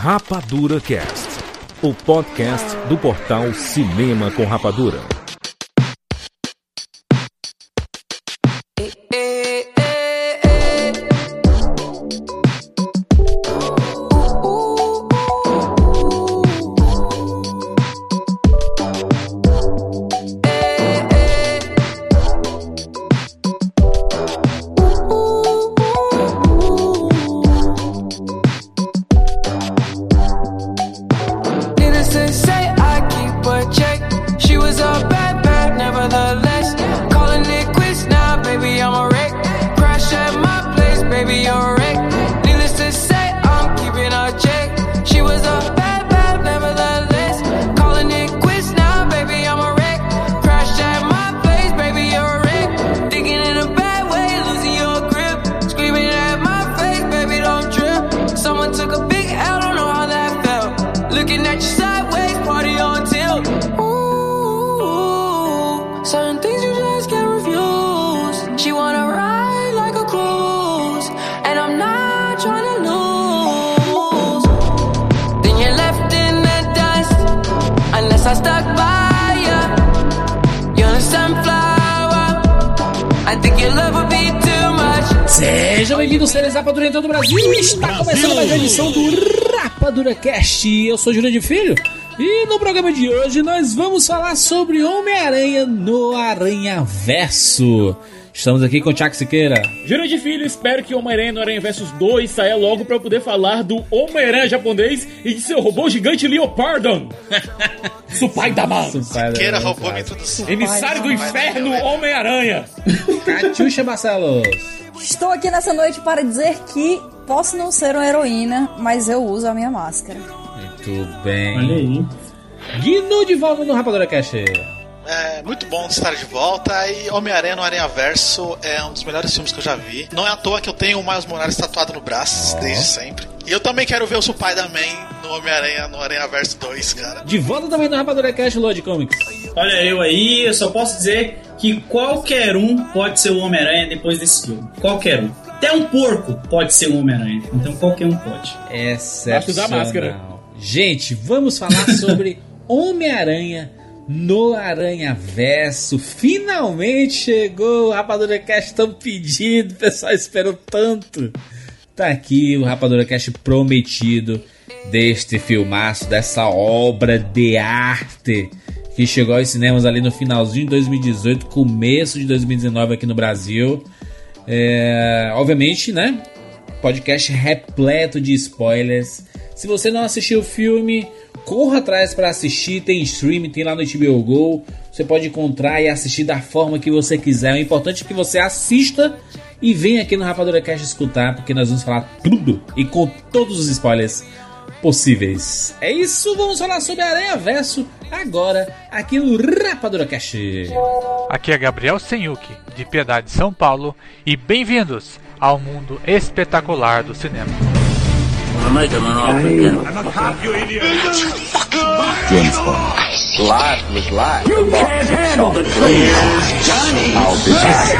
Rapadura Cast, o podcast do portal Cinema com Rapadura. Sejam bem-vindos, seres Rapadura em todo o Brasil. Está começando mais uma edição do Rapadura Cast. Eu sou Júlio de Filho e no programa de hoje nós vamos falar sobre Homem-Aranha no Aranhaverso. Estamos aqui com o Thiago Siqueira. Júlio de Filho, espero que Homem-Aranha no Aranhaverso 2 saia logo para eu poder falar do Homem-Aranha japonês e de seu robô gigante Leopardon. Supai-Daman. Siqueira roubou minha introdução. Emissário do inferno, Homem-Aranha. Catiuxa Barcelos. Estou aqui nessa noite para dizer que posso não ser uma heroína, mas eu uso a minha máscara. Muito bem. Olha aí. Guino de volta no Rapadura Cast. É muito bom estar de volta. E Homem-Aranha no Aranhaverso é um dos melhores filmes que eu já vi. Não é à toa que eu tenho o Miles Morales tatuado no braço desde sempre. E eu também quero ver o Spider-Man no Homem-Aranha no Aranhaverso 2, cara. De volta também no Rapadura Cast, Lord Comics. Olha eu aí, eu só posso dizer que qualquer um pode ser o Homem-Aranha depois desse filme. Qualquer um. Até um porco pode ser o Homem-Aranha. Então qualquer um pode. Excepcional. Usar máscara. Gente, vamos falar sobre Homem-Aranha no Aranhaverso. Finalmente chegou o Rapadura Cast tão pedido, o pessoal esperou tanto. Tá aqui o Rapadura Cast prometido deste filmaço, dessa obra de arte que chegou aos cinemas ali no finalzinho de 2018, começo de 2019 aqui no Brasil. Obviamente, né? Podcast repleto de spoilers. Se você não assistiu o filme, corra atrás para assistir, tem stream, tem lá no HBO Go. Você pode encontrar e assistir da forma que você quiser. O importante é que você assista e venha aqui no Rapadura Cast escutar, porque nós vamos falar tudo e com todos os spoilers possíveis. É isso, vamos falar sobre Aranhaverso agora aqui no Rapadura Cast. Aqui é Gabriel Senyuki, de Piedade, São Paulo, e bem-vindos ao mundo espetacular do cinema. James Bond. Life was life. You can't handle the truth, Johnny. I'll be back.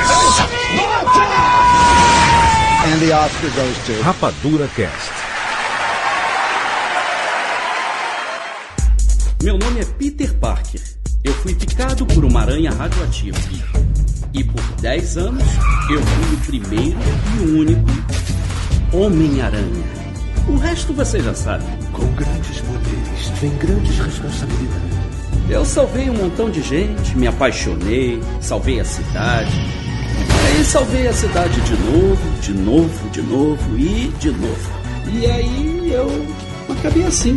And the Oscar goes to Rapadura Cast. Meu nome é Peter Parker. Eu fui picado por uma aranha radioativa. E por 10 anos, eu fui o primeiro e o único Homem-Aranha. O resto você já sabe. Com grandes poderes vem grandes responsabilidades. Eu salvei um montão de gente, me apaixonei, salvei a cidade. Aí salvei a cidade de novo, de novo, de novo e de novo. E aí eu acabei assim.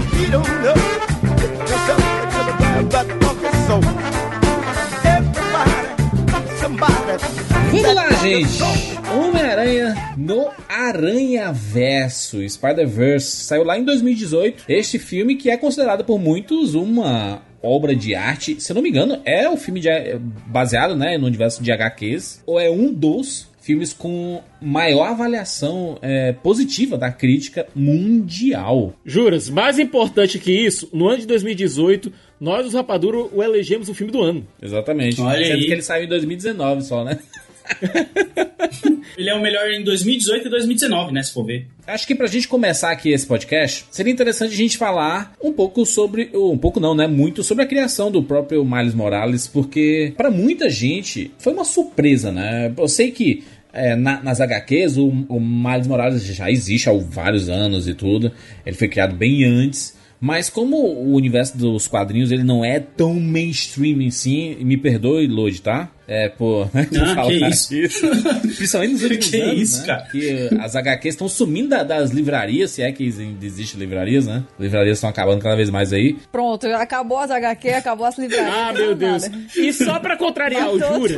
Vamos lá, gente! Homem-Aranha no Aranhaverso, Spider-Verse, saiu lá em 2018. Este filme que é considerado por muitos uma obra de arte. Se eu não me engano, é o filme baseado, né, no universo de HQs, ou é um dos filmes com maior avaliação positiva da crítica mundial. Juras, mais importante que isso, no ano de 2018, nós, os Rapadura, o elegemos o filme do ano. Exatamente. Olha Sendo aí. que ele saiu em 2019 só, né? Ele é o melhor em 2018 e 2019, né, se for ver. Acho que pra gente começar aqui esse podcast, seria interessante a gente falar um pouco sobre... Um pouco não, né? Muito sobre a criação do próprio Miles Morales, porque pra muita gente foi uma surpresa, né? Eu sei que nas HQs o Miles Morales já existe há vários anos e tudo. Ele foi criado bem antes. Mas como o universo dos quadrinhos ele não é tão mainstream em si, me perdoe, Lodi, tá? Por falar isso. Principalmente nos últimos que anos, isso, né? cara? Que as HQs estão sumindo das livrarias, se é que existem livrarias, né? Livrarias estão acabando cada vez mais aí. Pronto, acabou as HQ, acabou as livrarias. Ah, meu Deus. E só pra contrariar o Juras,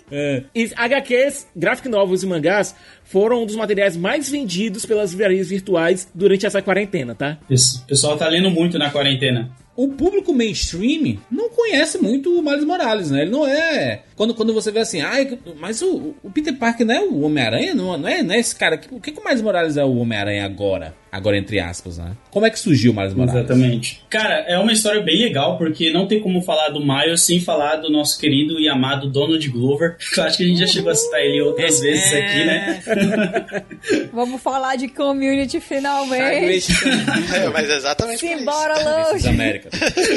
HQs, graphic novels e mangás foram um dos materiais mais vendidos pelas livrarias virtuais durante essa quarentena, tá? Isso. O pessoal tá lendo muito na quarentena. O público mainstream não conhece muito o Miles Morales, né? Ele não é... Quando você vê assim, mas o Peter Parker não é o Homem-Aranha? Não é esse cara? Por que o Miles Morales é o Homem-Aranha agora? Agora, entre aspas, né? Como é que surgiu o Miles Morales? Exatamente. Cara, é uma história bem legal, porque não tem como falar do Miles sem falar do nosso querido e amado Donald Glover. Eu acho que a gente já chegou a citar ele outras vezes aqui, né? Vamos falar de Community finalmente. Mas exatamente por isso. Simbora, Lodi. América.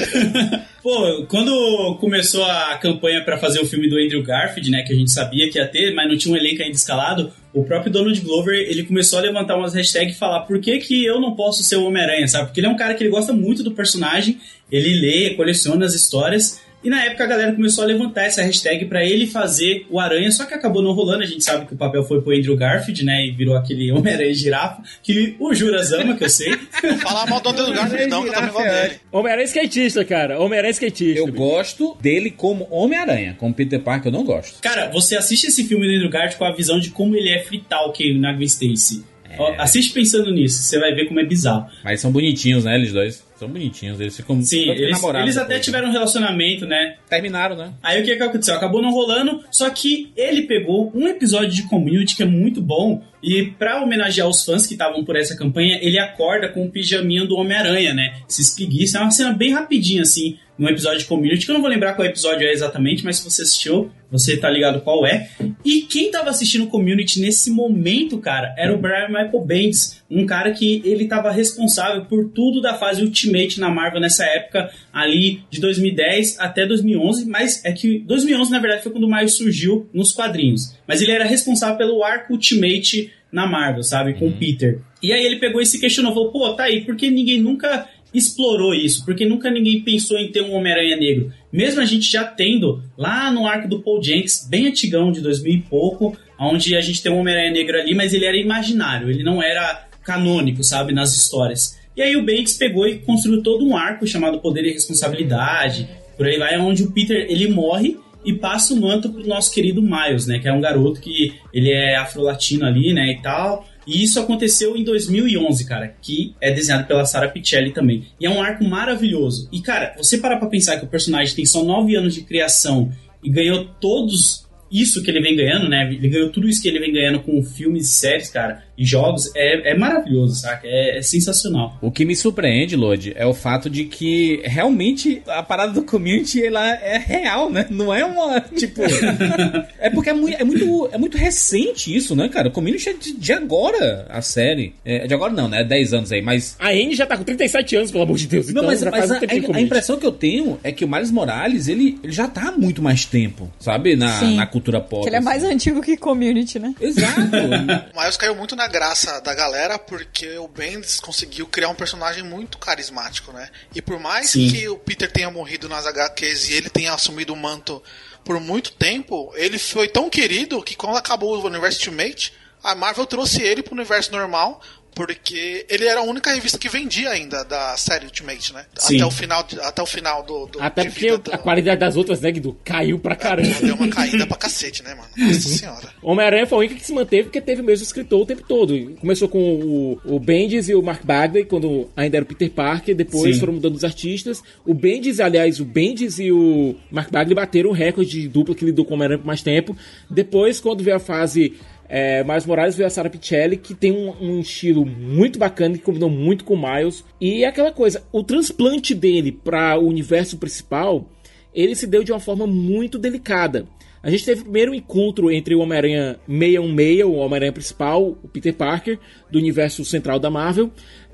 Pô, quando começou a campanha pra fazer o filme do Andrew Garfield, né, que a gente sabia que ia ter, mas não tinha um elenco ainda escalado, o próprio Donald Glover, ele começou a levantar umas hashtags e falar por que eu não posso ser o Homem-Aranha, sabe? Porque ele é um cara que ele gosta muito do personagem, ele lê, coleciona as histórias, e na época a galera começou a levantar essa hashtag pra ele fazer o Aranha, só que acabou não rolando. A gente sabe que o papel foi pro Andrew Garfield, né, e virou aquele Homem-Aranha girafa, que o Juras ama, que eu sei. Vou falar mal do Andrew Garfield não, que eu também gosto dele. Homem-Aranha skatista, cara. Homem-Aranha skatista. Eu gosto dele como Homem-Aranha, como Peter Parker eu não gosto. Cara, você assiste esse filme do Andrew Garfield com a visão de como ele é free talking na Gwen Stacy. Assiste pensando nisso, você vai ver como é bizarro. Mas são bonitinhos, né, eles dois? São bonitinhos, eles ficam... Sim, eles até tiveram um relacionamento, né? Terminaram, né? Aí o que aconteceu? Acabou não rolando, só que ele pegou um episódio de Community que é muito bom, e pra homenagear os fãs que estavam por essa campanha, ele acorda com o pijaminha do Homem-Aranha, né? Se espreguiça, é uma cena bem rapidinha, assim, num episódio de Community, que eu não vou lembrar qual episódio é exatamente, mas se você assistiu, você tá ligado qual é. E quem tava assistindo Community nesse momento, cara, era o Brian Michael Bendis, um cara que ele tava responsável por tudo da fase Ultimate na Marvel nessa época, ali de 2010 até 2011, mas é que 2011, na verdade, foi quando o Miles surgiu nos quadrinhos. Mas ele era responsável pelo arco Ultimate na Marvel, sabe? Com o Peter. E aí ele pegou e se questionou, falou, pô, tá aí, por que ninguém nunca explorou isso? Por que nunca ninguém pensou em ter um Homem-Aranha negro? Mesmo a gente já tendo, lá no arco do Paul Jenkins, bem antigão, de 2000 e pouco, onde a gente tem um Homem-Aranha negro ali, mas ele era imaginário, ele não era canônico, sabe? Nas histórias. E aí o Bendis pegou e construiu todo um arco chamado Poder e Responsabilidade, por aí vai, onde o Peter, ele morre e passa o manto pro nosso querido Miles, né, que é um garoto que ele é afro-latino ali, né, e tal. E isso aconteceu em 2011, cara, que é desenhado pela Sara Pichelli também. E é um arco maravilhoso. E, cara, você parar pra pensar que o personagem tem só 9 anos de criação e ganhou todos isso que ele vem ganhando, né? Ele ganhou tudo isso que ele vem ganhando com filmes, séries, cara, e jogos. É maravilhoso, saca? É sensacional. O que me surpreende, Lodi, é o fato de que realmente a parada do Community ela é real, né? Não é uma, tipo... é porque é muito recente isso, né, cara? O Community é de agora, a série. De agora não, né? 10 anos aí, mas... A Anne já tá com 37 anos, pelo amor de Deus. Não, então mas já faz um tempo a impressão que eu tenho é que o Miles Morales, ele já tá há muito mais tempo, sabe? Na cultura pop. Que ele é mais antigo que Community, né? Exato. O Miles caiu muito na graça da galera porque o Bendis conseguiu criar um personagem muito carismático, né? E por mais que o Peter tenha morrido nas HQs e ele tenha assumido o manto por muito tempo, ele foi tão querido que quando acabou o universo Ultimate, a Marvel trouxe ele pro universo normal, porque ele era a única revista que vendia ainda da série Ultimate, né? Até o final do até porque a qualidade das outras, né, Guido, caiu pra caramba. Deu uma caída pra cacete, né, mano? Nossa senhora. Homem-Aranha foi a única que se manteve porque teve o mesmo escritor o tempo todo. Começou com o Bendis e o Mark Bagley, quando ainda era o Peter Parker, depois foram mudando os artistas. O Bendis e o Mark Bagley bateram o recorde de dupla que lidou com o Homem-Aranha por mais tempo. Depois, quando veio a fase... Miles Morales, veio a Sara Pichelli, que tem um estilo muito bacana, que combinou muito com o Miles. E é aquela coisa, o transplante dele para o universo principal, ele se deu de uma forma muito delicada. A gente teve o primeiro encontro entre o Homem-Aranha 616, o Homem-Aranha principal, o Peter Parker, do universo central da Marvel,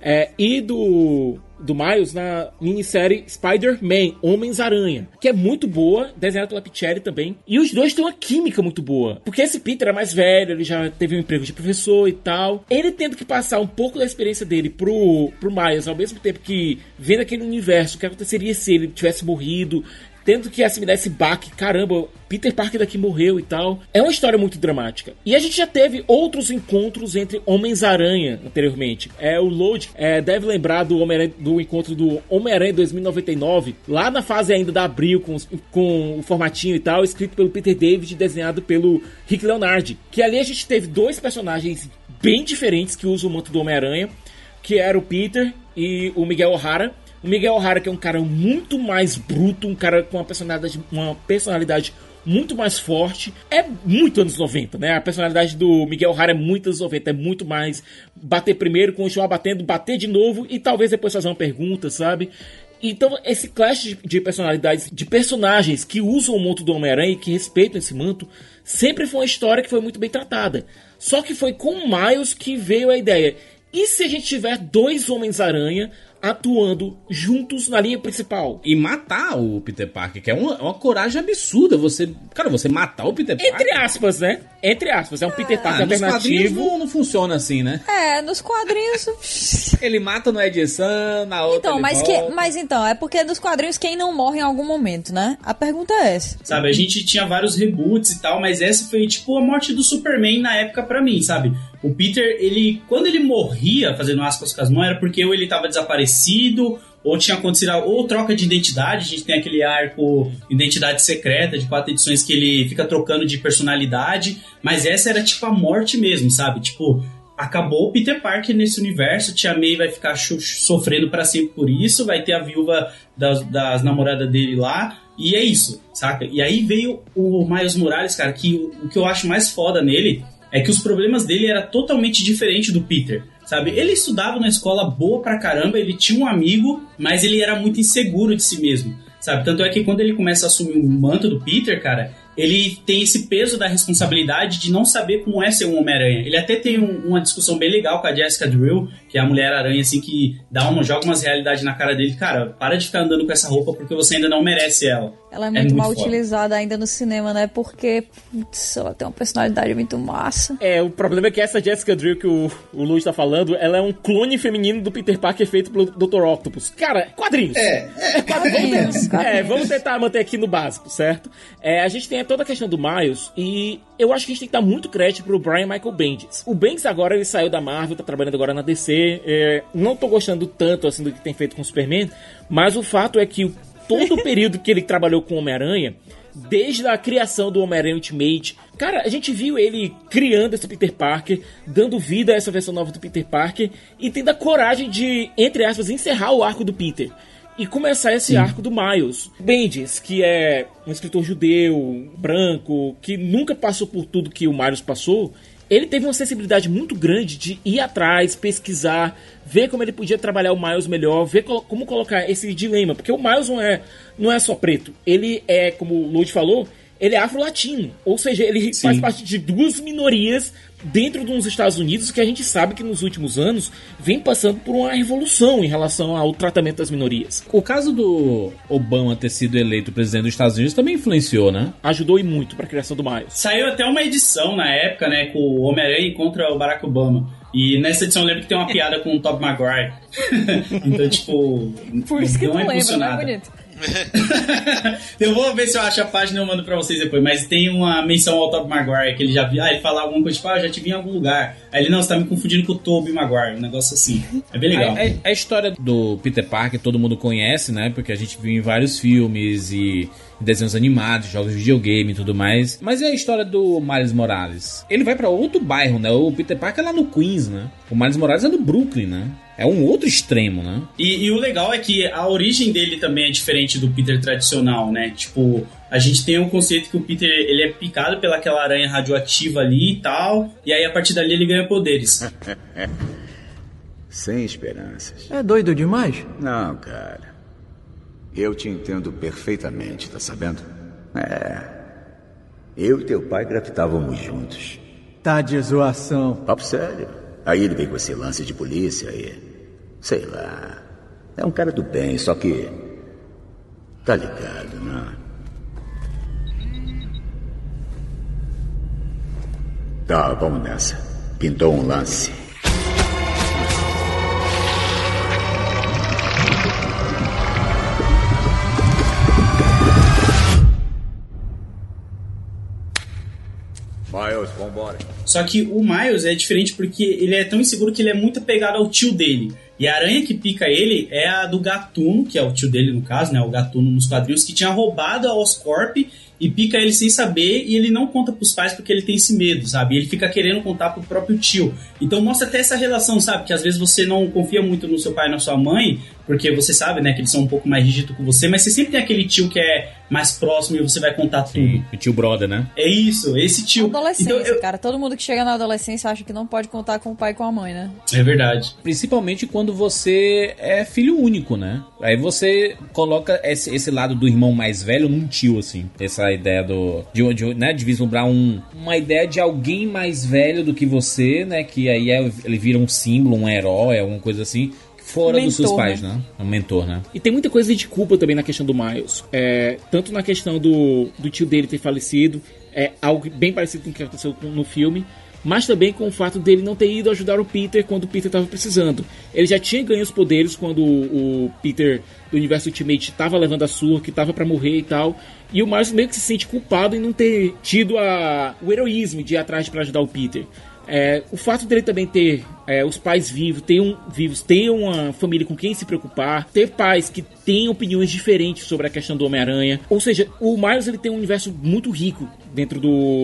e do Miles na minissérie Spider-Man, Homens-Aranha, que é muito boa, desenhada pela Pichelli também. E os dois têm uma química muito boa, porque esse Peter é mais velho, ele já teve um emprego de professor e tal. Ele tendo que passar um pouco da experiência dele pro Miles, ao mesmo tempo que vendo aquele universo, o que aconteceria se ele tivesse morrido, tendo que assimilar esse baque, caramba, Peter Parker daqui morreu e tal. É uma história muito dramática. E a gente já teve outros encontros entre Homens-Aranha anteriormente. O Load deve lembrar do encontro do Homem-Aranha 2099, lá na fase ainda da Abril, com o formatinho e tal, escrito pelo Peter David e desenhado pelo Rick Leonardi. Que ali a gente teve dois personagens bem diferentes que usam o manto do Homem-Aranha, que era o Peter e o Miguel O'Hara. O Miguel O'Hara, que é um cara muito mais bruto, um cara com uma personalidade muito mais forte. É muito anos 90, né? A personalidade do Miguel O'Hara é muito anos 90, é muito mais bater primeiro, continuar batendo, bater de novo e talvez depois fazer uma pergunta, sabe? Então, esse clash de personalidades, de personagens que usam o manto do Homem-Aranha e que respeitam esse manto, sempre foi uma história que foi muito bem tratada. Só que foi com o Miles que veio a ideia. E se a gente tiver dois Homens-Aranha atuando juntos na linha principal? E matar o Peter Parker, que é uma coragem absurda. Você matar o Peter Parker. Entre aspas, né? Entre aspas. É um Peter Parker alternativo. Não funciona assim, né? Nos quadrinhos... Ele mata no Edson, na outra então, mas então, é porque nos quadrinhos quem não morre em algum momento, né? A pergunta é essa. Sabe, a gente tinha vários reboots e tal, mas essa foi tipo a morte do Superman na época pra mim, sabe? O Peter, quando ele morria, fazendo aspas com as mãos, era porque ou ele tava desaparecido, ou tinha acontecido, ou troca de identidade. A gente tem aquele arco Identidade Secreta, de 4 edições, que ele fica trocando de personalidade, mas essa era tipo a morte mesmo, sabe? Tipo, acabou o Peter Parker nesse universo, Tia May vai ficar sofrendo pra sempre por isso, vai ter a viúva das namoradas dele lá, e é isso, saca? E aí veio o Miles Morales, cara, que o que eu acho mais foda nele é que os problemas dele era totalmente diferente do Peter, sabe? Ele estudava na escola boa pra caramba, ele tinha um amigo, mas ele era muito inseguro de si mesmo, sabe? Tanto é que quando ele começa a assumir o manto do Peter, cara, ele tem esse peso da responsabilidade de não saber como é ser um Homem-Aranha. Ele até tem uma discussão bem legal com a Jessica Drill, que é a Mulher-Aranha, assim, que joga umas realidades na cara dele. Cara, para de ficar andando com essa roupa porque você ainda não merece ela. Ela é muito mal utilizada ainda no cinema, né? Porque, putz, ela tem uma personalidade muito massa. O problema é que essa Jessica Drill que o Luiz tá falando, ela é um clone feminino do Peter Parker feito pelo Dr. Octopus. Cara, quadrinhos. Quadrinhos. Vamos tentar manter aqui no básico, certo? A gente tem toda a questão do Miles e eu acho que a gente tem que dar muito crédito pro Brian Michael Bendis. O Bendis agora, ele saiu da Marvel, tá trabalhando agora na DC. Não tô gostando tanto assim do que tem feito com o Superman, mas o fato é que todo o período que ele trabalhou com o Homem-Aranha, desde a criação do Homem-Aranha Ultimate, cara, a gente viu ele criando esse Peter Parker, dando vida a essa versão nova do Peter Parker e tendo a coragem de, entre aspas, encerrar o arco do Peter e começar esse arco do Miles. Bendis, que é um escritor judeu, branco, que nunca passou por tudo que o Miles passou, ele teve uma sensibilidade muito grande de ir atrás, pesquisar, ver como ele podia trabalhar o Miles melhor, ver como colocar esse dilema, porque o Miles não é só preto, ele é, como o Lud falou, ele é afro-latino, ou seja, ele faz parte de duas minorias dentro dos Estados Unidos, que a gente sabe que nos últimos anos vem passando por uma revolução em relação ao tratamento das minorias. O caso do Obama ter sido eleito presidente dos Estados Unidos também influenciou, né? Ajudou e muito para a criação do Miles. Saiu até uma edição na época, né, com o Homem-Aranha contra o Barack Obama. E nessa edição eu lembro que tem uma piada com o Tobey Maguire. Então, tipo, por isso que deu uma não lembro, impulsionada. não é bonito. Eu vou ver se eu acho a página e eu mando pra vocês depois. Mas tem uma menção ao Tobey Maguire, que ele já viu. Ele fala alguma coisa, tipo, já te vi em algum lugar. Aí ele, não, você tá me confundindo com o Tobey Maguire. Um negócio assim. É bem legal. A história do Peter Parker todo mundo conhece, né? Porque a gente viu em vários filmes e desenhos animados, jogos de videogame e tudo mais. Mas é a história do Miles Morales. Ele vai pra outro bairro, né? O Peter Parker é lá no Queens, né? O Miles Morales é do Brooklyn, né? É um outro extremo, né? E o legal é que a origem dele também é diferente do Peter tradicional, né? Tipo, a gente tem o conceito que o Peter, ele é picado pelaquela aranha radioativa ali e tal, e aí a partir dali ele ganha poderes. Sem esperanças. É doido demais? Não, cara. Eu te entendo perfeitamente, tá sabendo? Eu e teu pai gravitávamos juntos. Tá de zoação. Papo sério. Aí ele veio com esse lance de polícia e... sei lá... é um cara do bem, só que... tá ligado, né? Tá, vamos nessa. Pintou um lance. Miles, vambora. Só que o Miles é diferente porque ele é tão inseguro que ele é muito apegado ao tio dele. E a aranha que pica ele é a do Gatuno, que é o tio dele no caso, né? O Gatuno nos quadrinhos, que tinha roubado a Oscorp e pica ele sem saber, e ele não conta pros pais porque ele tem esse medo, sabe? Ele fica querendo contar pro próprio tio. Então mostra até essa relação, sabe? Que às vezes você não confia muito no seu pai e na sua mãe, porque você sabe, né, que eles são um pouco mais rígidos com você, mas você sempre tem aquele tio que é mais próximo e você vai contar tudo. O tio brother, né? É isso, esse tio. Adolescência, então, cara. Todo mundo que chega na adolescência acha que não pode contar com o pai e com a mãe, né? É verdade. Principalmente quando você é filho único, né? Aí você coloca esse lado do irmão mais velho num tio, assim. Essa ideia de vislumbrar uma ideia de alguém mais velho do que você, né? Que aí ele vira um símbolo, um herói, alguma coisa assim. Fora dos seus pais, né? Um mentor, né? E tem muita coisa de culpa também na questão do Miles. Tanto na questão do tio dele ter falecido, algo bem parecido com o que aconteceu no filme, mas também com o fato dele não ter ido ajudar o Peter quando o Peter estava precisando. Ele já tinha ganho os poderes quando o Peter do Universo Ultimate estava levando a surra, que estava para morrer e tal. E o Miles meio que se sente culpado em não ter tido o heroísmo de ir atrás para ajudar o Peter. O fato dele também ter os pais vivos, ter uma família com quem se preocupar, ter pais que têm opiniões diferentes sobre a questão do Homem-Aranha. Ou seja, o Miles ele tem um universo muito rico dentro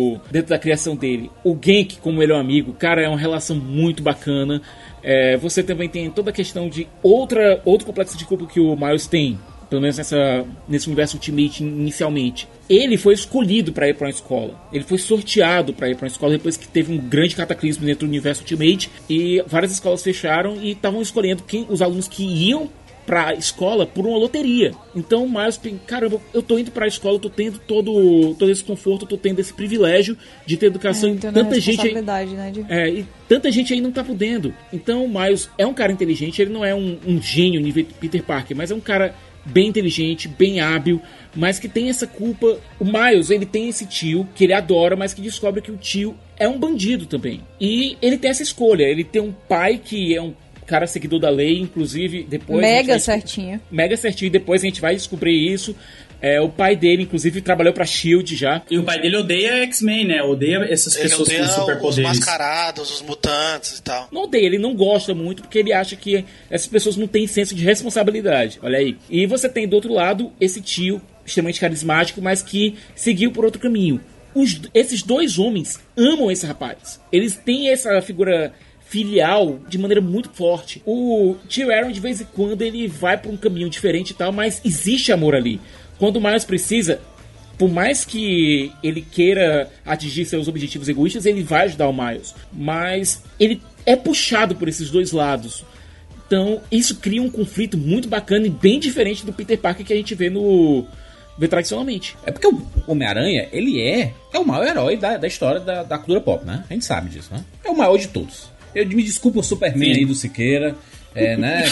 da criação dele. O Genk, como ele é um amigo, cara, é uma relação muito bacana. Você também tem toda a questão de outro complexo de culpa que o Miles tem. Pelo menos nesse universo Ultimate inicialmente. Ele foi escolhido para ir para uma escola. Ele foi sorteado para ir para uma escola depois que teve um grande cataclismo dentro do universo Ultimate. E várias escolas fecharam e estavam escolhendo os alunos que iam para a escola por uma loteria. Então o Miles pensa, caramba, eu tô indo para a escola, eu tô tendo todo esse conforto, eu tô tendo esse privilégio de ter educação. E tanta gente aí, né, e tanta gente aí não tá podendo. Então o Miles é um cara inteligente, ele não é um gênio nível Peter Parker, mas é um cara bem inteligente, bem hábil, mas que tem essa culpa. O Miles, ele tem esse tio que ele adora, mas que descobre que o tio é um bandido também. E ele tem essa escolha, ele tem um pai que é um cara seguidor da lei, inclusive depois... Mega certinho, depois a gente vai descobrir isso. O pai dele, inclusive, trabalhou pra S.H.I.E.L.D. já. E o pai dele odeia X-Men, né? Odeia essas pessoas com superpoderes. Os mascarados, os mutantes e tal. Não odeia, ele não gosta muito, porque ele acha que essas pessoas não têm senso de responsabilidade. Olha aí. E você tem, do outro lado, esse tio extremamente carismático, mas que seguiu por outro caminho. Esses dois homens amam esse rapaz. Eles têm essa figura filial de maneira muito forte. O tio Aaron, de vez em quando, ele vai por um caminho diferente e tal, mas existe amor ali. Quando o Miles precisa, por mais que ele queira atingir seus objetivos egoístas, ele vai ajudar o Miles. Mas ele é puxado por esses dois lados. Então, isso cria um conflito muito bacana e bem diferente do Peter Parker que a gente vê tradicionalmente. É porque o Homem-Aranha, ele é o maior herói da história da cultura pop, né? A gente sabe disso, né? É o maior de todos. Eu me desculpo o Superman aí do Siqueira. Né?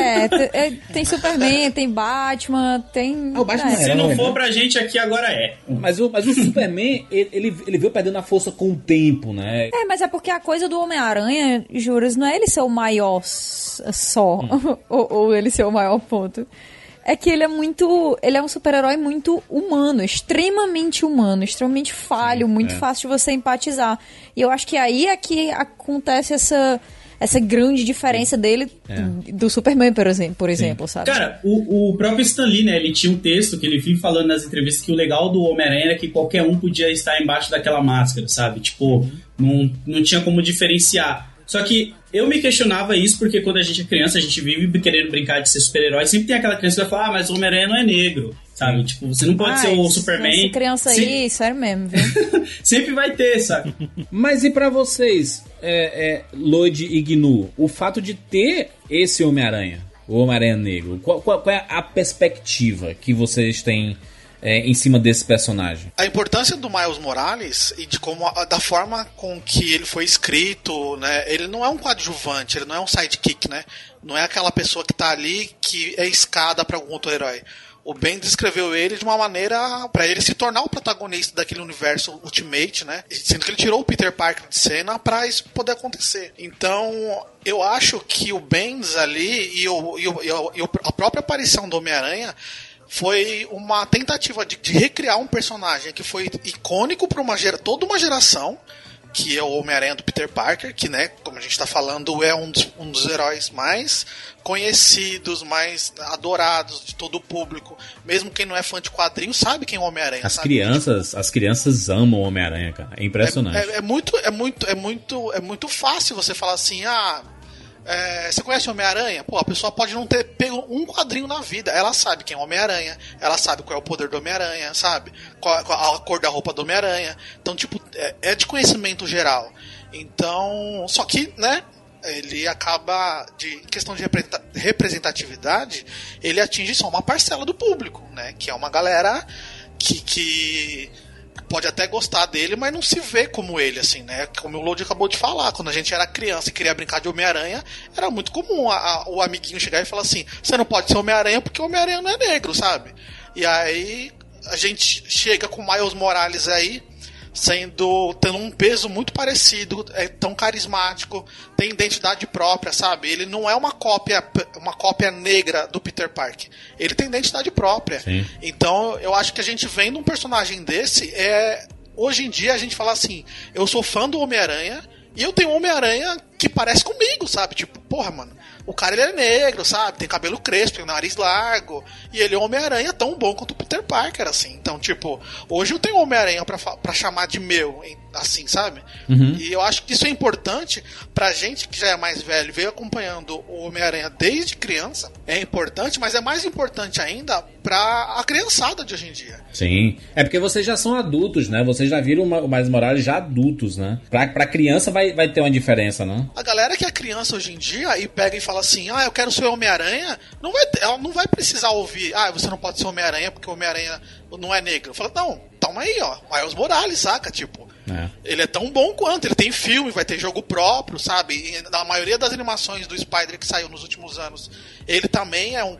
Tem Superman, tem Batman, tem... O Batman se não for pra gente aqui, agora é. Mas o Superman, ele veio perdendo a força com o tempo, né? Mas é porque a coisa do Homem-Aranha, juras, não é ele ser o maior só, ou ele ser o maior ponto. É que ele é um super-herói muito humano, extremamente falho, muito fácil de você empatizar. E eu acho que aí é que acontece essa grande diferença dele do Superman, por exemplo, sabe? Cara, o próprio Stan Lee, né, ele tinha um texto que ele vive falando nas entrevistas que o legal do Homem-Aranha era que qualquer um podia estar embaixo daquela máscara, sabe? Tipo, não tinha como diferenciar. Só que eu me questionava isso porque quando a gente é criança, a gente vive querendo brincar de ser super-herói, sempre tem aquela criança que vai falar, mas o Homem-Aranha não é negro, sabe? Tipo, você não pode ser o Superman. Essa criança aí, sério mesmo, viu? Sempre vai ter, sabe? Mas e pra vocês, Lloyd e Gnu, o fato de ter esse Homem-Aranha, o Homem-Aranha negro, qual é a perspectiva que vocês têm em cima desse personagem? A importância do Miles Morales e de como da forma com que ele foi escrito, né? Ele não é um coadjuvante, ele não é um sidekick, né? Não é aquela pessoa que tá ali que é escada para algum outro herói. O Ben descreveu ele de uma maneira para ele se tornar o protagonista daquele universo Ultimate, né? Sendo que ele tirou o Peter Parker de cena para isso poder acontecer. Então, eu acho que o Bendis ali e a própria aparição do Homem-Aranha foi uma tentativa de recriar um personagem que foi icônico para toda uma geração, que é o Homem-Aranha do Peter Parker, que, né, como a gente está falando, é um dos heróis mais conhecidos, mais adorados de todo o público. Mesmo quem não é fã de quadrinhos sabe quem é o Homem-Aranha. As crianças amam o Homem-Aranha, cara. É impressionante. É muito fácil você falar assim, você conhece o Homem-Aranha? Pô, a pessoa pode não ter pego um quadrinho na vida. Ela sabe quem é o Homem-Aranha. Ela sabe qual é o poder do Homem-Aranha, sabe? Qual a cor da roupa do Homem-Aranha. Então, tipo, é de conhecimento geral. Então, só que, né, ele acaba, em questão de representatividade, ele atinge só uma parcela do público, né? Que é uma galera que pode até gostar dele, mas não se vê como ele, assim, né? Como o Lodi acabou de falar, quando a gente era criança e queria brincar de Homem-Aranha, era muito comum o amiguinho chegar e falar assim, você não pode ser Homem-Aranha porque o Homem-Aranha não é negro, sabe? E aí a gente chega com o Miles Morales aí, tendo um peso muito parecido, é tão carismático, tem identidade própria, sabe? Ele não é uma cópia negra do Peter Parker. Ele tem identidade própria. Sim. Então, eu acho que a gente vendo um personagem desse, hoje em dia a gente fala assim, eu sou fã do Homem-Aranha e eu tenho um Homem-Aranha que parece comigo, sabe? Tipo, porra, mano, o cara ele é negro, sabe? Tem cabelo crespo, tem nariz largo. E ele é um Homem-Aranha tão bom quanto o Peter Parker, assim. Então, tipo, hoje eu tenho um Homem-Aranha pra chamar de meu, assim, sabe? Uhum. E eu acho que isso é importante pra gente que já é mais velho, veio acompanhando o Homem-Aranha desde criança. É importante, mas é mais importante ainda pra a criançada de hoje em dia. Sim. É porque vocês já são adultos, né? Vocês já viram o Miles Morales já adultos, né? Pra criança vai ter uma diferença, né? A galera que é criança hoje em dia e pega e fala assim, eu quero ser Homem-Aranha, ela não vai precisar ouvir, você não pode ser Homem-Aranha porque o Homem-Aranha não é negro. Fala, não, toma aí, Miles Morales, saca? Tipo, ele é tão bom quanto, ele tem filme, vai ter jogo próprio, sabe? E na maioria das animações do Spider que saiu nos últimos anos, ele também é um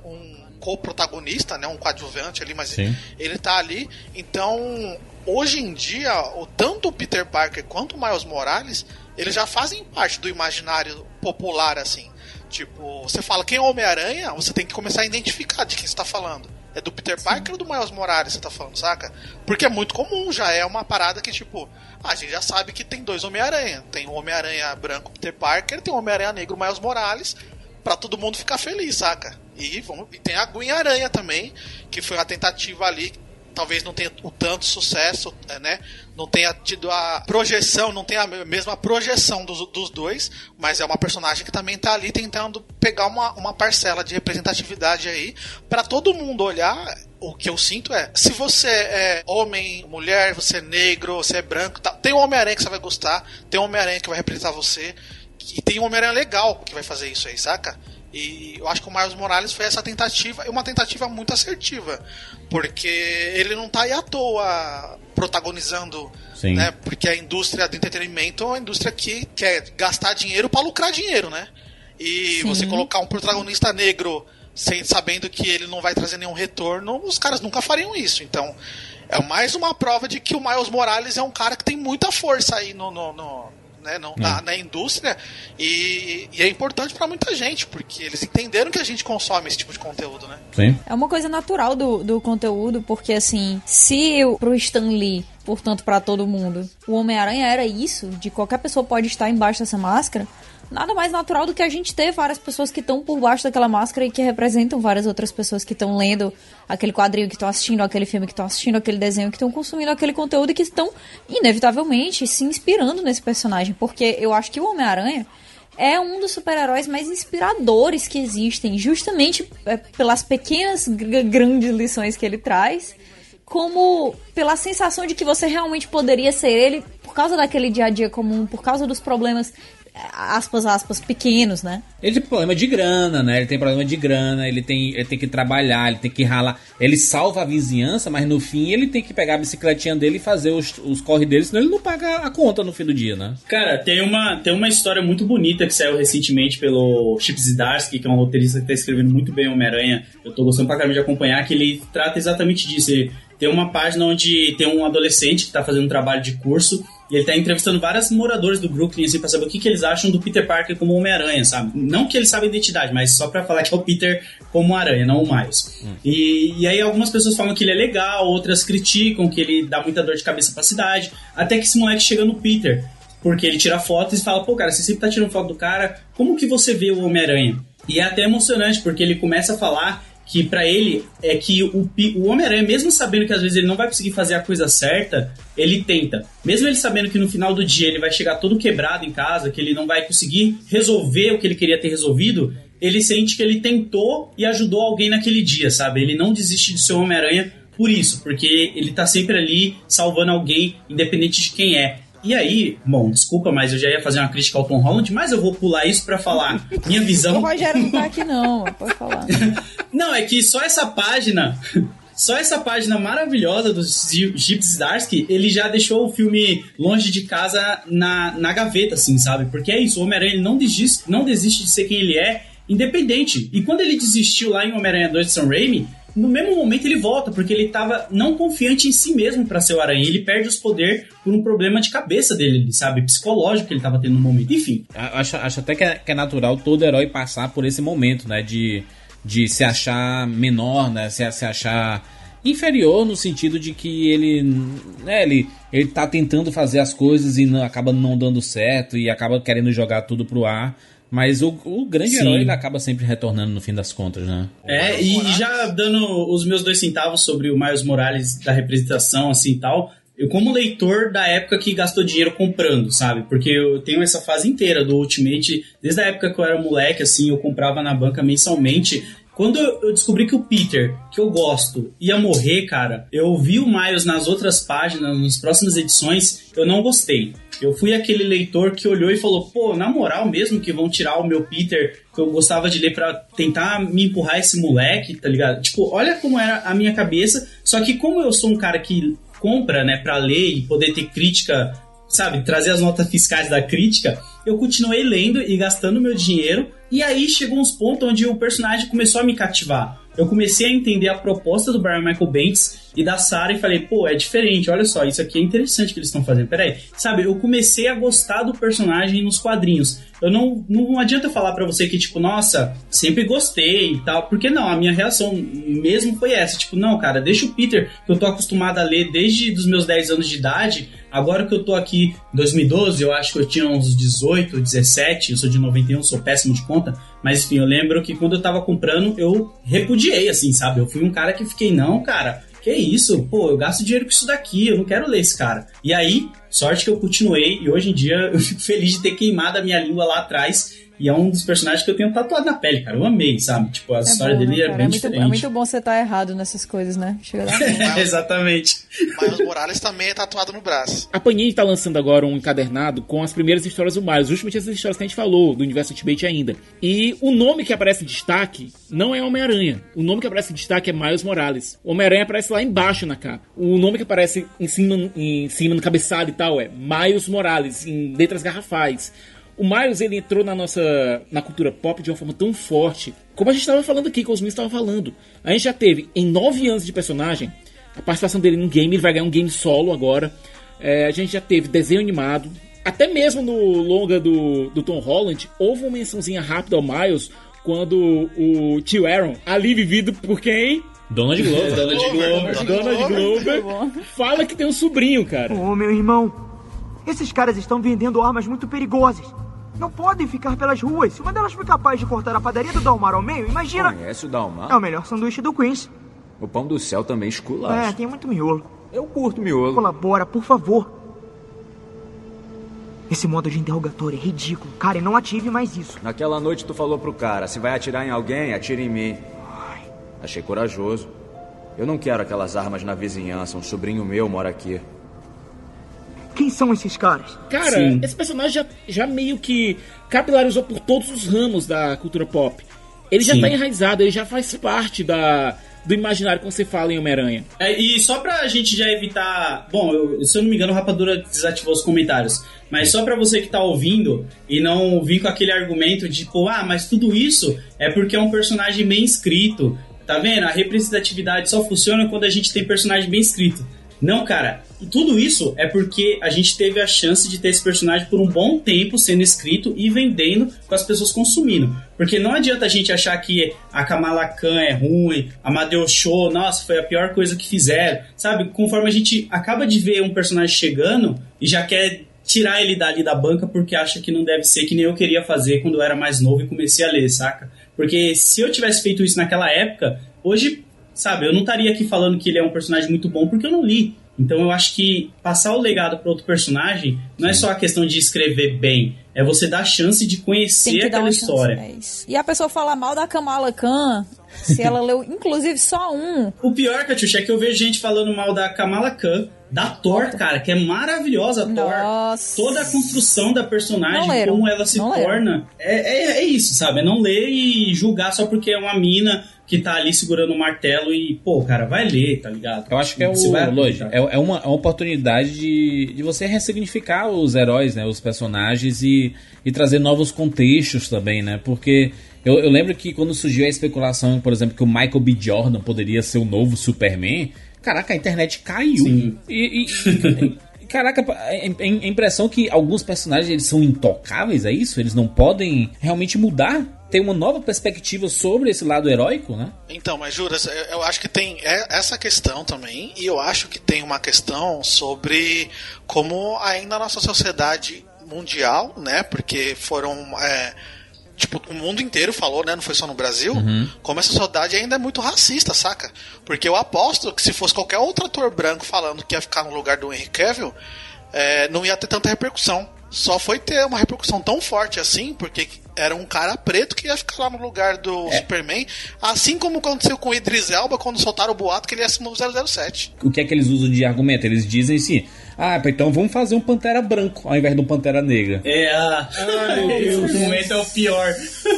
co-protagonista, né? Um coadjuvante ali, mas ele tá ali. Então, hoje em dia, tanto o Peter Parker quanto o Miles Morales, eles já fazem parte do imaginário popular, assim. Tipo, você fala quem é o Homem-Aranha, você tem que começar a identificar de quem você tá falando. É do Peter Parker ou do Miles Morales você tá falando, saca? Porque é muito comum, já é uma parada que, tipo, a gente já sabe que tem dois Homem-Aranha. Tem o Homem-Aranha branco, Peter Parker, tem o Homem-Aranha negro, Miles Morales, pra todo mundo ficar feliz, saca? E tem a Gwen-Aranha também, que foi uma tentativa ali, talvez não tenha o tanto sucesso, né? Não tenha tido a projeção, não tenha a mesma projeção dos dois, mas é uma personagem que também tá ali tentando pegar uma parcela de representatividade aí, pra todo mundo olhar. O que eu sinto se você é homem, mulher, você é negro, você é branco, tá, tem um Homem-Aranha que você vai gostar, tem um Homem-Aranha que vai representar você, e tem um Homem-Aranha legal que vai fazer isso aí, saca? E eu acho que o Miles Morales foi essa tentativa, e uma tentativa muito assertiva, porque ele não tá aí à toa protagonizando, né? Porque a indústria do entretenimento é uma indústria que quer gastar dinheiro pra lucrar dinheiro, né? E você colocar um protagonista negro sabendo que ele não vai trazer nenhum retorno, os caras nunca fariam isso. Então, é mais uma prova de que o Miles Morales é um cara que tem muita força aí na indústria, e é importante pra muita gente, porque eles entenderam que a gente consome esse tipo de conteúdo, né? Sim. É uma coisa natural do conteúdo, porque assim, se pro Stan Lee, portanto pra todo mundo, o Homem-Aranha era isso, de qualquer pessoa pode estar embaixo dessa máscara, nada mais natural do que a gente ter várias pessoas que estão por baixo daquela máscara e que representam várias outras pessoas que estão lendo aquele quadrinho, que estão assistindo aquele filme, que estão assistindo aquele desenho, que estão consumindo aquele conteúdo e que estão, inevitavelmente, se inspirando nesse personagem. Porque eu acho que o Homem-Aranha é um dos super-heróis mais inspiradores que existem, justamente pelas pequenas, grandes lições que ele traz, como pela sensação de que você realmente poderia ser ele por causa daquele dia a dia comum, por causa dos problemas aspas, pequenos, né? Ele tem problema de grana, né? Ele tem que trabalhar, ele tem que ralar. Ele salva a vizinhança, mas no fim ele tem que pegar a bicicletinha dele e fazer os corre dele, senão ele não paga a conta no fim do dia, né? Cara, tem uma história muito bonita que saiu recentemente pelo Chip Zdarsky, que é um roteirista que tá escrevendo muito bem Homem-Aranha. Eu tô gostando pra caramba de acompanhar, que ele trata exatamente disso. Tem uma página onde tem um adolescente que tá fazendo um trabalho de curso e ele tá entrevistando vários moradores do Brooklyn, assim, pra saber o que eles acham do Peter Parker como Homem-Aranha, sabe? Não que eles sabem a identidade, mas só pra falar que é o Peter como Aranha, não o Miles. E aí algumas pessoas falam que ele é legal, outras criticam que ele dá muita dor de cabeça pra cidade, até que esse moleque chega no Peter, porque ele tira fotos e fala, pô, cara, você sempre tá tirando foto do cara, como que você vê o Homem-Aranha? E é até emocionante, porque ele começa a falar que pra ele é que o Homem-Aranha, mesmo sabendo que às vezes ele não vai conseguir fazer a coisa certa, ele tenta. Mesmo ele sabendo que no final do dia ele vai chegar todo quebrado em casa, que ele não vai conseguir resolver o que ele queria ter resolvido, ele sente que ele tentou e ajudou alguém naquele dia, sabe? Ele não desiste de ser o Homem-Aranha por isso, porque ele tá sempre ali salvando alguém, independente de quem é. E aí, bom, desculpa, mas eu já ia fazer uma crítica ao Tom Holland, mas eu vou pular isso pra falar minha visão. O Rogério não tá aqui não, pode falar. Não, é que só essa página maravilhosa do Chip Zdarsky, ele já deixou o filme longe de casa na gaveta, assim, sabe? Porque é isso, o Homem-Aranha ele não desiste de ser quem ele é, independente. E quando ele desistiu lá em Homem-Aranha 2 de Sam Raimi, no mesmo momento ele volta, porque ele tava não confiante em si mesmo pra ser o Aranha. Ele perde os poderes por um problema de cabeça dele, sabe? Psicológico que ele tava tendo no momento. Enfim. Acho até que é natural todo herói passar por esse momento, né? De se achar menor, né? Se achar inferior no sentido de que ele tá tentando fazer as coisas e acaba não dando certo e acaba querendo jogar tudo pro ar. Mas o grande herói ele acaba sempre retornando no fim das contas, né? E já dando os meus 2 centavos sobre o Miles Morales da representação, assim e tal, eu como leitor da época que gastou dinheiro comprando, sabe? Porque eu tenho essa fase inteira do Ultimate, desde a época que eu era moleque, assim, eu comprava na banca mensalmente. Quando eu descobri que o Peter, que eu gosto, ia morrer, cara, eu vi o Miles nas outras páginas, nas próximas edições, eu não gostei. Eu fui aquele leitor que olhou e falou, pô, na moral mesmo que vão tirar o meu Peter, que eu gostava de ler pra tentar me empurrar esse moleque, tá ligado? Tipo, olha como era a minha cabeça, só que como eu sou um cara que compra, né, pra ler e poder ter crítica, sabe, trazer as notas fiscais da crítica, eu continuei lendo e gastando meu dinheiro, e aí chegou uns pontos onde o personagem começou a me cativar. Eu comecei a entender a proposta do Brian Michael Bendis e da Sarah e falei, pô, é diferente, olha só, isso aqui é interessante que eles estão fazendo, peraí. Sabe, eu comecei a gostar do personagem nos quadrinhos. Eu não adianta eu falar pra você que, tipo, nossa, sempre gostei e tal, porque não, a minha reação mesmo foi essa, tipo, não, cara, deixa o Peter, que eu tô acostumado a ler desde os meus 10 anos de idade, agora que eu tô aqui em 2012, eu acho que eu tinha uns 18, 17, eu sou de 91, sou péssimo de conta, mas enfim, eu lembro que quando eu tava comprando, eu repudiei, assim, sabe, eu fui um cara que fiquei, não, cara, que isso? Pô, eu gasto dinheiro com isso daqui, eu não quero ler esse cara. E aí, sorte que eu continuei, e hoje em dia eu fico feliz de ter queimado a minha língua lá atrás. E é um dos personagens que eu tenho tatuado na pele, cara. Eu amei, sabe? Tipo, a história dele, né, é bem diferente. É muito bom você estar errado nessas coisas, né? Chega lá. Exatamente. Miles Morales também é tatuado no braço. A Panini tá lançando agora um encadernado com as primeiras histórias do Miles, justamente essas histórias que a gente falou, do universo Ultimate ainda. E o nome que aparece em destaque não é Homem-Aranha. O nome que aparece em destaque é Miles Morales. O Homem-Aranha aparece lá embaixo na capa. O nome que aparece em cima no cabeçalho e tal é Miles Morales, em letras garrafais. O Miles, ele entrou na cultura pop de uma forma tão forte, como a gente estava falando aqui, como os meninos estavam falando. A gente já teve, em 9 anos de personagem, a participação dele num game, ele vai ganhar um game solo agora. A gente já teve desenho animado, até mesmo no longa do Tom Holland, houve uma mençãozinha rápida ao Miles, quando o tio Aaron, ali vivido por quem? Donald Glover. Donald Glover fala que tem um sobrinho, cara. Ô, meu irmão, esses caras estão vendendo armas muito perigosas. Não podem ficar pelas ruas. Se uma delas foi capaz de cortar a padaria do Dalmar ao meio, imagina... Conhece o Dalmar? É o melhor sanduíche do Queens. O pão do céu também esculacha. Tem muito miolo. Eu curto miolo. Colabora, por favor. Esse modo de interrogatório é ridículo. Cara, não ative mais isso. Naquela noite tu falou pro cara, se vai atirar em alguém, atira em mim. Achei corajoso. Eu não quero aquelas armas na vizinhança. Um sobrinho meu mora aqui. Quem são esses caras? Cara, sim, esse personagem já meio que capilarizou por todos os ramos da cultura pop. Ele já tá enraizado, ele já faz parte do imaginário quando você fala em Homem-Aranha. E só pra gente já evitar... Bom, se eu não me engano, o Rapadura desativou os comentários. Mas só pra você que tá ouvindo e não vir com aquele argumento de, tipo, mas tudo isso é porque é um personagem bem escrito. Tá vendo? A representatividade só funciona quando a gente tem personagem bem escrito. Não, cara, e tudo isso é porque a gente teve a chance de ter esse personagem por um bom tempo sendo escrito e vendendo com as pessoas consumindo. Porque não adianta a gente achar que a Kamala Khan é ruim, a Madeo Cho, nossa, foi a pior coisa que fizeram. Sabe, conforme a gente acaba de ver um personagem chegando e já quer tirar ele dali da banca porque acha que não deve ser, que nem eu queria fazer quando eu era mais novo e comecei a ler, saca? Porque se eu tivesse feito isso naquela época, hoje... Sabe, eu não estaria aqui falando que ele é um personagem muito bom porque eu não li. Então eu acho que passar o legado para outro personagem não é só a questão de escrever bem, é você dar a chance de conhecer aquela história. E a pessoa falar mal da Kamala Khan, se ela leu inclusive só um. O pior, Catiuxa, é que eu vejo gente falando mal da Kamala Khan, da Thor, cara, que é maravilhosa a Thor. Nossa. Toda a construção da personagem, como ela se torna, é isso, sabe? É não ler e julgar só porque é uma mina que tá ali segurando um martelo e, pô, cara, vai ler, tá ligado? Eu acho que é uma oportunidade de você ressignificar os heróis, né, os personagens e trazer novos contextos também, né, porque eu lembro que quando surgiu a especulação, por exemplo, que o Michael B. Jordan poderia ser o novo Superman, caraca, a internet caiu. Caraca, a impressão que alguns personagens eles são intocáveis, é isso? Eles não podem realmente mudar? Tem uma nova perspectiva sobre esse lado heróico, né? Então, mas Juras, eu acho que tem essa questão também, e eu acho que tem uma questão sobre como ainda a nossa sociedade mundial, né, porque foram... tipo, o mundo inteiro falou, né? Não foi só no Brasil. Como essa sociedade ainda é muito racista, saca? Porque eu aposto que se fosse qualquer outro ator branco falando que ia ficar no lugar do Henry Cavill, não ia ter tanta repercussão. Só foi ter uma repercussão tão forte assim, porque era um cara preto que ia ficar lá no lugar do Superman, assim como aconteceu com o Idris Elba quando soltaram o boato que ele ia ser no 007. O que é que eles usam de argumento? Eles dizem assim, então vamos fazer um Pantera branco ao invés de um Pantera negra. O argumento é o pior.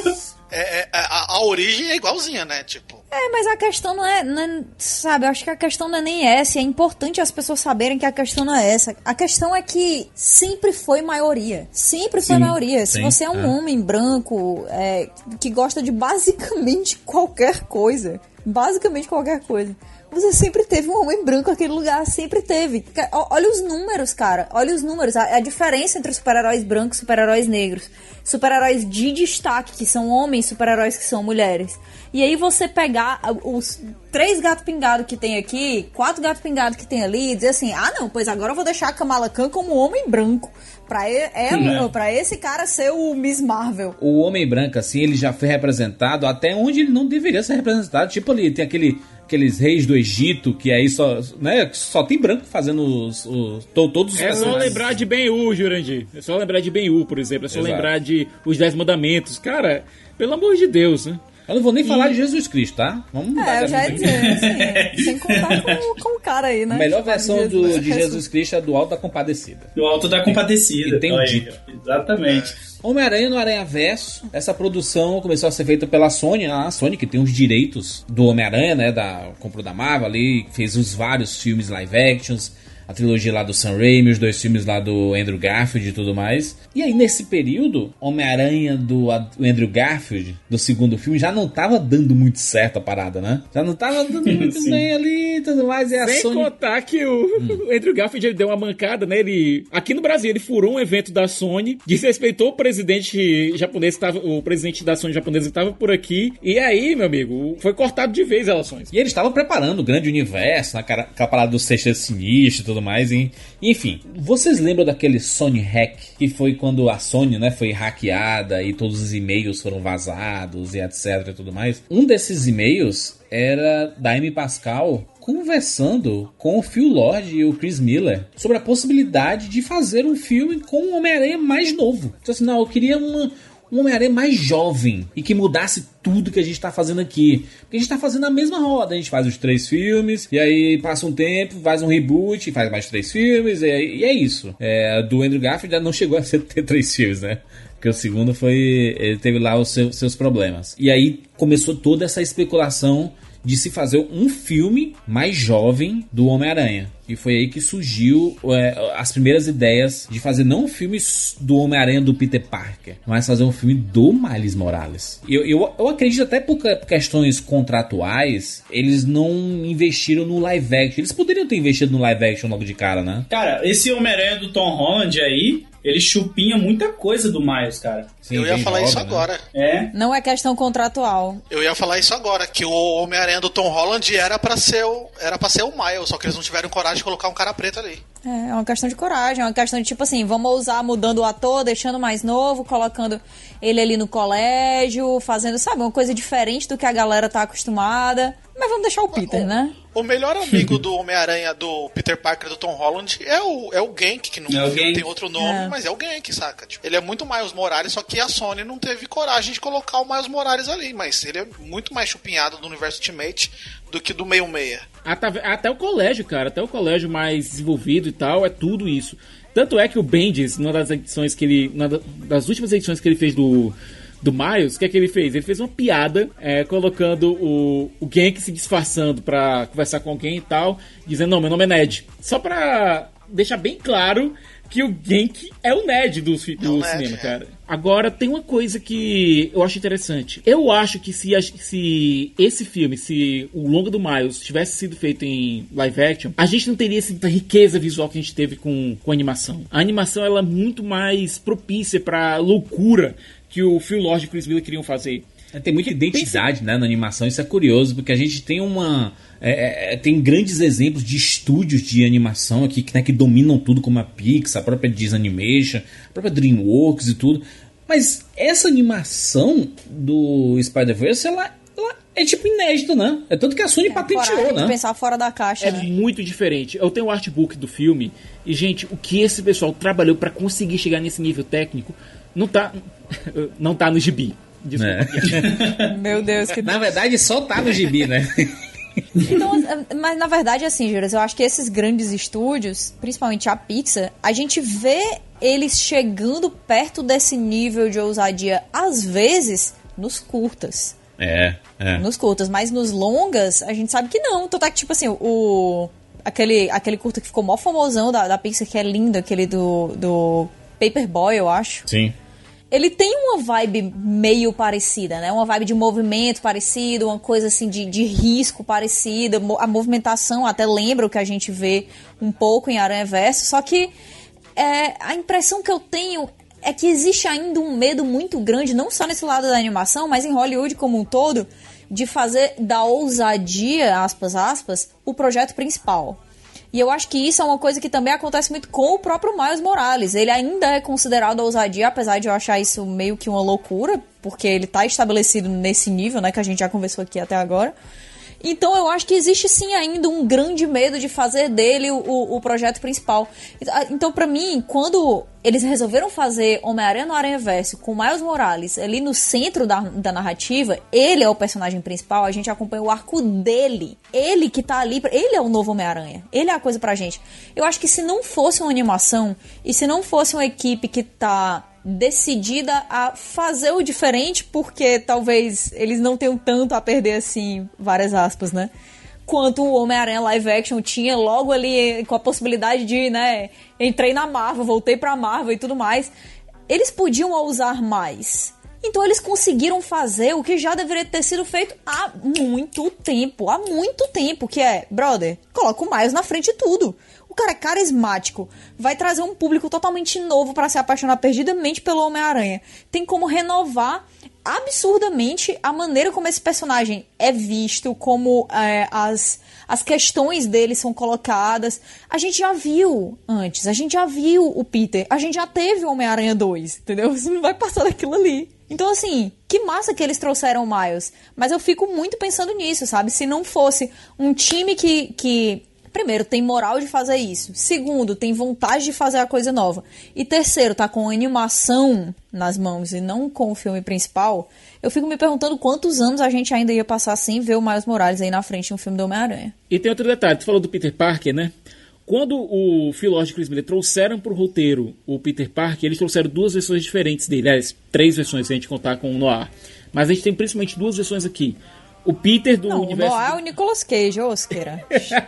A origem é igualzinha, né? Tipo. Mas a questão não é, sabe, eu acho que a questão não é nem essa, é importante as pessoas saberem que a questão não é essa. A questão é que sempre foi maioria. Sempre foi maioria. Se você é um homem branco que gosta de basicamente qualquer coisa, você sempre teve um homem branco naquele lugar, sempre teve. Olha os números, cara. Olha os números. A diferença entre super-heróis brancos e super-heróis negros. Super-heróis de destaque, que são homens, super-heróis que são mulheres. E aí você pegar os 3 gatos pingados que tem aqui, 4 gatos pingados que tem ali, e dizer assim, não, pois agora eu vou deixar a Kamala Khan como homem branco. Pra esse cara ser o Miss Marvel. O homem branco, assim, ele já foi representado até onde ele não deveria ser representado. Tipo ali, tem aqueles reis do Egito, que aí só tem branco fazendo todos os personagens. É só lembrar de Ben-Hur, Jurandir. É só lembrar de Ben-Hur, por exemplo. É só lembrar de Os 10 Mandamentos. Cara, pelo amor de Deus, né? Eu não vou nem falar de Jesus Cristo, tá? Vamos eu já ia dizer, assim, sem contar com o cara aí, né? A melhor versão de Jesus Cristo é do Alto da Compadecida. Do Alto da Compadecida. E tem um dito. Exatamente. Homem-Aranha no Aranhaverso, essa produção começou a ser feita pela Sony, a Sony que tem os direitos do Homem-Aranha, né, comprou da Marvel ali, fez os vários filmes live actions, a trilogia lá do Sam Raimi, os 2 filmes lá do Andrew Garfield e tudo mais. E aí nesse período, Homem-Aranha do Andrew Garfield, do segundo filme, já não tava dando muito certo a parada, né? Já não tava dando muito bem ali e tudo mais. E a Sem Sony... contar que o Andrew Garfield ele deu uma mancada, né? Aqui no Brasil, ele furou um evento da Sony, desrespeitou o presidente japonês, o presidente da Sony japonesa que estava por aqui, e aí, meu amigo, foi cortado de vez as relações. E ele estava preparando o grande universo, aquela parada do Sexteto Sinistro e tudo mais, hein? Enfim, vocês lembram daquele Sony Hack, que foi quando a Sony, né, foi hackeada e todos os e-mails foram vazados e etc e tudo mais? Um desses e-mails era da Amy Pascal conversando com o Phil Lord e o Chris Miller sobre a possibilidade de fazer um filme com um Homem-Aranha mais novo. Então assim, não, eu queria um Homem-Aranha mais jovem e que mudasse tudo que a gente tá fazendo aqui. Porque a gente tá fazendo a mesma roda, a gente faz os 3 filmes, e aí passa um tempo, faz um reboot, e faz mais 3 filmes, e é isso. Do Andrew Garfield já não chegou a ter 3 filmes, né? Porque o segundo ele teve lá os seus problemas. E aí começou toda essa especulação de se fazer um filme mais jovem do Homem-Aranha. E foi aí que surgiu as primeiras ideias de fazer não um filme do Homem-Aranha do Peter Parker, mas fazer um filme do Miles Morales. Eu acredito até por questões contratuais, eles não investiram no live action. Eles poderiam ter investido no live action logo de cara, né? Cara, esse Homem-Aranha do Tom Holland aí, ele chupinha muita coisa do Miles, cara. Sim, eu ia falar isso agora. Não é questão contratual. Eu ia falar isso agora, que o Homem-Aranha do Tom Holland era pra ser o Miles, só que eles não tiveram coragem de colocar um cara preto ali. É uma questão de coragem, é uma questão de tipo assim, vamos usar mudando o ator, deixando mais novo, colocando ele ali no colégio, fazendo, sabe, uma coisa diferente do que a galera tá acostumada. Mas vamos deixar o Peter, né? O melhor amigo do Homem-Aranha, do Peter Parker, do Tom Holland, é o Gank, que não tem outro nome, mas é o Gank, saca? Tipo, ele é muito Miles Morales, só que a Sony não teve coragem de colocar o Miles Morales ali, mas ele é muito mais chupinhado do universo Ultimate do que do meio-meia. Até o colégio, cara, até o colégio mais desenvolvido e tal, é tudo isso. Tanto é que o Bendis, numa das últimas edições que ele fez do Miles, o que é que ele fez? Ele fez uma piada colocando o Gank se disfarçando pra conversar com alguém e tal, dizendo, não, meu nome é Ned. Só pra deixar bem claro que o Gank é o Ned do cinema, cara. Agora, tem uma coisa que eu acho interessante. Eu acho que se esse filme, se o longa do Miles tivesse sido feito em live action, a gente não teria essa riqueza visual que a gente teve com a animação. A animação, ela é muito mais propícia pra loucura que o Phil Lord e Chris Miller queriam fazer. Tem muita identidade, né, na animação, isso é curioso, porque a gente tem tem grandes exemplos de estúdios de animação aqui que dominam tudo, como a Pixar, a própria Disney Animation, a própria DreamWorks e tudo. Mas essa animação do Spider-Verse, ela é tipo inédita, né? É tanto que a Sony patenteou, né? De pensar fora da caixa, né? Muito diferente. Eu tenho o artbook do filme e, gente, o que esse pessoal trabalhou pra conseguir chegar nesse nível técnico não tá no gibi. Desculpa. Meu Deus, que... Na verdade, só tá no gibi, né? Então, mas na verdade, assim, Juras, eu acho que esses grandes estúdios, principalmente a Pixar, a gente vê eles chegando perto desse nível de ousadia, às vezes, nos curtas. Nos curtas, mas nos longas, a gente sabe que não. Então tá que, tipo assim, aquele curta que ficou mó famosão da Pixar, que é lindo, aquele do Paperboy, eu acho. Sim. Ele tem uma vibe meio parecida, né? Uma vibe de movimento parecido, uma coisa assim de risco parecida. A movimentação até lembra o que a gente vê um pouco em Aranhaverso, só que a impressão que eu tenho é que existe ainda um medo muito grande, não só nesse lado da animação, mas em Hollywood como um todo, de fazer da ousadia, aspas, o projeto principal. E eu acho que isso é uma coisa que também acontece muito com o próprio Miles Morales. Ele ainda é considerado ousadia, apesar de eu achar isso meio que uma loucura, porque ele tá estabelecido nesse nível, né, que a gente já conversou aqui até agora. Então eu acho que existe sim ainda um grande medo de fazer dele o projeto principal. Então pra mim, quando eles resolveram fazer Homem-Aranha no Aranhaverso com Miles Morales ali no centro da narrativa, ele é o personagem principal, a gente acompanha o arco dele. Ele que tá ali, ele é o novo Homem-Aranha. Ele é a coisa pra gente. Eu acho que se não fosse uma animação e se não fosse uma equipe que tá decidida a fazer o diferente, porque talvez eles não tenham tanto a perder assim, várias aspas, né? Quanto o Homem-Aranha live action tinha logo ali com a possibilidade de, né, entrei na Marvel, voltei pra Marvel e tudo mais. Eles podiam ousar mais. Então eles conseguiram fazer o que já deveria ter sido feito há muito tempo, que é, brother, coloca o Miles na frente de tudo. O cara é carismático, vai trazer um público totalmente novo pra se apaixonar perdidamente pelo Homem-Aranha. Tem como renovar absurdamente a maneira como esse personagem é visto, como as questões dele são colocadas. A gente já viu antes, a gente já viu o Peter, a gente já teve o Homem-Aranha 2, entendeu? Você não vai passar daquilo ali. Então, assim, que massa que eles trouxeram o Miles. Mas eu fico muito pensando nisso, sabe? Se não fosse um time que primeiro, tem moral de fazer isso. Segundo, tem vontade de fazer a coisa nova. E terceiro, tá com animação nas mãos e não com o filme principal. Eu fico me perguntando quantos anos a gente ainda ia passar sem ver o Miles Morales aí na frente de um filme do Homem-Aranha. E tem outro detalhe, tu falou do Peter Parker, né? Quando o Phil Lord e Chris Miller trouxeram pro roteiro o Peter Parker, eles trouxeram 2 versões diferentes dele. Aliás, 3 versões se a gente contar com o Noir. Mas a gente tem principalmente 2 versões aqui. O Peter do universo... O Noir é o Nicolas Cage, Oscar.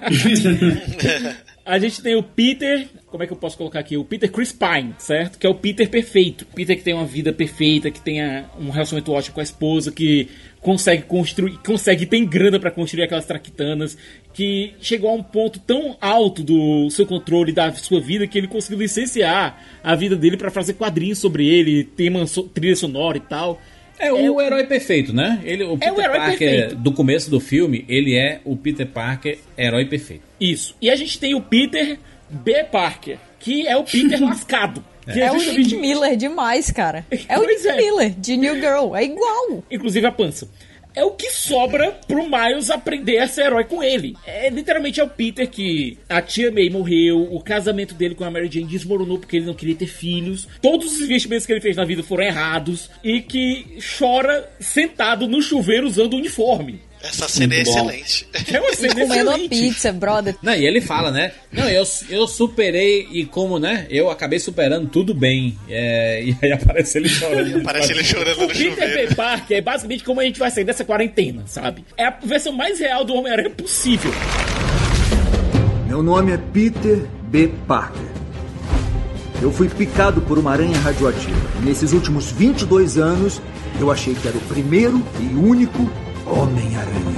A gente tem o Peter... Como é que eu posso colocar aqui? O Peter Chris Pine, certo? Que é o Peter perfeito. Peter que tem uma vida perfeita, que tem um relacionamento ótimo com a esposa, que consegue construir... tem grana pra construir aquelas traquitanas, que chegou a um ponto tão alto do seu controle da sua vida que ele conseguiu licenciar a vida dele pra fazer quadrinhos sobre ele, tema trilha sonora e tal. É o herói perfeito, né? O Peter Parker, perfeito. Do começo do filme, ele é o Peter Parker herói perfeito. Isso. E a gente tem o Peter B. Parker, que é o Peter lascado. É o Nick Miller demais, cara. É o Nick Miller, de New Girl. É igual. Inclusive a pança. É o que sobra pro Miles aprender a ser herói com ele. Literalmente é o Peter que a tia May morreu, o casamento dele com a Mary Jane desmoronou porque ele não queria ter filhos, todos os investimentos que ele fez na vida foram errados, e que chora sentado no chuveiro usando o uniforme. Essa cena é excelente. É uma cena comendo excelente. Pizza, brother. Não, e ele fala, né? Não, eu superei e como, né? Eu acabei superando tudo bem. E aí aparece ele chorando. Aparece ele chorando no chuveiro. O Peter B. Parker é basicamente como a gente vai sair dessa quarentena, sabe? É a versão mais real do Homem-Aranha possível. Meu nome é Peter B. Parker. Eu fui picado por uma aranha radioativa. E nesses últimos 22 anos, eu achei que era o primeiro e único Homem-Aranha.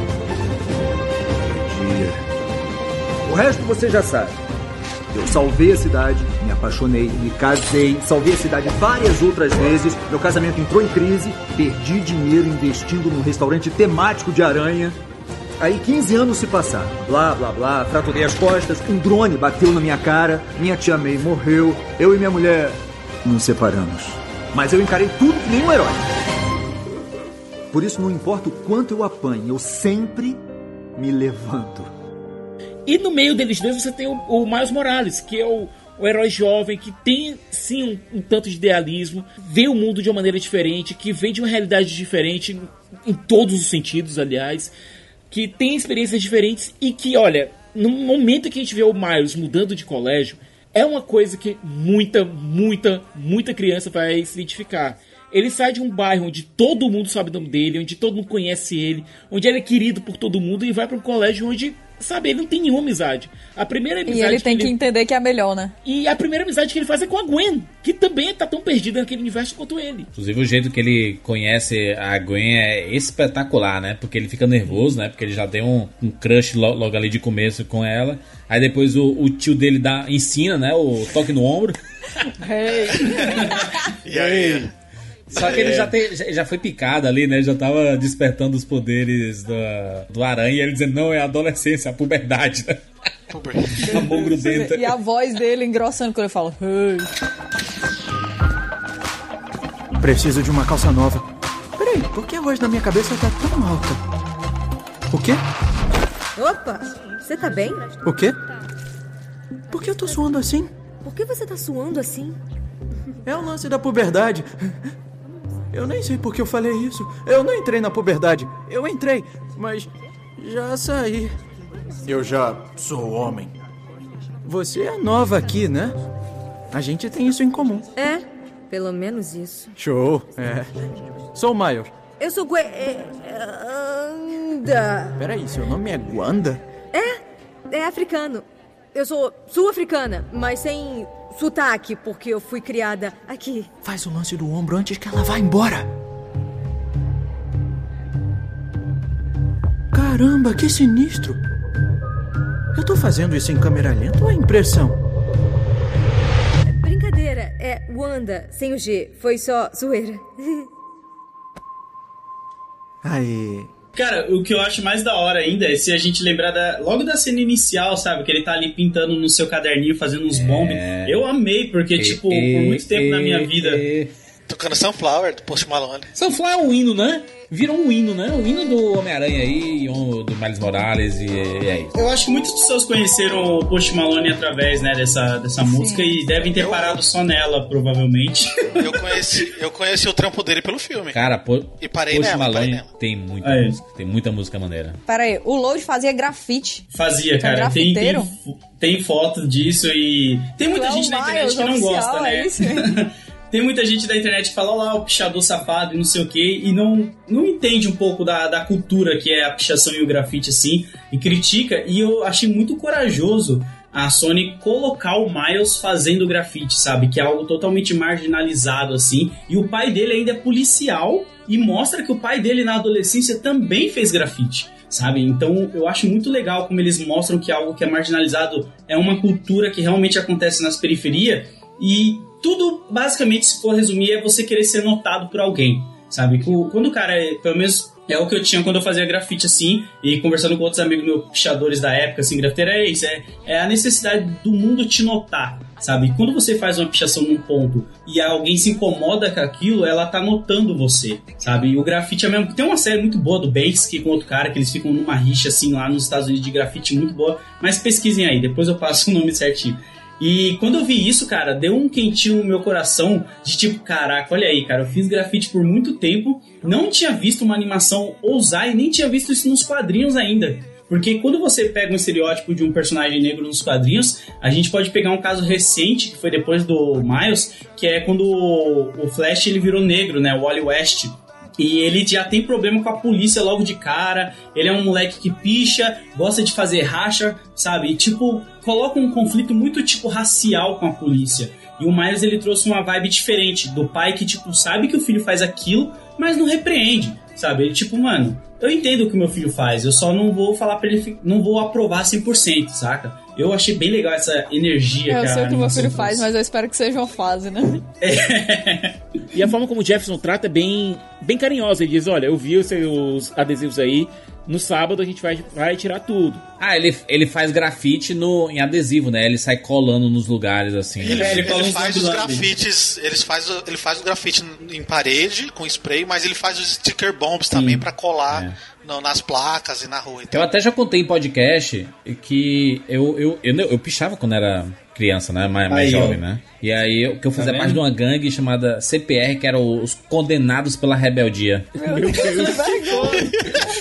O resto você já sabe. Eu salvei a cidade, me apaixonei, me casei, salvei a cidade várias outras vezes, meu casamento entrou em crise, perdi dinheiro investindo num restaurante temático de aranha. Aí 15 anos se passaram, blá blá blá, fraturei as costas, um drone bateu na minha cara, minha tia May morreu, eu e minha mulher nos separamos. Mas eu encarei tudo que nem um herói. Por isso, não importa o quanto eu apanho, eu sempre me levanto. E no meio deles dois você tem o Miles Morales, que é o herói jovem, que tem sim um tanto de idealismo, vê o mundo de uma maneira diferente, que vem de uma realidade diferente, em todos os sentidos, aliás, que tem experiências diferentes e que, olha, no momento que a gente vê o Miles mudando de colégio, é uma coisa que muita criança vai se identificar. Ele sai de um bairro onde todo mundo sabe o nome dele, onde todo mundo conhece ele, onde ele é querido por todo mundo, e vai para um colégio onde, sabe, ele não tem nenhuma amizade. A primeira amizade... E ele tem que entender que é a melhor, né? E a primeira amizade que ele faz é com a Gwen, que também tá tão perdida naquele universo quanto ele. Inclusive o jeito que ele conhece a Gwen é espetacular, né? Porque ele fica nervoso, né? Porque ele já tem um crush logo ali de começo com ela. Aí depois o tio dele ensina, né? O toque no ombro. Hey. E aí... Só que ele já foi picado ali, né? Já tava despertando os poderes do aranha. E ele dizendo, não, é a adolescência, a puberdade, né? A mão grudenta. E a voz dele engrossando quando ele fala, hey. Preciso de uma calça nova. Peraí, por que a voz na minha cabeça tá tão alta? O quê? Opa, você tá bem? O quê? Por que eu tô suando assim? Por que você tá suando assim? É o lance da puberdade. Eu nem sei por que eu falei isso. Eu não entrei na puberdade. Eu entrei, mas já saí. Eu já sou homem. Você é nova aqui, né? A gente tem isso em comum. É, pelo menos isso. Show, é. Sou o Miles. Eu sou Gwanda. Peraí, seu nome é Gwanda? É africano. Eu sou sul-africana, mas sem sotaque, porque eu fui criada aqui. Faz o lance do ombro antes que ela vá embora. Caramba, que sinistro. Eu tô fazendo isso em câmera lenta ou é impressão? Brincadeira, é Wanda, sem o G. Foi só zoeira. Aí... Cara, o que eu acho mais da hora ainda é se a gente lembrar logo da cena inicial, sabe? Que ele tá ali pintando no seu caderninho, fazendo uns bombes. Eu amei, porque, por muito tempo na minha vida... Tocando Sunflower, do Post Malone. Sunflower é um hino, né? virou um hino, né? O hino do Homem-Aranha aí, do Miles Morales, e é isso. Eu acho que muitas pessoas conheceram o Post Malone através, né, dessa música e devem ter parado só nela, provavelmente. Eu conheci o trampo dele pelo filme. Cara, e parei Post nela, Malone tem muita música. Tem muita música maneira. Pera aí, o Load fazia grafite. Fazia, cara. Tem foto disso e... Tem muita gente na internet que não gosta, né? É isso. Tem muita gente da internet que fala, olha lá, o pichador safado e não sei o que, e não entende um pouco da cultura que é a pichação e o grafite, assim, e critica, e eu achei muito corajoso a Sony colocar o Miles fazendo grafite, sabe? Que é algo totalmente marginalizado, assim, e o pai dele ainda é policial, e mostra que o pai dele na adolescência também fez grafite, sabe? Então eu acho muito legal como eles mostram que algo que é marginalizado é uma cultura que realmente acontece nas periferias, e tudo, basicamente, se for resumir, é você querer ser notado por alguém, sabe? Quando o cara, pelo menos é o que eu tinha quando eu fazia grafite, assim, e conversando com outros amigos meus pichadores da época, assim, grafiteiro, é isso, é a necessidade do mundo te notar, sabe? Quando você faz uma pichação num ponto e alguém se incomoda com aquilo, ela tá notando você, sabe? E o grafite é mesmo... Tem uma série muito boa do Banksy com outro cara, que eles ficam numa rixa, assim, lá nos Estados Unidos de grafite muito boa, mas pesquisem aí, depois eu passo o nome certinho. E quando eu vi isso, cara, deu um quentinho no meu coração de tipo, caraca, olha aí, cara, eu fiz grafite por muito tempo, não tinha visto uma animação ousar e nem tinha visto isso nos quadrinhos ainda. Porque quando você pega um estereótipo de um personagem negro nos quadrinhos, a gente pode pegar um caso recente, que foi depois do Miles, que é quando o Flash ele virou negro, né, o Wally West. E ele já tem problema com a polícia logo de cara. Ele é um moleque que picha, gosta de fazer racha, sabe? E, tipo, coloca um conflito muito, tipo, racial com a polícia. E o Miles, ele trouxe uma vibe diferente do pai que, tipo, sabe que o filho faz aquilo, mas não repreende, sabe? Ele, tipo, mano, eu entendo o que o meu filho faz, eu só não vou falar pra ele, não vou aprovar 100%, saca? Eu achei bem legal essa energia, cara. Eu sei o que o meu filho faz, mas eu espero que seja uma fase, né? E a forma como o Jefferson trata é bem carinhosa. Ele diz, olha, eu vi os seus adesivos aí, no sábado a gente vai tirar tudo. Ah, ele faz grafite em adesivo, né? Ele sai colando nos lugares, assim. Ele faz os grafites, ele faz o grafite em parede, com spray, mas ele faz os sticker bombs também pra colar nas placas e na rua. Então. Eu até já contei em podcast que eu pichava quando era criança, né? Mais jovem, né? E aí que eu fazia parte de uma gangue chamada CPR, que era os Condenados pela Rebeldia. Meu Deus, que vergonha.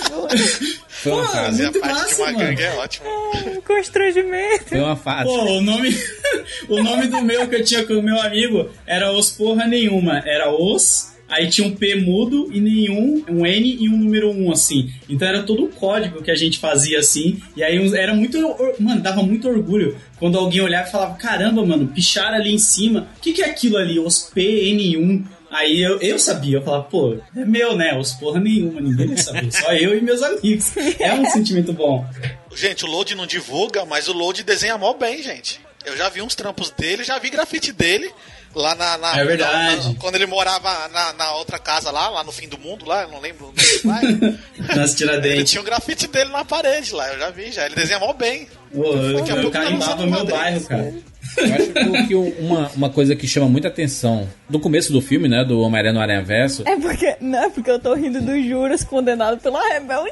Foi uma fase. Fazer parte de uma gangue é ótimo. Constrangimento. Foi uma fase. Pô, o nome do meu que eu tinha com o meu amigo era Os Porra Nenhuma. Era Os... Aí tinha um P mudo e nenhum, um N e um número 1, assim. Então era todo um código que a gente fazia, assim. E aí era muito... Mano, dava muito orgulho quando alguém olhava e falava, caramba, mano, picharam ali em cima. O que é aquilo ali? Os PN1. Aí eu sabia, eu falava, pô, é meu, né? Os porra nenhuma, ninguém vai saber. Só eu e meus amigos. É um sentimento bom. Gente, o Load não divulga, mas o Load desenha mó bem, gente. Eu já vi uns trampos dele, já vi grafite dele. Lá é verdade. Quando ele morava na outra casa lá no fim do mundo, lá, eu não lembro o nome. Nas Tiradentes. Ele tinha um grafite dele na parede lá, eu já vi, já. Ele desenha mó bem. Eu carimbava meu bairro, cara. Eu acho que uma coisa que chama muita atenção no começo do filme, né, do Homem-Aranha no Aranhaverso... Não é porque eu tô rindo do Juras condenado pela rebeldia.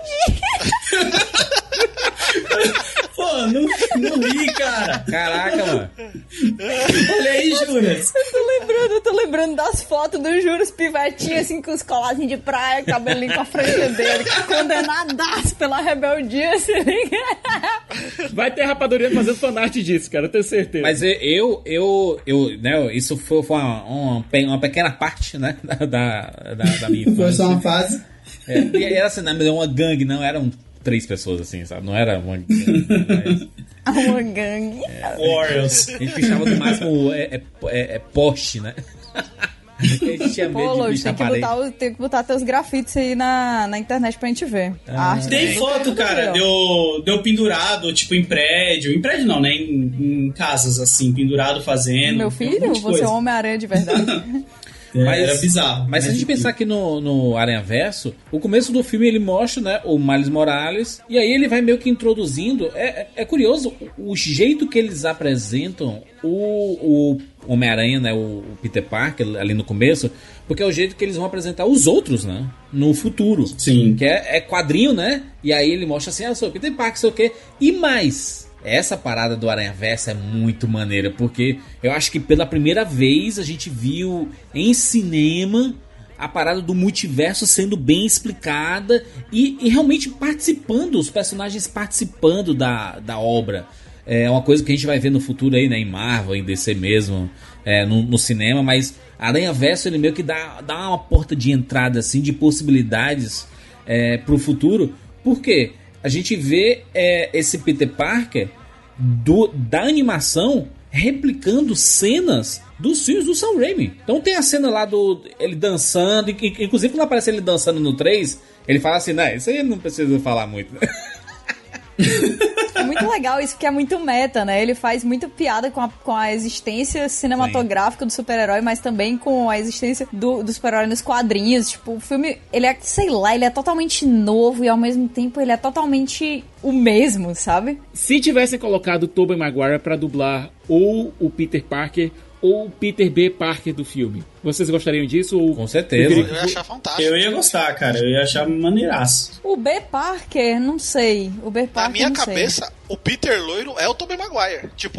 Pô, não ri, cara. Caraca, mano. Olha aí, Juras. Eu tô lembrando das fotos do Juras pivetinho, assim, com os colarzinhos de praia, cabelinho com a frente dele, condenadaço pela rebeldia, se liga. Vai ter rapadoria fazendo fanart disso, cara, eu tenho certeza. Mas né, isso foi uma pequena parte, né, da minha infância. Foi só uma fase. E era assim, não era uma gangue, não eram 3 pessoas, assim, sabe? Não era uma gangue. Mas... uma gangue. Warriors. A gente pichava no máximo poste, né? A gente tinha medo de pichar parede. Tem que botar teus grafites aí na internet pra gente ver. Tem foto, cara, deu pendurado, tipo, em prédio. Em prédio não, né? Em casas, assim, pendurado fazendo. Meu filho? Você é um Homem-Aranha de verdade? Era bizarro. Mas se a gente pensar aqui no Aranhaverso, o começo do filme ele mostra, né, o Miles Morales, e aí ele vai meio que introduzindo. É curioso o jeito que eles apresentam o Homem-Aranha, né, o Peter Parker ali no começo, porque é o jeito que eles vão apresentar os outros, né, no futuro. Sim. Que é quadrinho, né, e aí ele mostra assim, eu sou o Peter Parker, sei o quê, e mais. Essa parada do Aranhaverso é muito maneira, porque eu acho que pela primeira vez a gente viu em cinema a parada do multiverso sendo bem explicada e realmente participando, os personagens participando da obra. É uma coisa que a gente vai ver no futuro aí, né, em Marvel, em DC mesmo, no cinema, mas Aranhaverso ele meio que dá uma porta de entrada assim, de possibilidades pro futuro. Por quê? A gente vê esse Peter Parker da animação replicando cenas dos filmes do Sam Raimi. Então tem a cena lá ele dançando, inclusive quando aparece ele dançando no 3, ele fala assim, né, isso aí não precisa falar muito. É muito legal isso, porque é muito meta, né? Ele faz muito piada com a existência cinematográfica do super-herói, mas também com a existência do super-herói nos quadrinhos. Tipo, o filme, ele é, sei lá, ele é totalmente novo e ao mesmo tempo ele é totalmente o mesmo, sabe? Se tivessem colocado o Tobey Maguire pra dublar ou o Peter Parker ou o Peter B. Parker do filme, vocês gostariam disso? Ou... Com certeza. Eu ia achar fantástico. Eu ia gostar, cara. Eu ia achar maneiraço. O B. Parker, não sei. O B. Parker, na minha não cabeça, sei. O Peter loiro é o Tobey Maguire. Tipo,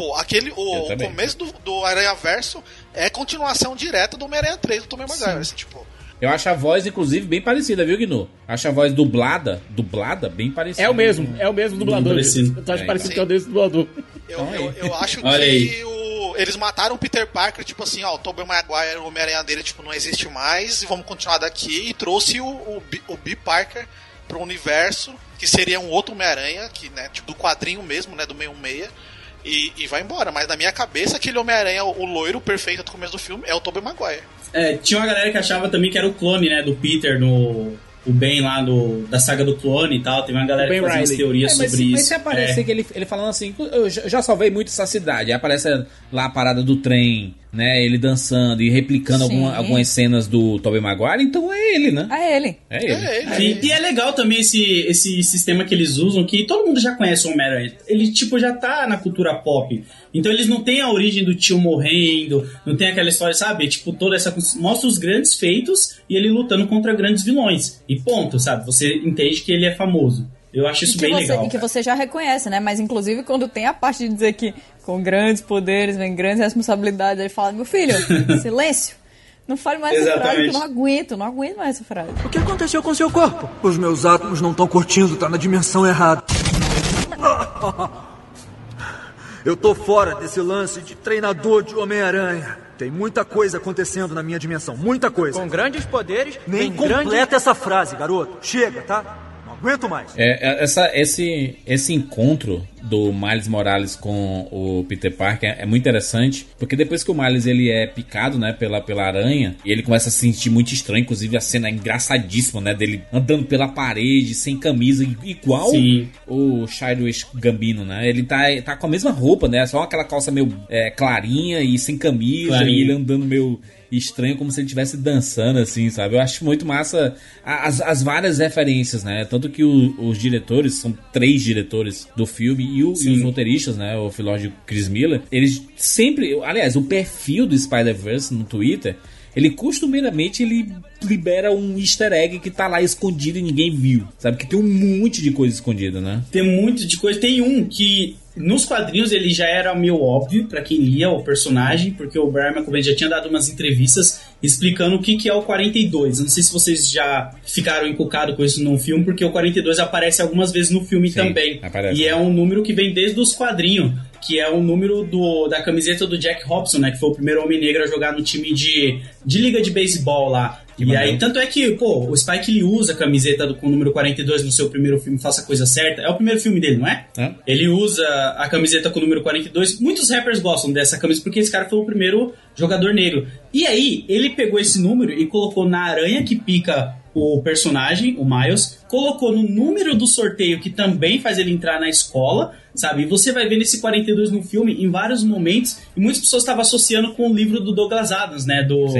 o começo do Aranhaverso é continuação direta do Homem-Aranha 3 do Tobey Maguire. Assim, tipo... Eu acho a voz, inclusive, bem parecida, viu, Gnu? Acho a voz dublada, bem parecida. É o mesmo dublador. Eu acho parecido com o desse dublador. Eu acho que eles mataram o Peter Parker, tipo assim, ó, o Tobey Maguire, o Homem-Aranha dele, tipo, não existe mais, e vamos continuar daqui, e trouxe o B. Parker pro universo, que seria um outro Homem-Aranha, que, né, tipo, do quadrinho mesmo, né, do 616, e vai embora. Mas na minha cabeça, aquele Homem-Aranha, o loiro perfeito do começo do filme, é o Tobey Maguire. Tinha uma galera que achava também que era o clone, né, do Peter o Ben lá da saga do clone e tal. Tem uma galera que fazia umas teorias sobre isso. Mas se aparecer que ele falando assim, eu já salvei muito essa cidade. Aí aparece lá a parada do trem, né? Ele dançando e replicando algumas cenas do Tobey Maguire, então é ele, né? É ele. Sim, e é legal também esse sistema que eles usam, que todo mundo já conhece o Homem-Aranha. Ele, tipo, já tá na cultura pop. Então eles não têm a origem do tio morrendo, não tem aquela história, sabe? Tipo, toda essa... Mostra os grandes feitos e ele lutando contra grandes vilões. E ponto, sabe? Você entende que ele é famoso. Eu acho isso bem legal. E que você já reconhece, né? Mas inclusive quando tem a parte de dizer que com grandes poderes vem grandes responsabilidades, ele fala, meu filho, silêncio. Não fale mais essa frase, que eu não aguento mais essa frase. O que aconteceu com seu corpo? Os meus átomos não estão curtindo, tá na dimensão errada. Eu tô fora desse lance de treinador de Homem-Aranha. Tem muita coisa acontecendo na minha dimensão, muita coisa. Com grandes poderes... Nem completa essa frase, garoto. Chega, tá? Não aguento mais. Esse encontro do Miles Morales com o Peter Parker é muito interessante, porque depois que o Miles ele é picado, né, pela aranha, e ele começa a se sentir muito estranho, inclusive a cena é engraçadíssima, né, dele andando pela parede, sem camisa, igual o Childish Gambino, né, ele tá com a mesma roupa, né, só aquela calça meio clarinha e sem camisa, e ele andando meio estranho, como se ele estivesse dançando, assim, sabe? Eu acho muito massa as várias referências, né? Tanto que os diretores, são 3 diretores do filme, e os roteiristas, né? O Phil Lord e o Chris Miller, eles sempre... Aliás, o perfil do Spider-Verse no Twitter, ele costumeiramente libera um easter egg que tá lá escondido e ninguém viu, sabe? Que tem um monte de coisa escondida, né? Tem um monte de coisa. Tem um que... Nos quadrinhos ele já era meio óbvio pra quem lia o personagem, porque o Brian McAvoy já tinha dado umas entrevistas explicando o que é o 42. Não sei se vocês já ficaram encucados com isso no filme, porque o 42 aparece algumas vezes no filme também. Aparece. E é um número que vem desde os quadrinhos, que é o número da camiseta do Jack Robinson, né? Que foi o primeiro homem negro a jogar no time de liga de beisebol lá. E aí, tanto é que, o Spike ele usa a camiseta com o número 42 no seu primeiro filme, Faça a Coisa Certa. É o primeiro filme dele, não é? Ele usa a camiseta com o número 42. Muitos rappers gostam dessa camisa porque esse cara foi o primeiro jogador negro. E aí, ele pegou esse número e colocou na aranha que pica o personagem, o Miles, colocou no número do sorteio que também faz ele entrar na escola, sabe? E você vai ver nesse 42 no filme em vários momentos, e muitas pessoas estavam associando com o livro do Douglas Adams, né?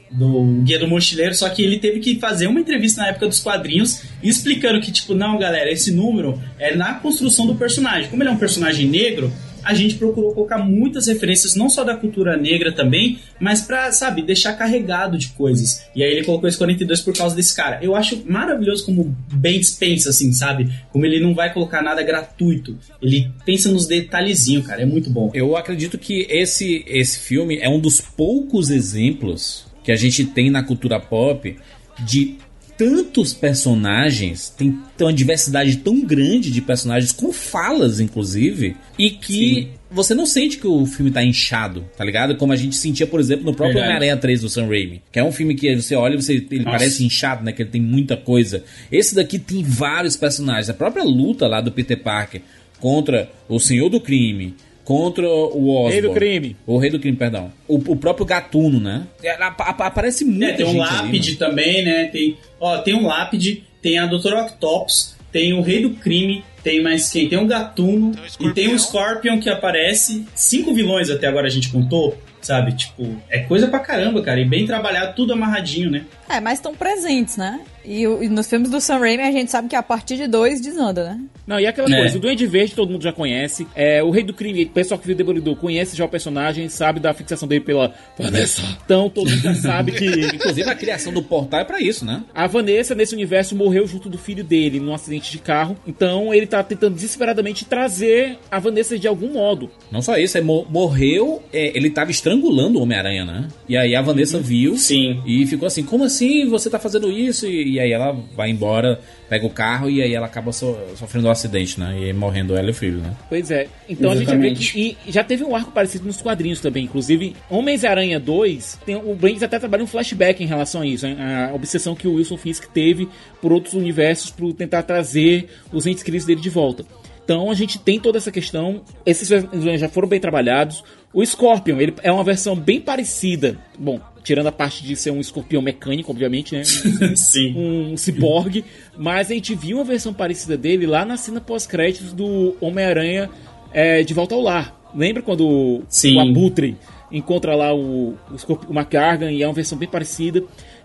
do Guia do Mochileiro, só que ele teve que fazer uma entrevista na época dos quadrinhos explicando que, tipo, não, galera, esse número é na construção do personagem. Como ele é um personagem negro, a gente procurou colocar muitas referências, não só da cultura negra também, mas pra, sabe, deixar carregado de coisas. E aí ele colocou esse 42 por causa desse cara. Eu acho maravilhoso como o Bendis pensa, assim, sabe? Como ele não vai colocar nada gratuito. Ele pensa nos detalhezinhos, cara. É muito bom. Eu acredito que esse filme é um dos poucos exemplos que a gente tem na cultura pop de tantos personagens, tem uma diversidade tão grande de personagens, com falas, inclusive, e que você não sente que o filme tá inchado, tá ligado? Como a gente sentia, por exemplo, no próprio Homem-Aranha 3 do Sam Raimi, que é um filme que você olha e ele parece inchado, né? Que ele tem muita coisa. Esse daqui tem vários personagens. A própria luta lá do Peter Parker contra o Senhor do Crime, contra o Osborn. Rei do Crime. O Rei do Crime, perdão. O próprio Gatuno, né? Aparece muita tem gente um Lápide ali, também, né? Tem um Lápide, tem a Dr. Octopus, tem o Rei do Crime, tem mais quem? Tem um Gatuno e tem um Scorpion que aparece. 5 vilões até agora a gente contou, sabe? Tipo, é coisa pra caramba, cara. E bem trabalhado, tudo amarradinho, né? Mas estão presentes, né? E nos filmes do Sam Raimi a gente sabe que a partir de 2 desanda, né? Não, e aquela coisa, o Duende Verde todo mundo já conhece, o Rei do Crime, o pessoal que viu o Demolidor conhece já o personagem, sabe da fixação dele pela Vanessa. Então todo mundo já sabe que... Inclusive a criação do portal é pra isso, né? A Vanessa, nesse universo, morreu junto do filho dele num acidente de carro, então ele tá tentando desesperadamente trazer a Vanessa de algum modo. Não só isso, morreu, ele tava estrangulando o Homem-Aranha, né? E aí a Vanessa viu e ficou assim, como assim você tá fazendo isso? E aí ela vai embora, pega o carro e aí ela acaba sofrendo um acidente, né? E morrendo ela e o filho, né? Pois é. Então exatamente. A gente vê que já teve um arco parecido nos quadrinhos também. Inclusive, Homens-Aranha 2, o Bendis até trabalha um flashback em relação a isso. A obsessão que o Wilson Fisk teve por outros universos para tentar trazer os entes queridos dele de volta. Então a gente tem toda essa questão. Esses vilões já foram bem trabalhados. O Scorpion, ele é uma versão bem parecida. Bom, tirando a parte de ser um escorpião mecânico, obviamente, né? Sim. Um ciborgue. Mas a gente viu uma versão parecida dele lá na cena pós-créditos do Homem-Aranha de Volta ao Lar. Lembra quando o Abutre encontra lá o McGargan e é uma versão bem parecida.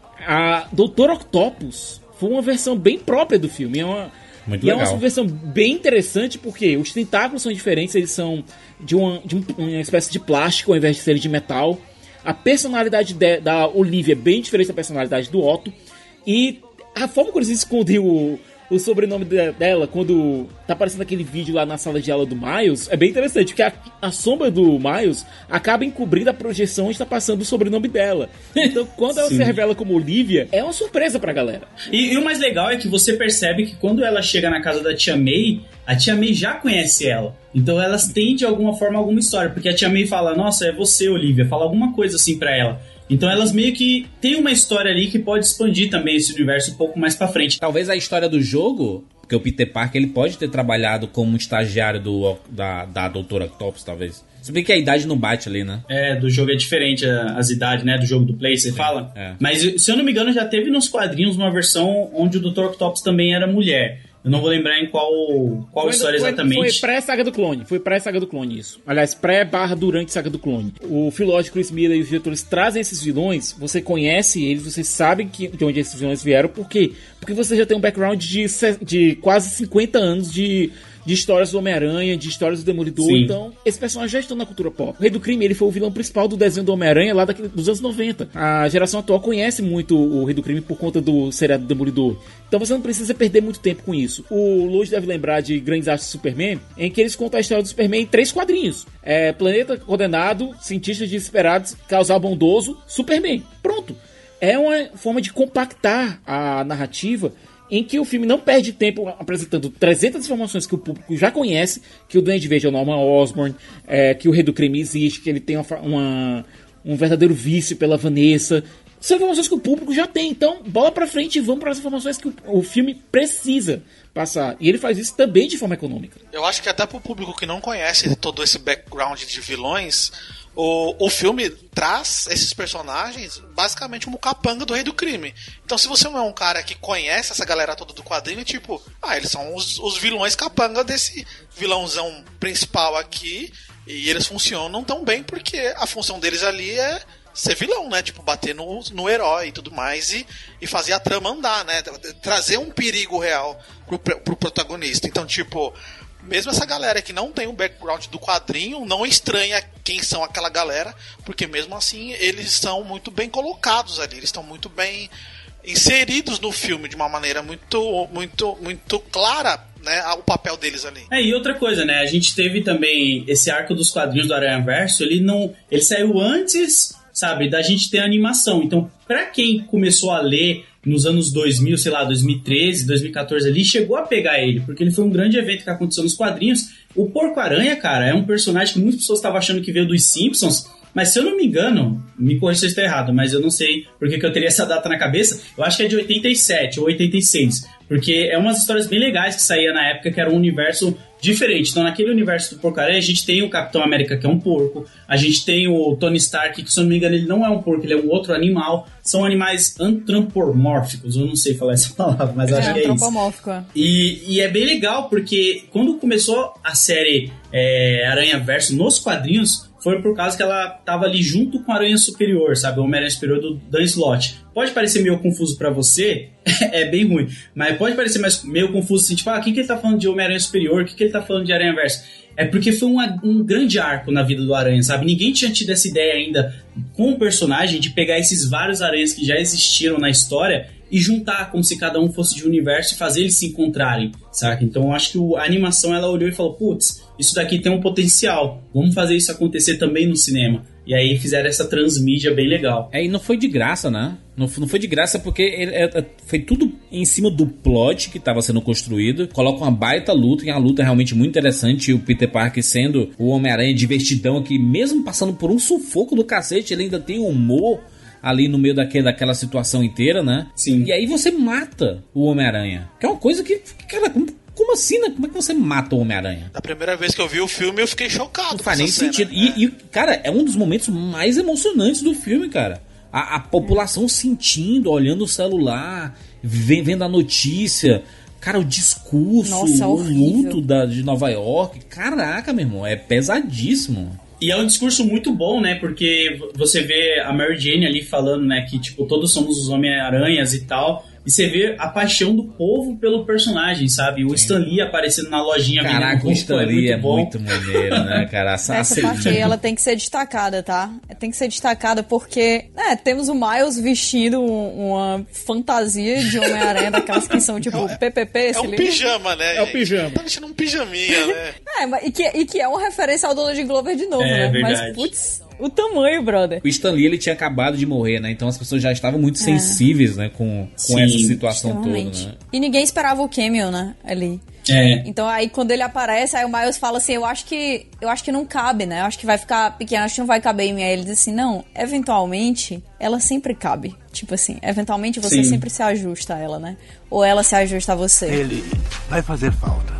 A Dr. Octopus foi uma versão bem própria do filme. Muito legal. É uma versão bem interessante porque os tentáculos são diferentes, eles são de uma espécie de plástico ao invés de serem de metal. A personalidade da Olivia é bem diferente da personalidade do Otto. E a forma como eles escondem o sobrenome dela quando tá aparecendo aquele vídeo lá na sala de aula do Miles é bem interessante, porque a sombra do Miles acaba encobrindo a projeção onde tá passando o sobrenome dela. Então quando ela se revela como Olivia, é uma surpresa pra galera. E o mais legal é que você percebe que quando ela chega na casa da Tia May, a Tia May já conhece ela. Então elas têm de alguma forma alguma história, porque a Tia May fala, nossa, é você, Olivia, fala alguma coisa assim pra ela. Então elas meio que tem uma história ali que pode expandir também esse universo um pouco mais pra frente. Talvez a história do jogo, porque o Peter Parker ele pode ter trabalhado como um estagiário da Doutora Octopus, talvez. Se bem que a idade não bate ali, né? Do jogo é diferente as idades, né? Do jogo do Play, você fala? Mas se eu não me engano, já teve nos quadrinhos uma versão onde o Dr. Octopus também era mulher. Eu não vou lembrar em qual história exatamente. Foi pré-Saga do Clone. Foi pré-Saga do Clone, isso. Aliás, pré/durante Saga do Clone. O Phil Lord, Chris Miller e os diretores trazem esses vilões. Você conhece eles, você sabe de onde esses vilões vieram. Por quê? Porque você já tem um background de quase 50 anos de histórias do Homem-Aranha, de histórias do Demolidor. Sim. Então, esses personagens já estão na cultura pop. O Rei do Crime, ele foi o vilão principal do desenho do Homem-Aranha lá dos anos 90. A geração atual conhece muito o Rei do Crime por conta do seriado do Demolidor. Então você não precisa perder muito tempo com isso. O Luz deve lembrar de Grandes Astros de Superman, em que eles contam a história do Superman em 3 quadrinhos. Planeta Condenado, Cientistas Desesperados, Casal Bondoso, Superman. Pronto. É uma forma de compactar a narrativa em que o filme não perde tempo apresentando 300 informações que o público já conhece, que o Duende Verde é o Norman Osborn, que o Rei do Crime existe, que ele tem um verdadeiro vício pela Vanessa. São informações que o público já tem, então bola pra frente e vamos para as informações que o filme precisa passar. E ele faz isso também de forma econômica. Eu acho que até pro público que não conhece todo esse background de vilões, o filme traz esses personagens basicamente como capanga do Rei do Crime. Então se você não é um cara que conhece essa galera toda do quadrinho, é tipo, eles são os vilões capanga desse vilãozão principal aqui, e eles funcionam tão bem porque a função deles ali é ser vilão, né? Tipo, bater no herói e tudo mais e fazer a trama andar, né? Trazer um perigo real pro protagonista. Então, tipo, mesmo essa galera que não tem o background do quadrinho, não estranha quem são aquela galera, porque mesmo assim eles são muito bem colocados ali, eles estão muito bem inseridos no filme de uma maneira muito clara, né, o papel deles ali. E outra coisa, né, a gente teve também esse arco dos quadrinhos do Aranhaverso, ele saiu antes, sabe, da gente ter a animação. Então, pra quem começou a ler nos anos 2000, sei lá, 2013, 2014 ali, chegou a pegar ele, porque ele foi um grande evento que aconteceu nos quadrinhos. O Porco-Aranha, cara, é um personagem que muitas pessoas estavam achando que veio dos Simpsons, mas se eu não me engano, me corrija se eu estou errado, mas eu não sei porque que eu teria essa data na cabeça, eu acho que é de 87 ou 86, porque é umas histórias bem legais que saía na época, que era um universo diferente. Então, naquele universo do Porco-Aranha, a gente tem o Capitão América, que é um porco, a gente tem o Tony Stark, que se eu não me engano, ele não é um porco, ele é um outro animal. São animais antropomórficos, eu não sei falar essa palavra, mas eu acho que é isso. Antropomórfico. E é bem legal, porque quando começou a série Aranhaverso nos quadrinhos, foi por causa que ela tava ali junto com a Aranha Superior, sabe? O Homem-Aranha Superior do Dan Slott. Pode parecer meio confuso pra você, é bem ruim, mas pode parecer meio confuso assim, tipo, o que ele tá falando de Homem-Aranha Superior, o que ele tá falando de Aranhaverso? É porque foi um grande arco na vida do Aranha, sabe? Ninguém tinha tido essa ideia ainda com o personagem de pegar esses vários aranhas que já existiram na história e juntar como se cada um fosse de um universo e fazer eles se encontrarem, saca? Então eu acho que a animação, ela olhou e falou, putz, isso daqui tem um potencial, vamos fazer isso acontecer também no cinema. E aí fizeram essa transmídia bem legal. E não foi de graça, né? Não foi de graça porque foi tudo em cima do plot que estava sendo construído. Coloca uma baita luta, e uma luta realmente muito interessante. O Peter Parker sendo o Homem-Aranha divertidão, que mesmo passando por um sufoco do cacete, ele ainda tem humor ali no meio daquela situação inteira, né? Sim. E aí você mata o Homem-Aranha. Que é uma coisa que, cara, como assim, né? Como é que você mata o Homem-Aranha? Da primeira vez que eu vi o filme, eu fiquei chocado. Não faz nem sentido. E, cara, é um dos momentos mais emocionantes do filme, cara. A população sentindo, olhando o celular, vendo a notícia. Cara, o discurso, nossa, o luto de Nova York. Caraca, meu irmão, é pesadíssimo. E é um discurso muito bom, né? Porque você vê a Mary Jane ali falando, né? Que, tipo, todos somos os Homem-Aranhas e tal. E você vê a paixão do povo pelo personagem, sabe? O Stan Lee aparecendo na lojinha. Caraca, o Stan Lee é muito maneiro, né, cara? Essa parte aí, ela tem que ser destacada, tá? Tem que ser destacada porque, temos o Miles vestindo uma fantasia de Homem-Aranha, daquelas que são, tipo, PPP. É um pijama, né? É o pijama. Tá vestindo um pijaminha, né? E que é uma referência ao Donald Glover de novo, né? Verdade. Mas, putz, o tamanho, brother. O Stan Lee, ele tinha acabado de morrer, né? Então as pessoas já estavam muito sensíveis, né? Com essa situação toda, né? E ninguém esperava o cameo, né? Ali. Então aí quando ele aparece, aí o Miles fala assim, eu acho que não cabe, né? Eu acho que vai ficar pequeno, acho que não vai caber em mim. Aí ele diz assim, não, eventualmente ela sempre cabe. Tipo assim, eventualmente você sempre se ajusta a ela, né? Ou ela se ajusta a você. Ele vai fazer falta.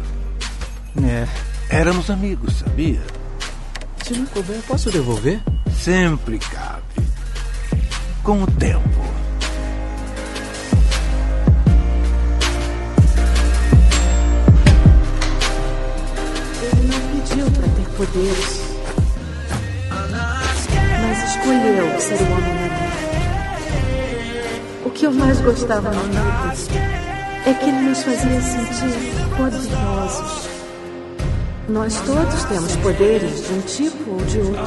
Éramos amigos, sabia? Se não couber, posso devolver? Sempre cabe. Com o tempo. Ele não pediu para ter poderes, mas escolheu ser o Homem-Aranha. O que eu mais gostava nele é que ele nos fazia sentir poderosos. Nós todos temos poderes de um tipo ou de outro.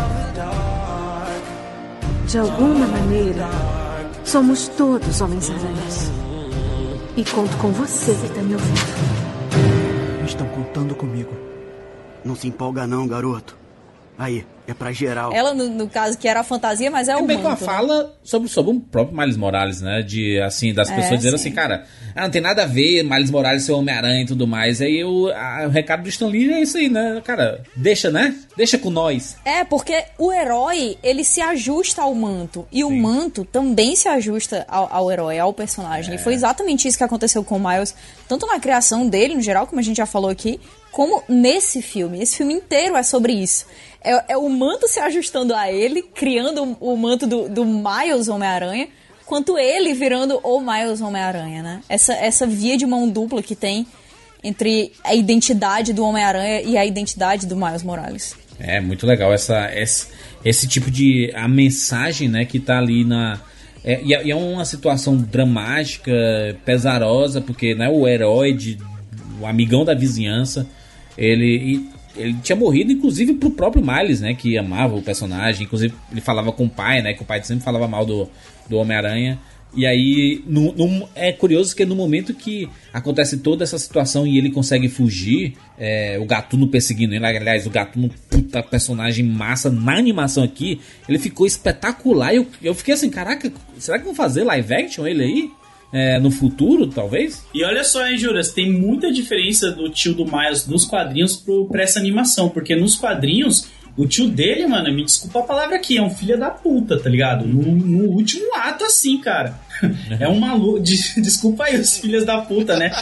De alguma maneira, somos todos Homens-Aranhas. E conto com você que está me ouvindo. Estão contando comigo. Não se empolga não, garoto. Aí, é pra geral. Ela, no caso, que era a fantasia, mas é o bem manto, com a fala sobre o próprio Miles Morales, né? De, assim, das pessoas dizendo assim, cara, não tem nada a ver Miles Morales ser Homem-Aranha e tudo mais. Aí o recado do Stan Lee é isso aí, né? Cara, deixa, né? Deixa com nós. Porque o herói, ele se ajusta ao manto. E o manto também se ajusta ao herói, ao personagem. E foi exatamente isso que aconteceu com o Miles, tanto na criação dele, no geral, como a gente já falou aqui, como nesse filme. Esse filme inteiro é sobre isso. É o manto se ajustando a ele, criando o manto do Miles Homem-Aranha, quanto ele virando o Miles Homem-Aranha, né? Essa via de mão dupla que tem entre a identidade do Homem-Aranha e a identidade do Miles Morales. É muito legal esse tipo de... a mensagem, né, que tá ali na... E é uma situação dramática, pesarosa, porque, né, o herói, o amigão da vizinhança, ele tinha morrido, inclusive, pro próprio Miles, né, que amava o personagem. Inclusive, ele falava com o pai, né, que o pai sempre falava mal do Homem-Aranha. E aí, é curioso que no momento que acontece toda essa situação e ele consegue fugir, o Gatuno perseguindo ele, aliás, o Gatuno, puta personagem massa, na animação aqui, ele ficou espetacular. Eu fiquei assim, caraca, será que vão fazer live action ele aí? No futuro, talvez? E olha só, hein, Juras, tem muita diferença do tio do Miles dos quadrinhos pra essa animação, porque nos quadrinhos, o tio dele, mano, me desculpa a palavra aqui, é um filho da puta, tá ligado? No último ato, assim, cara. É um maluco. Desculpa aí os filhos da puta, né?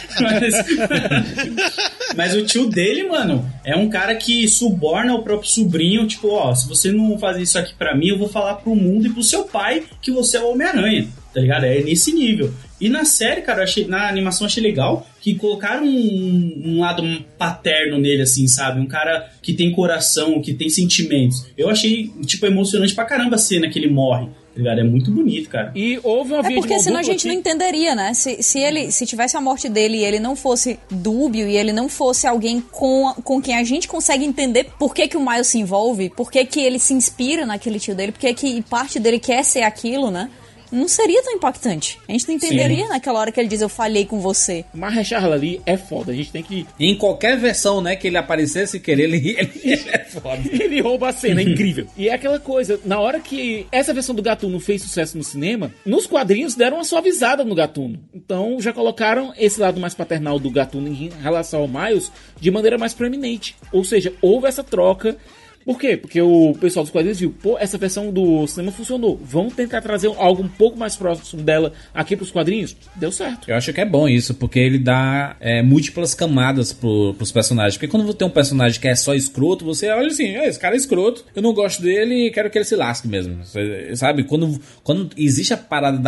Mas o tio dele, mano, é um cara que suborna o próprio sobrinho, tipo, ó, se você não fazer isso aqui pra mim, eu vou falar pro mundo e pro seu pai que você é o Homem-Aranha, tá ligado? É nesse nível. E na série, cara, na animação achei legal que colocaram um lado paterno nele, assim, sabe? Um cara que tem coração, que tem sentimentos. Eu achei, tipo, emocionante pra caramba a cena que ele morre, tá ligado? É muito bonito, cara. E houve uma via de mão porque senão a gente aqui. não entenderia, né? Se tivesse a morte dele e ele não fosse dúbio e ele não fosse alguém com quem a gente consegue entender por que o Miles se envolve, por que ele se inspira naquele tio dele, por que parte dele quer ser aquilo, né? Não seria tão impactante. A gente não entenderia naquela hora que ele diz, eu falhei com você. Mas Marshall ali é foda, a gente tem que... E em qualquer versão, né, que ele aparecesse querer, ele é foda. Ele rouba a cena, é incrível. E é aquela coisa, na hora que essa versão do Gatuno fez sucesso no cinema, nos quadrinhos deram uma suavizada no Gatuno. Então já colocaram esse lado mais paternal do Gatuno em relação ao Miles de maneira mais proeminente. Ou seja, houve essa troca. Por quê? Porque o pessoal dos quadrinhos viu, pô, essa versão do cinema funcionou. Vamos tentar trazer algo um pouco mais próximo dela aqui pros quadrinhos? Deu certo. Eu acho que é bom isso, porque ele dá múltiplas camadas pros personagens. Porque quando você tem um personagem que é só escroto, você olha assim, esse cara é escroto, eu não gosto dele e quero que ele se lasque mesmo. Sabe? Quando existe a parada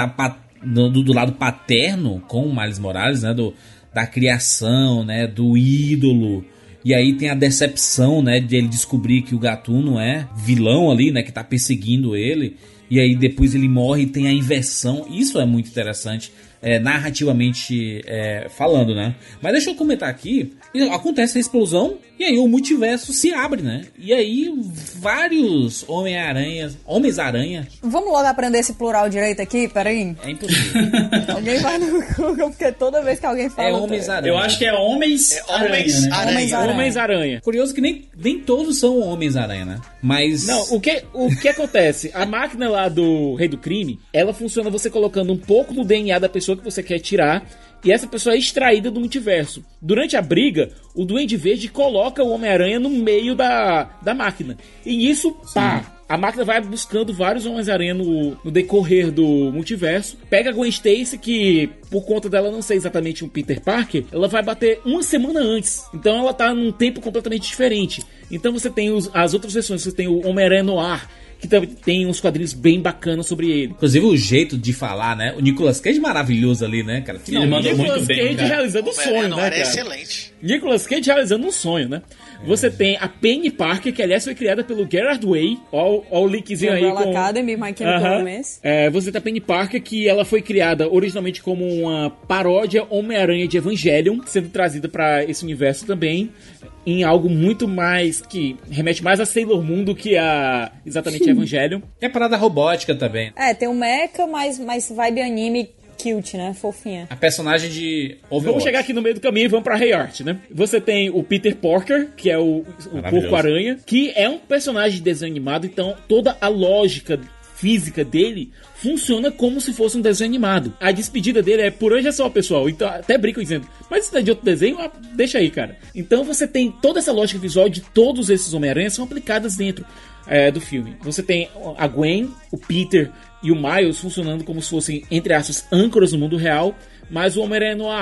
do lado paterno com o Miles Morales, né? Da criação, né? Do ídolo. E aí tem a decepção, né, de ele descobrir que o Gatuno é vilão ali, né, que tá perseguindo ele. E aí depois ele morre e tem a inversão. Isso é muito interessante, narrativamente falando, né? Mas deixa eu comentar aqui. Acontece a explosão e aí o multiverso se abre, né? E aí vários Homens-Aranha... Vamos logo aprender esse plural direito aqui, peraí. É impossível. Alguém vai no Google, porque toda vez que alguém fala... É Homens-Aranha. Eu acho que é Homens-Aranha. Curioso que nem todos são Homens-Aranha, né? Mas... Não, o que acontece? A máquina lá do Rei do Crime, ela funciona você colocando um pouco do DNA da pessoa que você quer tirar, e essa pessoa é extraída do multiverso. Durante a briga, o Duende Verde coloca o Homem-Aranha no meio da máquina. E nisso, pá, a máquina vai buscando vários Homens-Aranha no decorrer do multiverso. Pega a Gwen Stacy, que por conta dela não ser exatamente um Peter Parker, ela vai bater uma semana antes. Então ela tá num tempo completamente diferente. Então você tem as outras versões, você tem o Homem-Aranha Noir, que também tem uns quadrinhos bem bacanas sobre ele. Inclusive o jeito de falar, né? O Nicolas Cage maravilhoso ali, né, cara? Ele mandou muito bem, Nicolas Cage realizando um sonho, né, cara? É excelente. Nicolas Cage realizando um sonho, né? Você tem a Penny Parker, que aliás foi criada pelo Gerard Way. Ó o linkzinho aí com... Academy, My Chemical Romance. Você tem a Penny Parker, que ela foi criada originalmente como uma paródia Homem-Aranha de Evangelion, sendo trazida pra esse universo também, em algo muito mais, que remete mais a Sailor Moon do que a exatamente Evangelion. É parada robótica também. Tem um mecha, mas vibe anime cute, né? Fofinha. A personagem de Overwatch. Vamos chegar aqui no meio do caminho e vamos pra Rei Art, né? Você tem o Peter Parker, que é o Porco-Aranha, que é um personagem de desenho animado, então toda a lógica física dele funciona como se fosse um desenho animado. A despedida dele é por hoje é só, pessoal. Então até brinco dizendo, mas isso é de outro desenho? Deixa aí, cara. Então você tem toda essa lógica visual de todos esses Homem-Aranha são aplicadas dentro do filme. Você tem a Gwen, o Peter e o Miles funcionando como se fossem, entre aspas, âncoras no mundo real, mas o Homem-Aranha Noir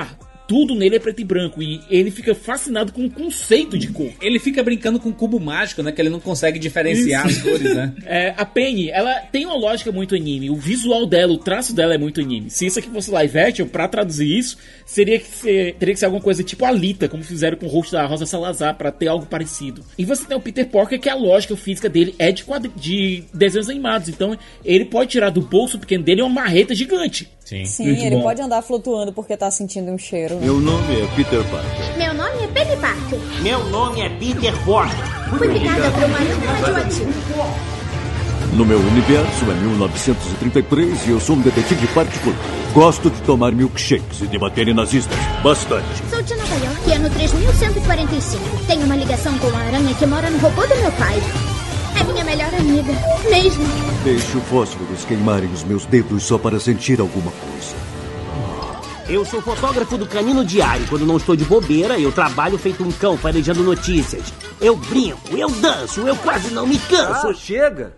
tudo nele é preto e branco. E ele fica fascinado com o conceito de cor. Ele fica brincando com o cubo mágico, né? Que ele não consegue diferenciar as cores, né? A Penny, ela tem uma lógica muito anime. O visual dela, o traço dela é muito anime. Se isso aqui fosse live action, pra traduzir isso, teria que ser alguma coisa tipo Alita, como fizeram com o rosto da Rosa Salazar, pra ter algo parecido. E você tem o Peter Parker, que a lógica física dele é de desenhos animados. Então, ele pode tirar do bolso pequeno dele uma marreta gigante. Sim, ele pode andar flutuando porque tá sentindo um cheiro. Meu nome é Peter Parker. Meu nome é Penny Parker. Meu nome é Peter Parker. Fui picada por uma aranha radioativa. No meu universo é 1933 e eu sou um detetive particular. Gosto de tomar milkshakes e debater em nazistas. Bastante. Sou de Nova York, ano 3145. Tenho uma ligação com a aranha que mora no robô do meu pai. É minha melhor amiga, mesmo. Deixo fósforos queimarem os meus dedos só para sentir alguma coisa. Eu sou fotógrafo do Canino Diário. Quando não estou de bobeira, eu trabalho feito um cão farejando notícias. Eu brinco, eu danço, eu quase não me canso. Chega!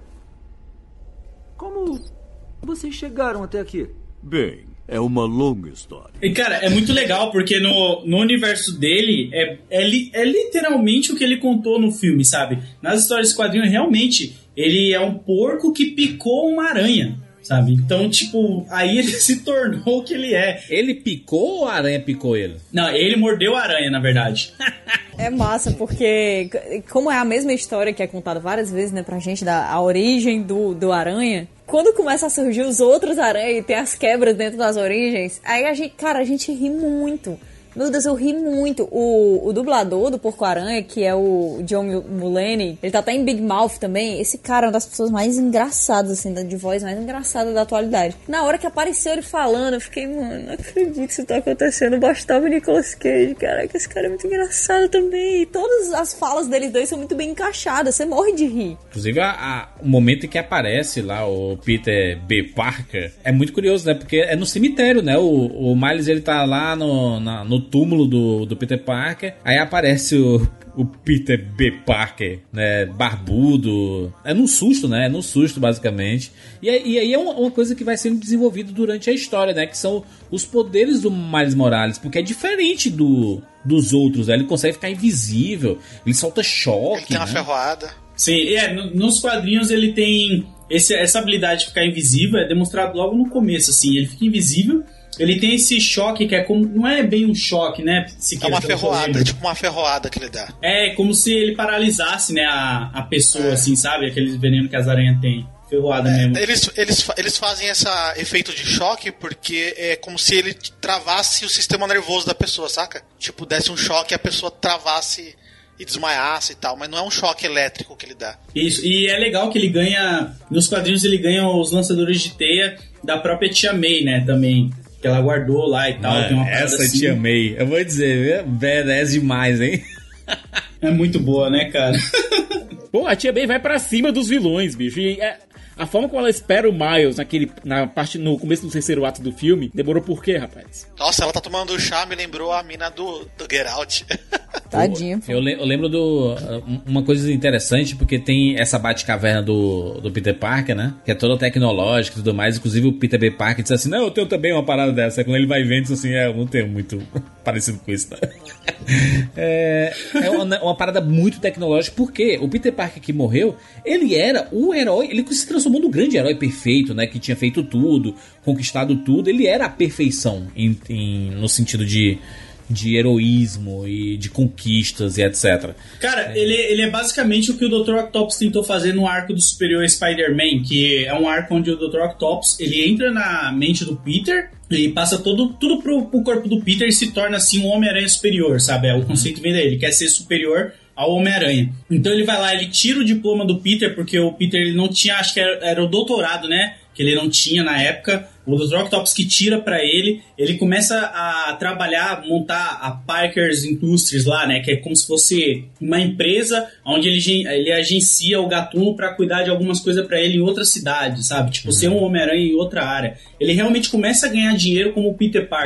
Como vocês chegaram até aqui? Bem, é uma longa história. E, cara, é muito legal porque no universo dele é literalmente o que ele contou no filme, sabe? Nas histórias de quadrinhos, realmente, ele é um porco que picou uma aranha, sabe? Então, tipo, aí ele se tornou o que ele é. Ele picou ou a aranha picou ele? Não, ele mordeu a aranha, na verdade. É massa, porque como é a mesma história que é contada várias vezes, né, pra gente, a origem do aranha, quando começa a surgir os outros aranhas e tem as quebras dentro das origens, aí a gente ri muito. Meu Deus, eu ri muito. O dublador do Porco-Aranha, que é o John Mulaney, ele tá até em Big Mouth também. Esse cara é uma das pessoas mais engraçadas, assim, de voz mais engraçada da atualidade. Na hora que apareceu ele falando, eu fiquei, mano, não acredito que isso tá acontecendo. Bastava o Nicolas Cage, caraca, esse cara é muito engraçado também. E todas as falas deles dois são muito bem encaixadas, você morre de rir. Inclusive, o momento em que aparece lá o Peter B. Parker é muito curioso, né? Porque é no cemitério, né? O Miles, ele tá lá no túmulo do Peter Parker. Aí aparece o Peter B. Parker, né, barbudo. É num susto, né? É num susto, basicamente. E aí é uma coisa que vai sendo desenvolvida durante a história, né? Que são os poderes do Miles Morales, porque é diferente dos outros, né? Ele consegue ficar invisível, ele solta choque. Ele tem uma ferroada. Sim, nos quadrinhos ele tem essa habilidade de ficar invisível, é demonstrado logo no começo, assim. Ele fica invisível. Ele tem esse choque que é como... Não é bem um choque, né? É uma ferroada, é tipo uma ferroada que ele dá. É como se ele paralisasse, né, a pessoa, assim, sabe? Aqueles venenos que as aranhas têm. Ferroada mesmo. Eles fazem esse efeito de choque porque é como se ele travasse o sistema nervoso da pessoa, saca? Tipo, desse um choque e a pessoa travasse e desmaiasse e tal, mas não é um choque elétrico que ele dá. Isso, e é legal que ele ganha... Nos quadrinhos ele ganha os lançadores de teia da própria Tia May, né, também. Que ela guardou lá e tal. Mano, tem uma essa assim. Tia May, eu vou dizer, badass demais, hein? É muito boa, né, cara? Pô, a Tia May vai pra cima dos vilões, bicho. E a forma como ela espera o Miles no começo do terceiro ato do filme, demorou por quê, rapaz? Nossa, ela tá tomando chá, me lembrou a mina do Get Out. Tadinho. Eu lembro uma coisa interessante, porque tem essa Batcaverna do Peter Parker, né? Que é toda tecnológica e tudo mais. Inclusive o Peter B. Parker diz assim, não, eu tenho também uma parada dessa. Aí quando ele vai vendo, diz assim, eu não tenho muito parecido com isso, né? É uma parada muito tecnológica, porque o Peter Parker que morreu, ele era o herói, ele se transformou num grande herói perfeito, né? Que tinha feito tudo, conquistado tudo. Ele era a perfeição no sentido de heroísmo e de conquistas e etc. Cara, ele é basicamente o que o Dr. Octopus tentou fazer no arco do Superior Spider-Man, que é um arco onde o Dr. Octopus, ele entra na mente do Peter, ele passa tudo pro corpo do Peter e se torna assim um Homem-Aranha superior, sabe? O conceito vem daí, ele quer ser superior ao Homem-Aranha. Então ele vai lá, ele tira o diploma do Peter, porque o Peter ele não tinha, acho que era o doutorado, né? Que ele não tinha na época. O Dr. Octopus que tira pra ele começa a trabalhar, montar a Parker's Industries lá, né? Que é como se fosse uma empresa onde ele agencia o Gatuno pra cuidar de algumas coisas pra ele em outra cidade, sabe? Tipo, ser um Homem-Aranha em outra área. Ele realmente começa a ganhar dinheiro como o Peter Parker.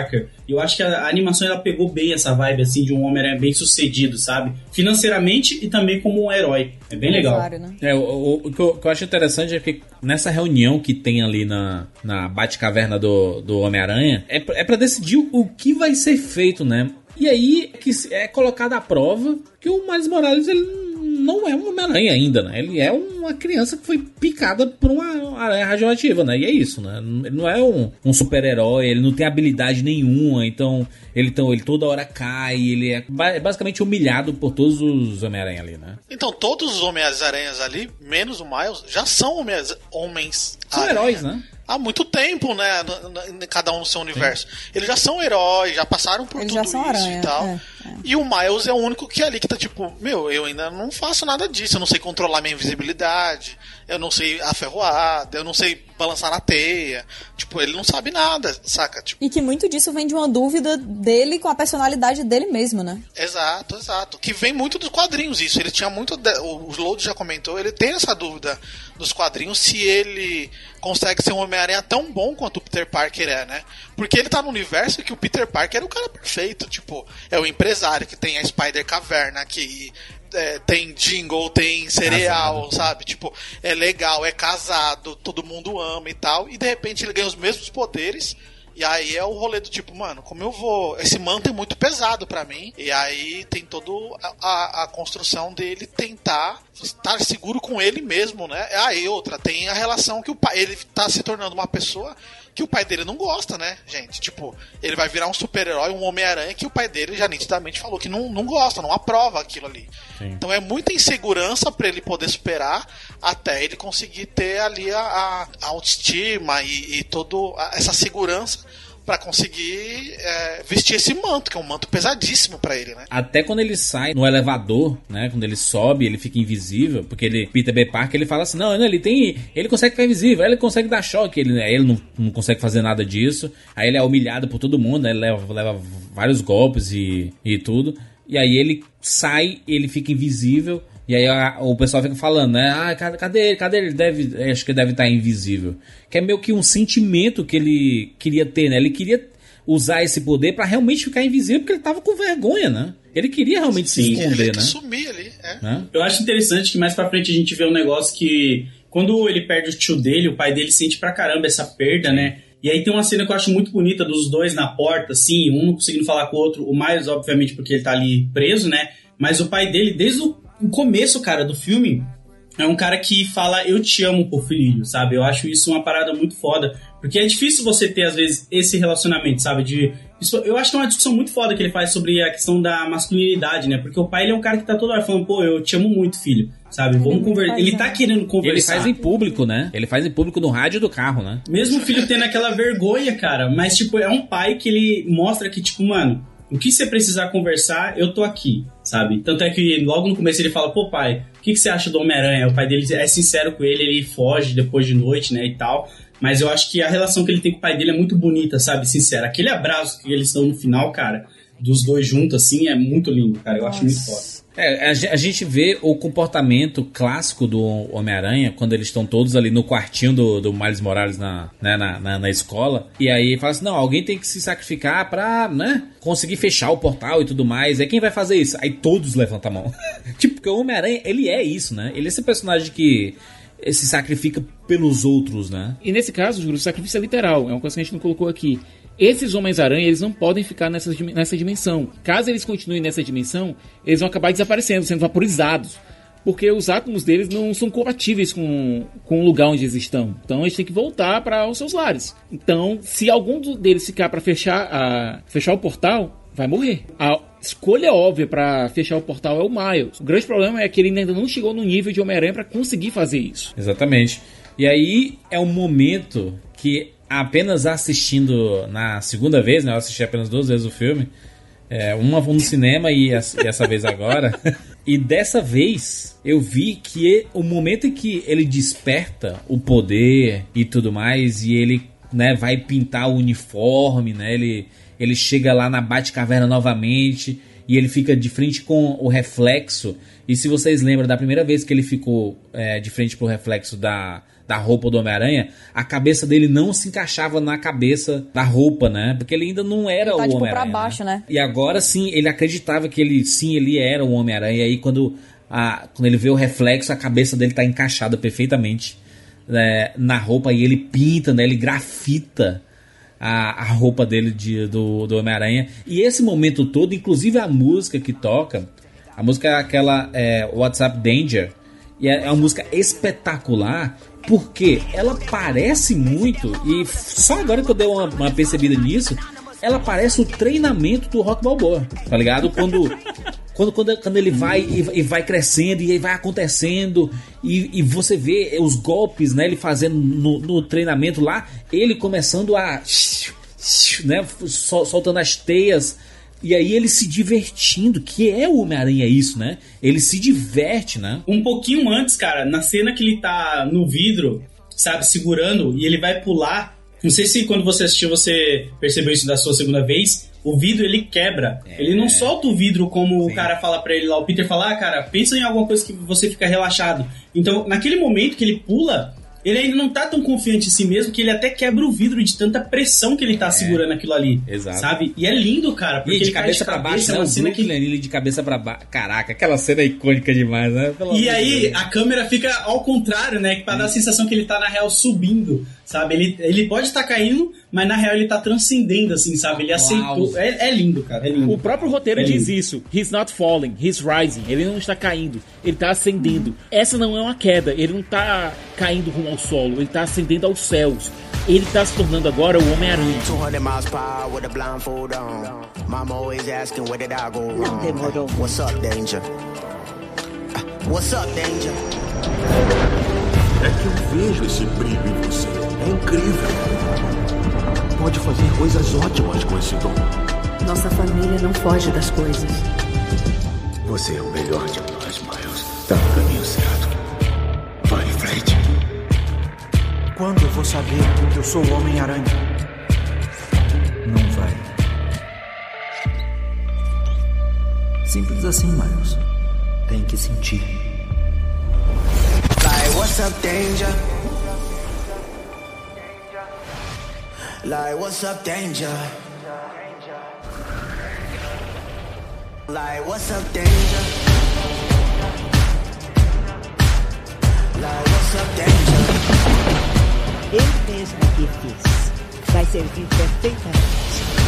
E eu acho que a animação ela pegou bem essa vibe assim de um Homem-Aranha bem sucedido, sabe? Financeiramente e também como um herói. É bem legal. Claro, né? O que eu acho interessante é que nessa reunião que tem ali na Batcaverna do Homem-Aranha, é pra decidir o que vai ser feito, né? E aí que é colocada à prova que o Miles Morales, ele não é um Homem-Aranha ainda, né? Ele é uma criança que foi picada por uma aranha radioativa, né? E é isso, né? Ele não é um super-herói, ele não tem habilidade nenhuma, então ele toda hora cai, ele é basicamente humilhado por todos os Homem-Aranha ali, né? Então todos os Homens-Aranhas ali, menos o Miles, já são homens. São heróis, né? Há muito tempo, né? Cada um no seu universo. Eles já são heróis, já passaram por tudo isso aranha, e tal. E o Miles é o único que é ali que tá tipo, eu ainda não faço nada disso, eu não sei controlar minha invisibilidade, eu não sei aferroada, eu não sei balançar na teia. Tipo, ele não sabe nada, saca? Tipo, e que muito disso vem de uma dúvida dele com a personalidade dele mesmo, né? Exato. Que vem muito dos quadrinhos isso. Ele tinha muito... O Load já comentou, ele tem essa dúvida dos quadrinhos se ele consegue ser um Homem-Aranha tão bom quanto o Peter Parker é, né? Porque ele tá no universo que o Peter Parker era o cara perfeito. Tipo, é o empresário que tem a Spider Caverna, que... tem jingle, tem cereal, casado, sabe? Tipo, é legal, é casado, todo mundo ama e tal. E de repente ele ganha os mesmos poderes. E aí é o rolê do tipo, mano, como eu vou... Esse manto é muito pesado pra mim. E aí tem toda a construção dele tentar estar seguro com ele mesmo, né? Aí outra, tem a relação que o pai... Ele tá se tornando uma pessoa que o pai dele não gosta, né, gente? Tipo, ele vai virar um super-herói, um Homem-Aranha que o pai dele já nitidamente falou que não gosta, não aprova aquilo ali. Sim. Então é muita insegurança pra ele poder superar até ele conseguir ter ali a autoestima e toda essa segurança pra conseguir vestir esse manto, que é um manto pesadíssimo pra ele, né? Até quando ele sai no elevador, né? Quando ele sobe, ele fica invisível, porque Peter B. Parker, ele fala assim, não, ele consegue ficar invisível, ele consegue dar choque, ele não consegue fazer nada disso, aí ele é humilhado por todo mundo, né? Ele leva vários golpes e tudo, e aí ele sai, ele fica invisível. E aí o pessoal fica falando, né? Cadê ele? Acho que deve estar invisível. Que é meio que um sentimento que ele queria ter, né? Ele queria usar esse poder pra realmente ficar invisível, porque ele tava com vergonha, né? Ele queria realmente se esconder, né? Sumir ali, Eu acho interessante que mais pra frente a gente vê um negócio que... Quando ele perde o tio dele, o pai dele sente pra caramba essa perda, né? E aí tem uma cena que eu acho muito bonita dos dois na porta, assim, um não conseguindo falar com o outro. O Miles, obviamente, porque ele tá ali preso, né? Mas o pai dele, desde o começo, cara, do filme, é um cara que fala eu te amo por filho, sabe? Eu acho isso uma parada muito foda, porque é difícil você ter, às vezes, esse relacionamento, sabe? Eu acho que é uma discussão muito foda que ele faz sobre a questão da masculinidade, né? Porque o pai, ele é um cara que tá toda hora falando, pô, eu te amo muito, filho, sabe? Vamos conversar. Ele tá querendo conversar. Ele faz em público, né? Ele faz em público no rádio do carro, né? Mesmo o filho tendo aquela vergonha, cara, mas, tipo, é um pai que ele mostra que, tipo, mano, o que você precisar conversar, eu tô aqui, sabe? Tanto é que logo no começo ele fala, pô pai, o que você acha do Homem-Aranha? O pai dele é sincero com ele foge depois de noite, né, e tal. Mas eu acho que a relação que ele tem com o pai dele é muito bonita, sabe? Sincera. Aquele abraço que eles dão no final, cara, dos dois juntos, assim, é muito lindo, cara. Eu acho muito foda. A gente vê o comportamento clássico do Homem-Aranha quando eles estão todos ali no quartinho do Miles Morales na escola. E aí fala assim, não, alguém tem que se sacrificar pra, né, conseguir fechar o portal e tudo mais. Aí quem vai fazer isso? Aí todos levantam a mão. Tipo, porque o Homem-Aranha, ele é isso, né? Ele é esse personagem que se sacrifica pelos outros, né? E nesse caso, Júlio, o sacrifício é literal. É uma coisa que a gente não colocou aqui. Esses Homens-Aranha, eles não podem ficar nessa dimensão. Caso eles continuem nessa dimensão, eles vão acabar desaparecendo, sendo vaporizados. Porque os átomos deles não são compatíveis com o lugar onde eles estão. Então eles têm que voltar para os seus lares. Então, se algum deles ficar para fechar o portal, vai morrer. A escolha óbvia para fechar o portal é o Miles. O grande problema é que ele ainda não chegou no nível de Homem-Aranha para conseguir fazer isso. Exatamente. E aí é um momento que... apenas assistindo na segunda vez, né? Eu assisti apenas 2 vezes o filme. Uma no cinema e essa vez agora. E dessa vez eu vi que o momento em que ele desperta o poder e tudo mais, e ele, né, vai pintar o uniforme, né? Ele chega lá na Batcaverna novamente. e ele fica de frente com o reflexo. E se vocês lembram da primeira vez que ele ficou de frente pro reflexo da roupa do Homem-Aranha, a cabeça dele não se encaixava na cabeça da roupa, né? Porque ele ainda não era o Homem-Aranha. Pra baixo, né? E agora sim, ele acreditava que ele era o Homem-Aranha. E aí quando ele vê o reflexo, a cabeça dele tá encaixada perfeitamente na roupa, e ele pinta, né? Ele grafita a roupa dele do Homem-Aranha. E esse momento todo, inclusive a música que toca, a música é aquela WhatsApp Danger, e é uma música espetacular, porque ela parece muito, e só agora que eu dei uma percebida nisso, ela parece o treinamento do Rock Balboa, tá ligado? Quando ele vai e vai crescendo, e aí vai acontecendo, e você vê os golpes, né, ele fazendo no treinamento lá, ele começando a né, soltando as teias, e aí ele se divertindo, que é o Homem-Aranha isso, né? Ele se diverte, né? Um pouquinho antes, cara, na cena que ele tá no vidro, sabe, segurando, e ele vai pular. Não sei se quando você assistiu você percebeu isso da sua segunda vez. O vidro, ele quebra. Ele não solta o vidro como o cara fala pra ele lá. O Peter fala, cara, pensa em alguma coisa que você fica relaxado. Então, naquele momento que ele pula, ele ainda não tá tão confiante em si mesmo, que ele até quebra o vidro de tanta pressão que ele tá segurando aquilo ali. Exato. Sabe? E é lindo, cara. Porque e de cabeça pra baixo, né? O Brooklyn ali de cabeça pra baixo. Caraca, aquela cena é icônica demais, né? E aí, a câmera fica ao contrário, né? Pra dar a sensação que ele tá, na real, subindo, sabe? Ele pode estar caindo, mas na real ele tá transcendendo, assim, sabe? Ele aceitou. É lindo, cara. É lindo. O próprio roteiro diz isso. He's not falling, he's rising. Ele não está caindo, ele tá ascendendo. Essa não é uma queda, ele não tá caindo rumo ao solo, ele tá ascendendo aos céus. Ele tá se tornando agora o Homem-Aranha. Não demorou. What's up, Danger? What's up, Danger? É que eu vejo esse brilho em você. É incrível. Pode fazer coisas ótimas com esse dom. Nossa família não foge das coisas. Você é o melhor de nós, Miles. Tá no caminho certo. Vai em frente. Quando eu vou saber que eu sou o Homem-Aranha? Não vai. Simples assim, Miles. Tem que sentir. Like, what's up, Danger? Like, what's up, Danger? Like, what's up, Danger? Like, what's up, Danger? Eu mesmo que fiz. Vai servir perfeitamente.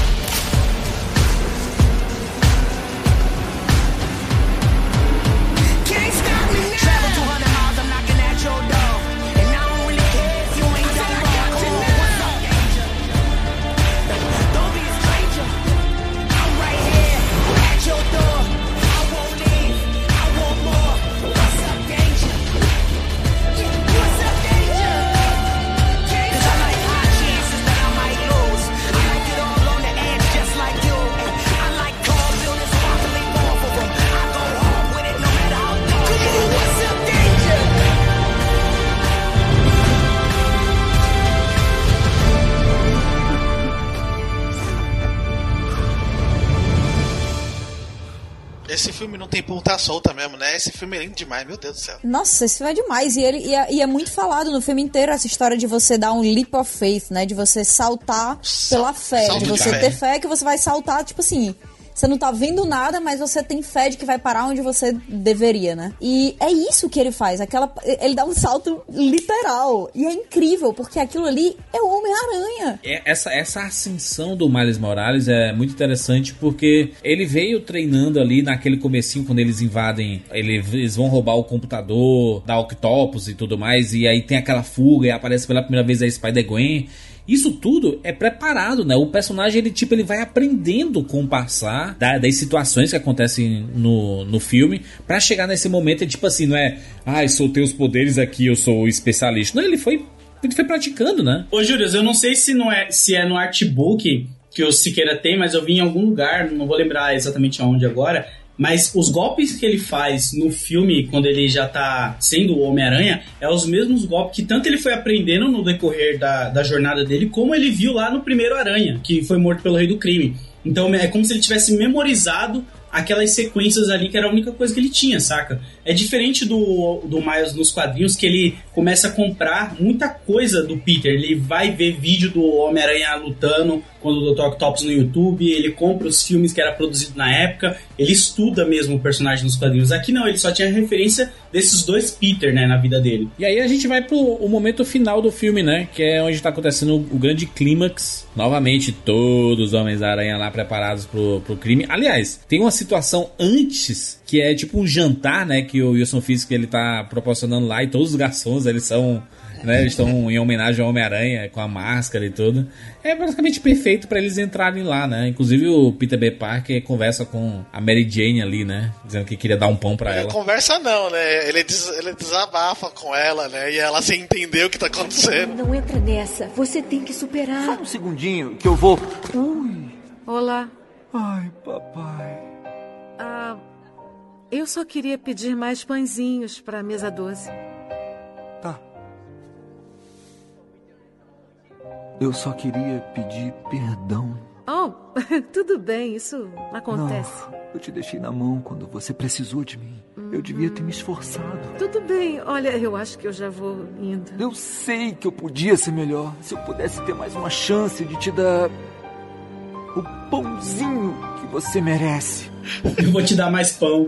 Esse filme não tem ponta solta mesmo, né? Esse filme é lindo demais, meu Deus do céu. Nossa, esse filme é demais. E é muito falado no filme inteiro essa história de você dar um leap of faith, né? De você saltar pela fé. De você ter fé que você vai saltar, tipo assim... Você não tá vendo nada, mas você tem fé de que vai parar onde você deveria, né? E é isso que ele faz. Ele dá um salto literal. E é incrível, porque aquilo ali é o Homem-Aranha. Essa ascensão do Miles Morales é muito interessante, porque ele veio treinando ali naquele comecinho, quando eles invadem, eles vão roubar o computador da Octopus e tudo mais, e aí tem aquela fuga e aparece pela primeira vez a Spider-Gwen. Isso tudo é preparado, né? O personagem, ele vai aprendendo com o passar das situações que acontecem no filme, pra chegar nesse momento, tipo assim, não é soltei os poderes aqui, eu sou o especialista. Não, ele foi praticando, né? Ô, Júlio, eu não sei se é no artbook que o Siqueira tem, mas eu vi em algum lugar, não vou lembrar exatamente aonde agora, mas os golpes que ele faz no filme, quando ele já tá sendo o Homem-Aranha, é os mesmos golpes que tanto ele foi aprendendo no decorrer da jornada dele, como ele viu lá no primeiro Aranha, que foi morto pelo Rei do Crime. Então é como se ele tivesse memorizado aquelas sequências ali que era a única coisa que ele tinha, saca? É diferente do Miles nos quadrinhos, que ele começa a comprar muita coisa do Peter. Ele vai ver vídeo do Homem-Aranha lutando quando o Dr. Octopus no YouTube, ele compra os filmes que era produzido na época, ele estuda mesmo o personagem nos quadrinhos. Aqui não, ele só tinha referência desses dois Peter, né, na vida dele. E aí a gente vai pro momento final do filme, né, que é onde tá acontecendo o grande clímax. Novamente, todos os Homens-Aranha lá preparados pro crime. Aliás, tem uma situação antes, que é tipo um jantar, né, que o Wilson Fisk ele tá proporcionando lá, e todos os garçons, eles são... né, eles estão em homenagem ao Homem-Aranha, com a máscara e tudo. É basicamente perfeito pra eles entrarem lá, né? Inclusive o Peter B. Parker conversa com a Mary Jane ali, né? Dizendo que queria dar um pão pra ela. Conversa não, né? Ele desabafa com ela, né? E ela sem entender o que tá acontecendo. Não entra nessa. Você tem que superar. Só um segundinho que eu vou... Ui. Olá. Ai, papai. Eu só queria pedir mais pãezinhos pra mesa 12. Tá. Eu só queria pedir perdão. Oh, tudo bem, isso acontece. Não, eu te deixei na mão quando você precisou de mim. Eu devia ter me esforçado. Tudo bem, olha, eu acho que eu já vou indo. Eu sei que eu podia ser melhor. Se eu pudesse ter mais uma chance de te dar o pãozinho que você merece. Eu vou te dar mais pão.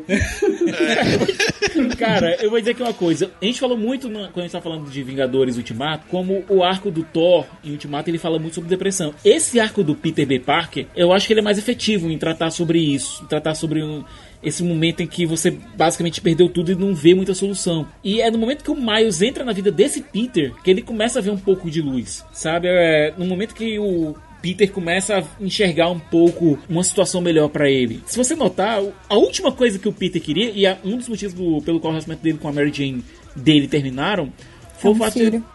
Cara, eu vou dizer aqui uma coisa. A gente falou muito, quando a gente tá falando de Vingadores Ultimato, como o arco do Thor em Ultimato, ele fala muito sobre depressão. Esse arco do Peter B. Parker, eu acho que ele é mais efetivo em tratar sobre isso. Em tratar sobre esse momento em que você basicamente perdeu tudo e não vê muita solução. E é no momento que o Miles entra na vida desse Peter que ele começa a ver um pouco de luz, sabe? No momento que o Peter começa a enxergar um pouco uma situação melhor pra ele. Se você notar, a última coisa que o Peter queria, e um dos motivos pelo qual o relacionamento dele com a Mary Jane dele terminaram, foi o fato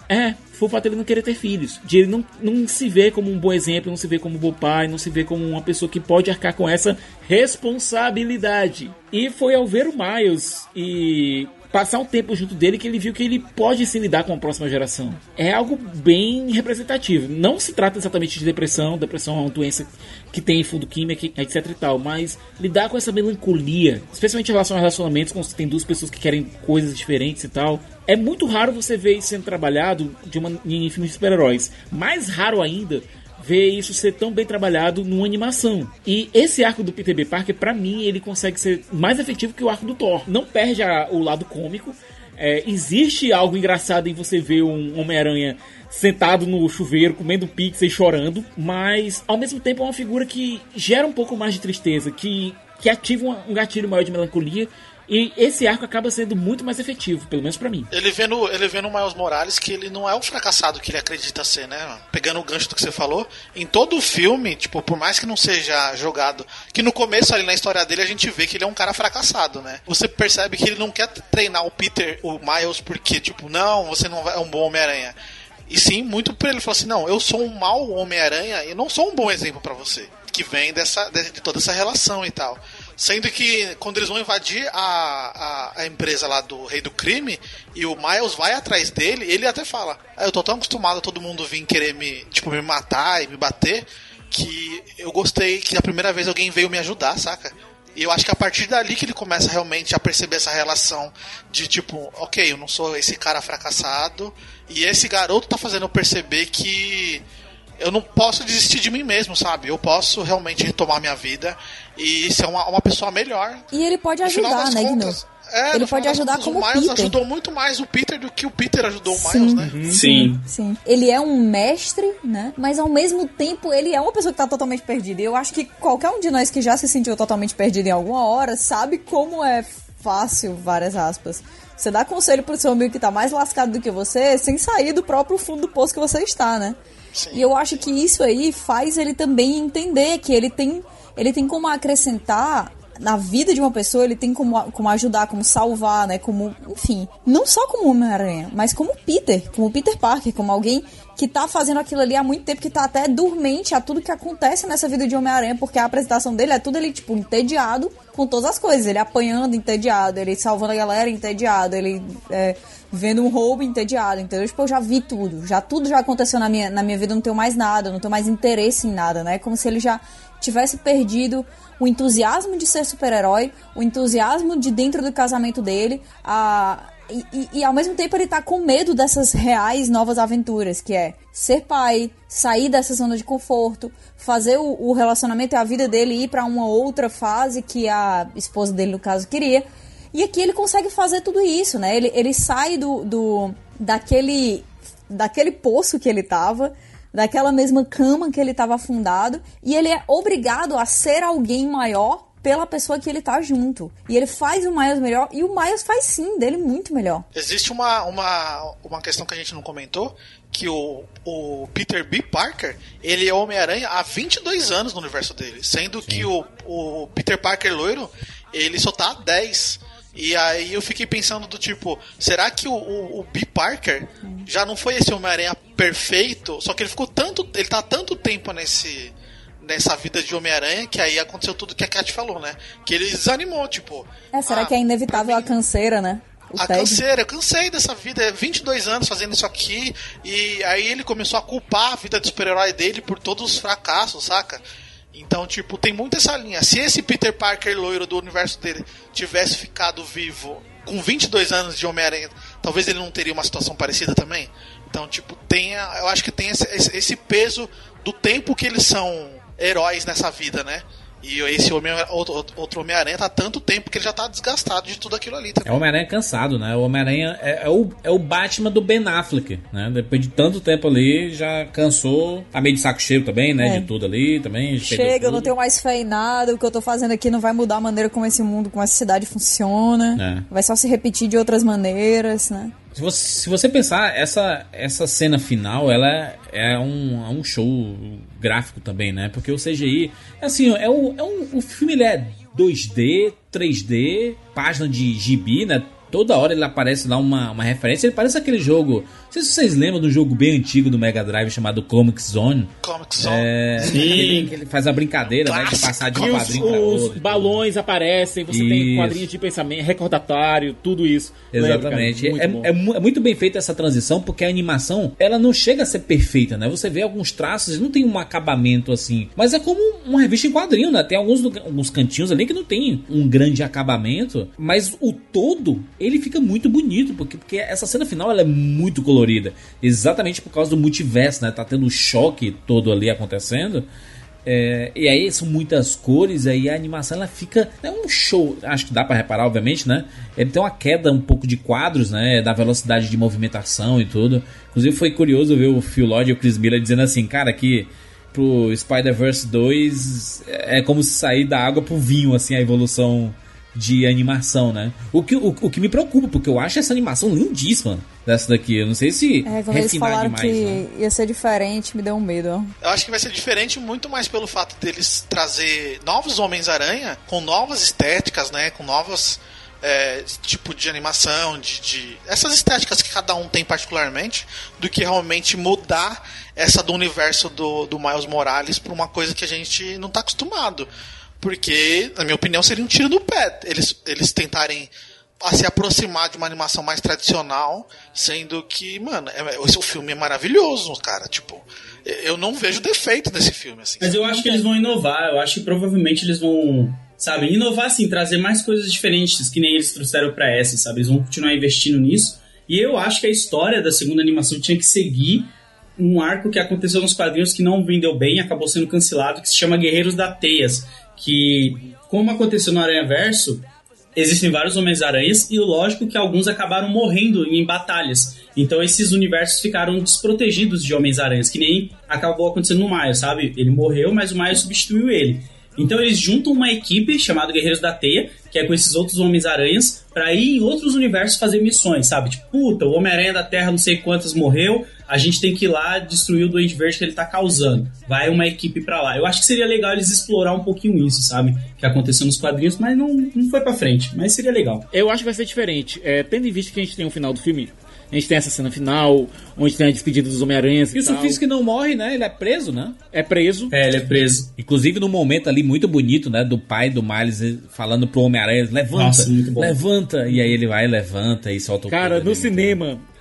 de ele não querer ter filhos. De ele não se ver como um bom exemplo, não se ver como um bom pai, não se ver como uma pessoa que pode arcar com essa responsabilidade. E foi ao ver o Miles e passar um tempo junto dele que ele viu que ele pode se lidar com a próxima geração. É algo bem representativo. Não se trata exatamente de depressão. Depressão é uma doença que tem fundo químico, etc e tal. Mas lidar com essa melancolia, especialmente em relação a relacionamentos, quando você tem duas pessoas que querem coisas diferentes e tal. É muito raro você ver isso sendo trabalhado em filmes de super-heróis. Mais raro ainda ver isso ser tão bem trabalhado numa animação. E esse arco do Peter B. Parker, pra mim, ele consegue ser mais efetivo que o arco do Thor. Não perde o lado cômico. Existe algo engraçado em você ver um Homem-Aranha sentado no chuveiro, comendo pizza e chorando, mas ao mesmo tempo é uma figura que gera um pouco mais de tristeza, que ativa um gatilho maior de melancolia. E esse arco acaba sendo muito mais efetivo, pelo menos pra mim. Ele vê no Miles Morales que ele não é o fracassado que ele acredita ser, né? Pegando o gancho do que você falou, em todo o filme, tipo, por mais que não seja jogado, que no começo ali na história dele a gente vê que ele é um cara fracassado, né? Você percebe que ele não quer treinar o Miles porque, tipo, não, você não é um bom Homem-Aranha. E sim, muito por ele falar assim, não, eu sou um mau Homem-Aranha e não sou um bom exemplo pra você. Que vem de toda essa relação e tal. Sendo que quando eles vão invadir a empresa lá do Rei do Crime e o Miles vai atrás dele, ele até fala, eu tô tão acostumado a todo mundo vir querer me matar e me bater, que eu gostei que a primeira vez alguém veio me ajudar, saca? E eu acho que a partir dali que ele começa realmente a perceber essa relação de tipo, ok, eu não sou esse cara fracassado, e esse garoto tá fazendo eu perceber que eu não posso desistir de mim mesmo, sabe? Eu posso realmente retomar minha vida e ser uma pessoa melhor. E ele pode ajudar, né, Guino? Ele pode ajudar como o Miles Peter. Ajudou muito mais o Peter do que o Peter ajudou o Miles, né? Sim. Ele é um mestre, né? Mas ao mesmo tempo ele é uma pessoa que tá totalmente perdida. E eu acho que qualquer um de nós que já se sentiu totalmente perdido em alguma hora sabe como é fácil, várias aspas, você dá conselho pro seu amigo que tá mais lascado do que você sem sair do próprio fundo do poço que você está, né? Sim. E eu acho que isso aí faz ele também entender que ele tem como acrescentar na vida de uma pessoa, ele tem como ajudar, como salvar, né? Como, enfim, não só como Homem-Aranha, mas como Peter Parker, como alguém que tá fazendo aquilo ali há muito tempo, que tá até dormente a tudo que acontece nessa vida de Homem-Aranha, porque a apresentação dele é tudo ele, tipo, entediado com todas as coisas. Ele apanhando entediado, ele salvando a galera entediado, ele vendo um roubo entediado, entendeu? Tipo, eu já vi tudo já aconteceu na minha vida, eu não tenho mais nada, eu não tenho mais interesse em nada, né? Como se ele já tivesse perdido o entusiasmo de ser super-herói, o entusiasmo de dentro do casamento dele, e ao mesmo tempo ele tá com medo dessas reais novas aventuras, que é ser pai, sair dessa zona de conforto, fazer o relacionamento e a vida dele ir pra uma outra fase que a esposa dele, no caso, queria. E aqui ele consegue fazer tudo isso, né? Ele sai daquele poço que ele tava, daquela mesma cama que ele tava afundado, e ele é obrigado a ser alguém maior pela pessoa que ele tá junto. E ele faz o Miles melhor, e o Miles faz sim, dele muito melhor. Existe uma questão que a gente não comentou, que o Peter B. Parker, ele é Homem-Aranha há 22 anos no universo dele, sendo que o Peter Parker loiro, ele só tá há 10. E aí eu fiquei pensando do tipo, será que o B. Parker já não foi esse Homem-Aranha perfeito, só que ele tá há tanto tempo nessa vida de Homem-Aranha, que aí aconteceu tudo que a Kat falou, né? Que ele desanimou, tipo... será que é inevitável a canseira, né? Eu cansei dessa vida, 22 anos fazendo isso aqui, e aí ele começou a culpar a vida de super-herói dele por todos os fracassos, saca? Então, tipo, tem muito essa linha. Se esse Peter Parker loiro do universo dele tivesse ficado vivo com 22 anos de Homem-Aranha, talvez ele não teria uma situação parecida também? Então, tipo, eu acho que tem esse peso do tempo que eles são heróis nessa vida, né? E esse outro Homem-Aranha tá há tanto tempo que ele já tá desgastado de tudo aquilo ali também. É o Homem-Aranha cansado, né? O Homem-Aranha é o Batman do Ben Affleck, né? Depois de tanto tempo ali, já cansou. Tá meio de saco cheio também, né? De tudo ali também. Chega, eu não tenho mais fé em nada. O que eu tô fazendo aqui não vai mudar a maneira como esse mundo, como essa cidade funciona. Vai só se repetir de outras maneiras, né? Se você pensar, essa cena final, ela é um show gráfico também, né? Porque o CGI, assim, o filme ele é 2D, 3D, página de gibi, né? Toda hora ele aparece lá uma referência. Ele parece aquele jogo... Não sei se vocês lembram do jogo bem antigo do Mega Drive chamado Comic Zone. Comic Zone. Sim. Que ele faz a brincadeira, né? De passar de um quadrinho pra outro. Os balões aparecem, você tem quadrinhos de pensamento, recordatório, tudo isso. Exatamente. É muito bem feita essa transição, porque a animação, ela não chega a ser perfeita, né? Você vê alguns traços, não tem um acabamento assim. Mas é como uma revista em quadrinho, né? Tem alguns cantinhos ali que não tem um grande acabamento. Mas o todo... ele fica muito bonito, porque essa cena final ela é muito colorida, exatamente por causa do multiverso, né? Tá tendo um choque todo ali acontecendo, e aí são muitas cores, aí a animação ela fica... É um show, acho que dá pra reparar, obviamente, né? Ele tem uma queda um pouco de quadros, né? Da velocidade de movimentação e tudo. Inclusive foi curioso ver o Phil Lord e o Chris Miller dizendo assim, cara, que pro Spider-Verse 2 é como se sair da água pro vinho, assim, a evolução de animação, né? O que me preocupa, porque eu acho essa animação lindíssima dessa daqui. Eu não sei se quando eles falaram demais, que né? Ia ser diferente, me deu um medo. Eu acho que vai ser diferente muito mais pelo fato deles trazer novos Homens-Aranha com novas estéticas, né? Com novas tipo de animação, de essas estéticas que cada um tem particularmente, do que realmente mudar essa do universo do Miles Morales pra uma coisa que a gente não tá acostumado. Porque, na minha opinião, seria um tiro no pé eles tentarem se aproximar de uma animação mais tradicional, sendo que, mano, o filme é maravilhoso, cara. Tipo, eu não vejo defeito nesse filme, assim. Mas eu acho que eles vão inovar, eu acho que provavelmente eles vão, sabe, inovar, assim, trazer mais coisas diferentes, que nem eles trouxeram pra essa, sabe? Eles vão continuar investindo nisso. E eu acho que a história da segunda animação tinha que seguir um arco que aconteceu nos quadrinhos que não vendeu bem, acabou sendo cancelado, que se chama Guerreiros da Teias. Que, como aconteceu no Aranhaverso, existem vários Homens-Aranhas e lógico que alguns acabaram morrendo em batalhas. Então esses universos ficaram desprotegidos de Homens-Aranhas, que nem acabou acontecendo no Miles, sabe? Ele morreu, mas o Miles substituiu ele. Então eles juntam uma equipe chamada Guerreiros da Teia, que é com esses outros Homens-Aranhas, pra ir em outros universos fazer missões, sabe? Tipo, puta, o Homem-Aranha da Terra não sei quantas morreu, a gente tem que ir lá destruir o Duende Verde que ele tá causando. Vai uma equipe pra lá. Eu acho que seria legal eles explorar um pouquinho isso, sabe? Que aconteceu nos quadrinhos, mas não foi pra frente. Mas seria legal. Eu acho que vai ser diferente. Tendo em vista que a gente tem o final do filme, a gente tem essa cena final, onde tem a despedida dos Homem-Aranhas e o Surfista que não morre, né? Ele é preso, né? É preso. Ele é preso. Inclusive num momento ali muito bonito, né? Do pai do Miles falando pro Homem-Aranha, levanta, levanta. E aí ele vai, levanta e solta o cara, no cinema,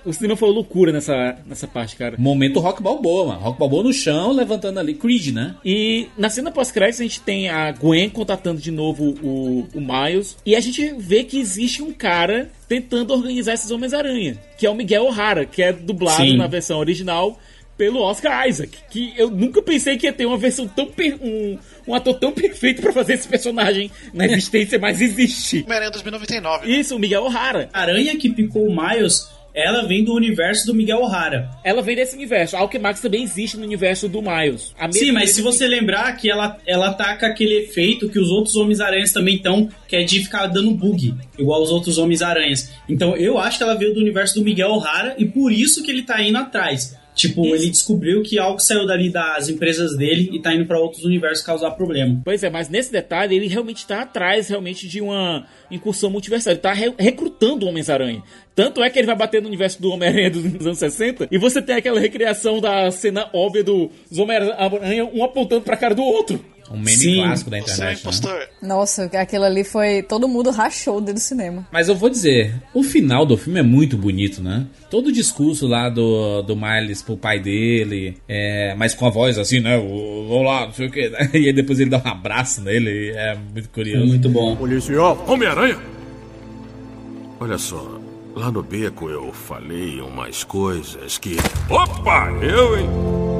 O cinema foi loucura nessa parte, cara. Momento Rock Balboa, mano. Rock Balboa no chão, levantando ali. Creed, né? E na cena pós-créditos a gente tem a Gwen contatando de novo o Miles. E a gente vê que existe um cara tentando organizar esses Homens-Aranha, que é o Miguel O'Hara, que é dublado na versão original pelo Oscar Isaac, que eu nunca pensei que ia ter uma versão tão um ator tão perfeito pra fazer esse personagem na existência, mas existe. Homem-Aranha 2099. Isso, o Miguel O'Hara. A aranha que picou o Miles, ela vem do universo do Miguel O'Hara. Ela vem desse universo. A Alchemax também existe no universo do Miles. Sim, mas se você lembrar que ela ataca aquele efeito que os outros Homens-Aranhas também estão, que é de ficar dando bug, igual os outros Homens-Aranhas. Então eu acho que ela veio do universo do Miguel O'Hara e por isso que ele tá indo atrás. Tipo, ele descobriu que algo saiu dali das empresas dele e tá indo pra outros universos causar problema. Pois é, mas nesse detalhe ele realmente tá atrás de uma incursão multiversal. Ele tá recrutando Homens-Aranha. Tanto é que ele vai bater no universo do Homem-Aranha dos anos 60 e você tem aquela recriação da cena óbvia dos Homem-Aranha, um apontando pra cara do outro. Um meme clássico da internet, né? Nossa, aquilo ali foi... Todo mundo rachou dentro do cinema. Mas eu vou dizer, o final do filme é muito bonito, né? Todo o discurso lá do Miles pro pai dele, mas com a voz assim, né? Vamos lá, não sei o que. E aí depois ele dá um abraço nele, é muito curioso. É muito bom. Policial, Homem-Aranha! Olha só, lá no beco eu falei umas coisas que... Opa, eu, hein?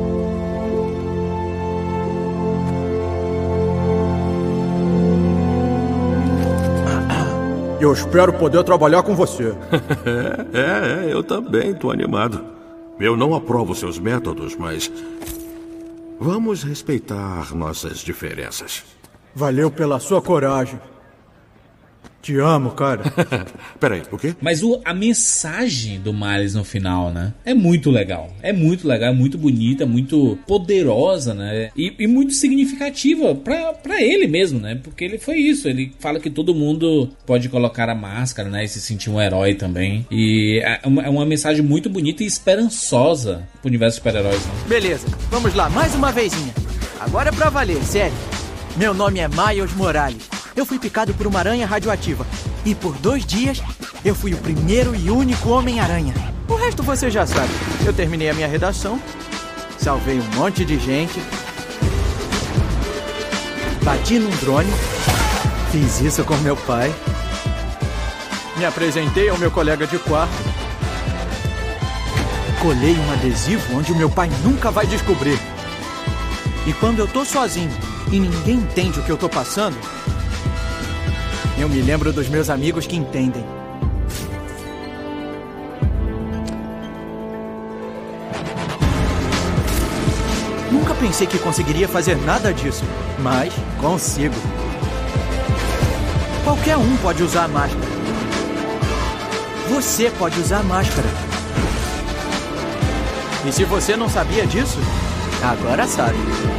Eu espero poder trabalhar com você. Eu também tô animado. Eu não aprovo seus métodos, mas vamos respeitar nossas diferenças. Valeu pela sua coragem. Te amo, cara. Peraí, o quê? Mas a mensagem do Miles no final, né? É muito legal. É muito legal, é muito bonita, muito poderosa, né? E muito significativa pra ele mesmo, né? Porque ele foi isso. Ele fala que todo mundo pode colocar a máscara, né? E se sentir um herói também. E é uma mensagem muito bonita e esperançosa pro universo de super-heróis, né? Beleza, vamos lá, mais uma vezinha. Agora é pra valer, sério. Meu nome é Miles Morales. Eu fui picado por uma aranha radioativa. E por 2 dias, eu fui o primeiro e único Homem-Aranha. O resto você já sabe. Eu terminei a minha redação, salvei um monte de gente, bati num drone, fiz isso com meu pai, me apresentei ao meu colega de quarto, colei um adesivo onde o meu pai nunca vai descobrir. E quando eu tô sozinho e ninguém entende o que eu tô passando, eu me lembro dos meus amigos que entendem. Nunca pensei que conseguiria fazer nada disso, mas consigo. Qualquer um pode usar a máscara. Você pode usar a máscara. E se você não sabia disso, agora sabe.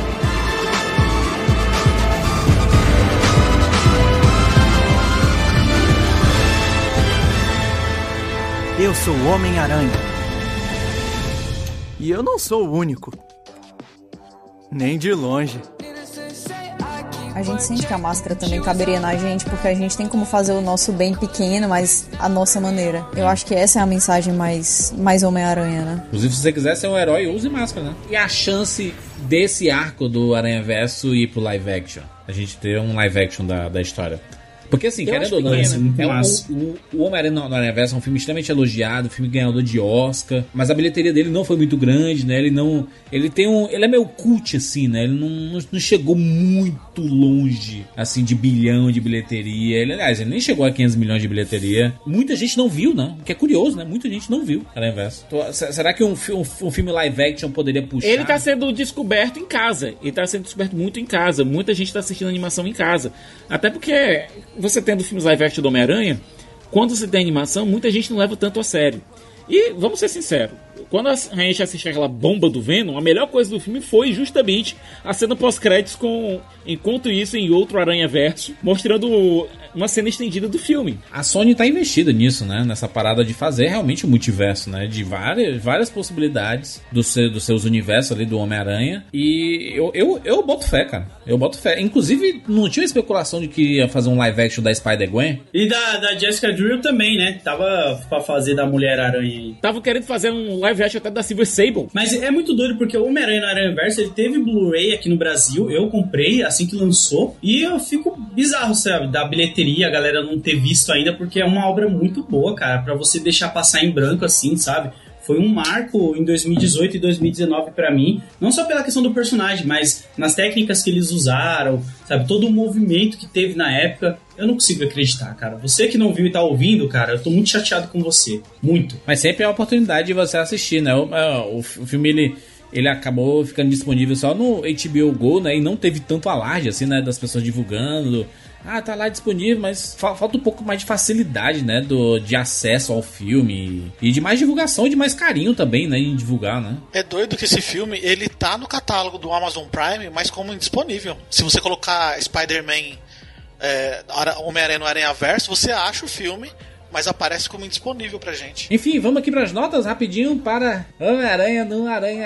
Eu sou o Homem-Aranha. E eu não sou o único. Nem de longe. A gente sente que a máscara também caberia na gente, porque a gente tem como fazer o nosso bem pequeno, mas a nossa maneira. Eu acho que essa é a mensagem mais Homem-Aranha, né? Inclusive, se você quiser ser um herói, use máscara, né? E a chance desse arco do Aranhaverso ir pro live action? A gente ter um live action da história. Porque assim, querendo ou não, o Homem-Aranha no Aranhaverso é um filme extremamente elogiado, um filme ganhador de Oscar, mas a bilheteria dele não foi muito grande, né? Ele é meio cult, assim, né? Ele não chegou muito longe, assim, de bilhão de bilheteria. Ele nem chegou a 500 milhões de bilheteria. Muita gente não viu, né? O que é curioso, né? Muita gente não viu Aranhaverso. Será que um filme live action poderia puxar? Ele tá sendo descoberto em casa. Ele tá sendo descoberto muito em casa. Muita gente tá assistindo animação em casa. Até porque você tendo filmes live action do Homem-Aranha, quando você tem animação, muita gente não leva tanto a sério. E, vamos ser sinceros, quando a gente assistiu aquela bomba do Venom, a melhor coisa do filme foi justamente a cena pós-créditos com Enquanto Isso em Outro Aranha-Verso, mostrando uma cena estendida do filme. A Sony tá investida nisso, né? Nessa parada de fazer realmente o multiverso, né? De várias possibilidades dos seus universos ali do Homem-Aranha. E eu boto fé, cara. Eu boto fé. Inclusive, não tinha especulação de que ia fazer um live action da Spider-Gwen? E da Jessica Drew também, né? Tava pra fazer da Mulher-Aranha aí. Tava querendo fazer um live action até da Silver Sable. Mas é muito doido, porque o Homem-Aranha no Aranha-Verso, ele teve Blu-ray aqui no Brasil. Eu comprei assim que lançou. E eu fico bizarro, sabe? Da bilheteria, a galera não ter visto ainda, porque é uma obra muito boa, cara. Pra você deixar passar em branco assim, sabe? Foi um marco em 2018 e 2019 pra mim, não só pela questão do personagem, mas nas técnicas que eles usaram, sabe? Todo o movimento que teve na época. Eu não consigo acreditar, cara. Você que não viu e tá ouvindo, cara, eu tô muito chateado com você. Muito. Mas sempre é a oportunidade de você assistir, né? O filme, ele acabou ficando disponível só no HBO Go, né? E não teve tanto alarde, assim, né? Das pessoas divulgando. Tá lá disponível, mas falta um pouco mais de facilidade, né? De acesso ao filme. E de mais divulgação e de mais carinho também, né? Em divulgar, né? É doido que esse filme, ele tá no catálogo do Amazon Prime, mas como indisponível. Se você colocar Spider-Man, Homem-Aranha no Aranha-Verso, você acha o filme, mas aparece como indisponível pra gente. Enfim, vamos aqui pras notas rapidinho para Homem-Aranha no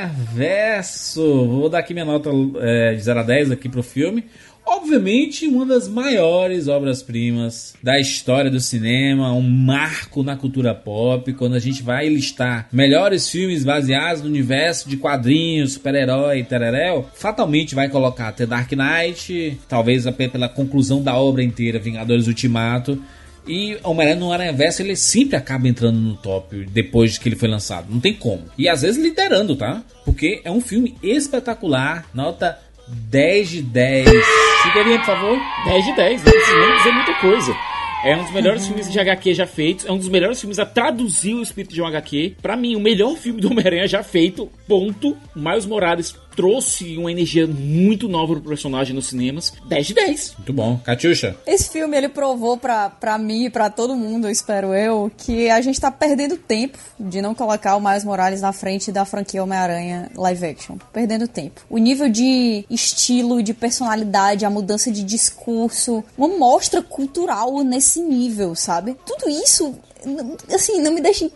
Aranha-Verso. Vou dar aqui minha nota de 0 a 10 aqui pro filme. Obviamente, uma das maiores obras-primas da história do cinema, um marco na cultura pop. Quando a gente vai listar melhores filmes baseados no universo de quadrinhos, super-herói e tereréu, fatalmente vai colocar The Dark Knight, talvez pela conclusão da obra inteira, Vingadores Ultimato. E Homem-Aranha no Aranha-Verso, ele sempre acaba entrando no top depois que ele foi lançado. Não tem como. E às vezes liderando, tá? Porque é um filme espetacular, nota 10 de 10. Figueirinha, por favor. 10 de 10, não precisa dizer muita coisa. É um dos melhores filmes de HQ já feitos. É um dos melhores filmes a traduzir o espírito de um HQ. Pra mim, o melhor filme do Homem-Aranha já feito. Ponto. Miles Morales trouxe uma energia muito nova pro personagem nos cinemas. 10 de 10. Muito bom. Catiuxa? Esse filme, ele provou pra mim e pra todo mundo, espero eu, que a gente tá perdendo tempo de não colocar o Miles Morales na frente da franquia Homem-Aranha live action. Perdendo tempo. O nível de estilo, de personalidade, a mudança de discurso, uma mostra cultural nesse nível, sabe? Tudo isso, assim, não me deixa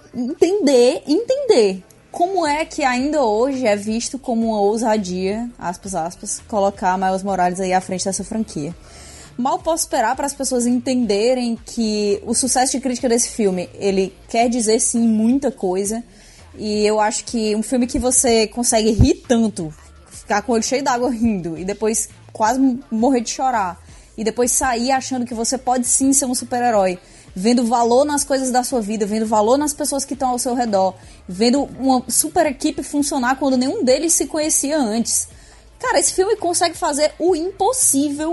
entender como é que ainda hoje é visto como uma ousadia, aspas, colocar Miles Morales aí à frente dessa franquia. Mal posso esperar para as pessoas entenderem que o sucesso de crítica desse filme, ele quer dizer sim muita coisa, e eu acho que um filme que você consegue rir tanto, ficar com o olho cheio d'água rindo, e depois quase morrer de chorar, e depois sair achando que você pode sim ser um super-herói, vendo valor nas coisas da sua vida, vendo valor nas pessoas que estão ao seu redor, vendo uma super equipe funcionar quando nenhum deles se conhecia antes. Cara, esse filme consegue fazer o impossível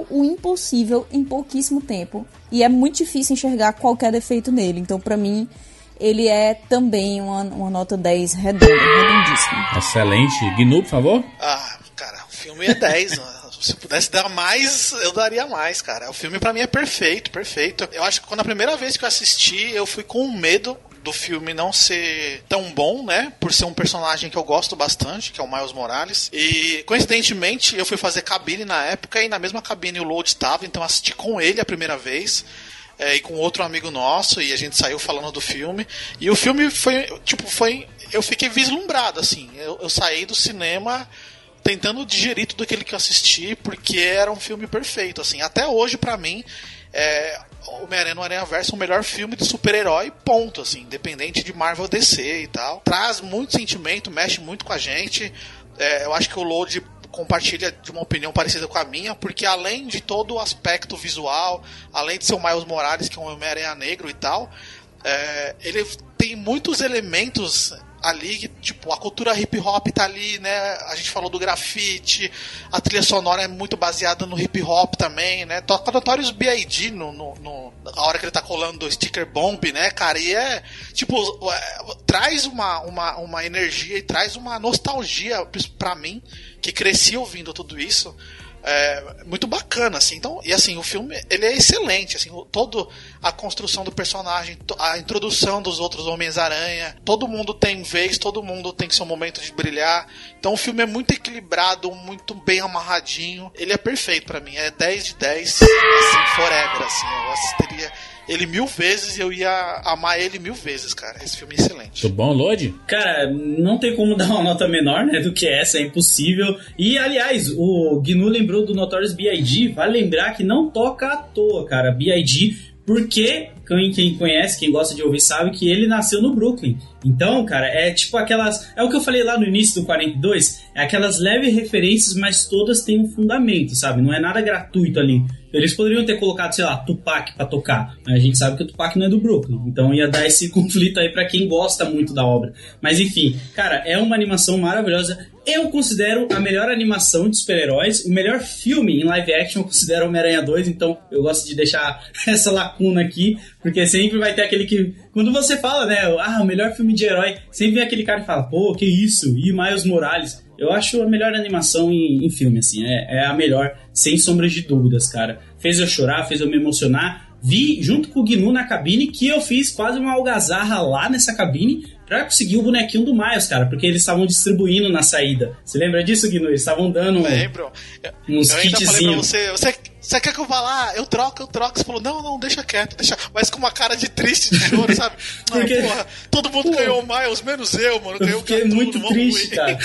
em pouquíssimo tempo. E é muito difícil enxergar qualquer defeito nele. Então, pra mim, ele é também uma nota 10 redondíssima. Excelente. Gnu, por favor? Cara, o filme é 10, né? Se eu pudesse dar mais, eu daria mais, cara. O filme pra mim é perfeito. Eu acho que quando a primeira vez que eu assisti, eu fui com medo do filme não ser tão bom, né? Por ser um personagem que eu gosto bastante, que é o Miles Morales. E, coincidentemente, eu fui fazer cabine na época e na mesma cabine o Load estava, então eu assisti com ele a primeira vez. E com outro amigo nosso, e a gente saiu falando do filme. E o filme foi... eu fiquei vislumbrado, assim. Eu saí do cinema tentando digerir tudo aquilo que eu assisti, porque era um filme perfeito, assim. Até hoje, pra mim, Homem-Aranha no Aranha-Verso é o melhor filme de super-herói, ponto, assim, independente de Marvel, DC e tal. Traz muito sentimento, mexe muito com a gente. Eu acho que o Load compartilha de uma opinião parecida com a minha, porque além de todo o aspecto visual, além de ser o Miles Morales, que é um Homem-Aranha negro e tal, ele tem muitos elementos ali, tipo, a cultura hip hop tá ali, né? A gente falou do grafite, a trilha sonora é muito baseada no hip hop também, né? Toca Notorious B.I.G. na hora que ele tá colando o sticker bomb, né, cara? E traz uma energia e traz uma nostalgia pra mim, que cresci ouvindo tudo isso. muito bacana, assim. Então, e assim, o filme, ele é excelente, assim, toda a construção do personagem, a introdução dos outros Homens-Aranha, todo mundo tem vez, todo mundo tem seu momento de brilhar. Então o filme é muito equilibrado, muito bem amarradinho. Ele é perfeito pra mim, é 10 de 10, assim, forever, assim. Eu assistiria ele 1000 vezes e eu ia amar ele 1000 vezes, cara. Esse filme é excelente. Tudo bom, Lodi? Cara, não tem como dar uma nota menor, né, do que essa, é impossível. E, aliás, o Gnu lembrou do Notorious B.I.G., vale lembrar que não toca à toa, cara, B.I.G., porque quem conhece, quem gosta de ouvir, sabe que ele nasceu no Brooklyn. Então, cara, é tipo aquelas... É o que eu falei lá no início do 42, é aquelas leves referências, mas todas têm um fundamento, sabe? Não é nada gratuito ali. Eles poderiam ter colocado, sei lá, Tupac pra tocar, mas a gente sabe que o Tupac não é do Brooklyn, então ia dar esse conflito aí pra quem gosta muito da obra. Mas enfim, cara, é uma animação maravilhosa. Eu considero a melhor animação de super-heróis. O melhor filme em live action eu considero Homem-Aranha 2, então eu gosto de deixar essa lacuna aqui, porque sempre vai ter aquele que... Quando você fala, né, o melhor filme de herói, sempre vem aquele cara que fala, pô, que isso? E Miles Morales? Eu acho a melhor animação em filme, assim, é a melhor, sem sombras de dúvidas, cara. Fez eu chorar, fez eu me emocionar. Vi junto com o Gnu na cabine, que eu fiz quase uma algazarra lá nessa cabine pra conseguir o bonequinho do Miles, cara, porque eles estavam distribuindo na saída. Você lembra disso, Gnu? Eles estavam dando uns kitzinhos. Você quer que eu vá lá? Eu troco. Você falou, não, deixa quieto, mas com uma cara de triste, de choro, sabe? Porque, todo mundo ganhou o Miles, menos eu, mano. Eu fiquei muito triste, cara.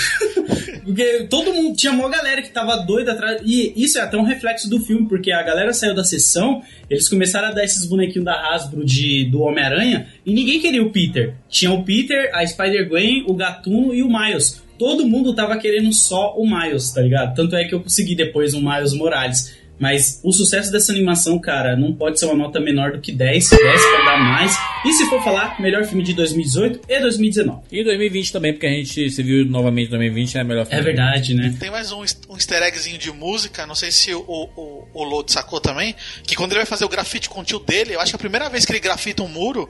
Porque todo mundo, tinha uma galera que tava doida atrás, e isso é até um reflexo do filme, porque a galera saiu da sessão, eles começaram a dar esses bonequinhos da Hasbro do Homem-Aranha, e ninguém queria o Peter. Tinha o Peter, a Spider-Gwen, o Gatuno e o Miles. Todo mundo tava querendo só o Miles, tá ligado? Tanto é que eu consegui depois o Miles Morales. Mas o sucesso dessa animação, cara, não pode ser uma nota menor do que 10. 10 pra dar mais. E se for falar, melhor filme de 2018 e 2019. E 2020 também, porque a gente se viu novamente em 2020, é melhor filme. É verdade, né? Tem mais um easter eggzinho de música, não sei se o Lodi sacou também, que quando ele vai fazer o grafite com o tio dele, eu acho que a primeira vez que ele grafita um muro,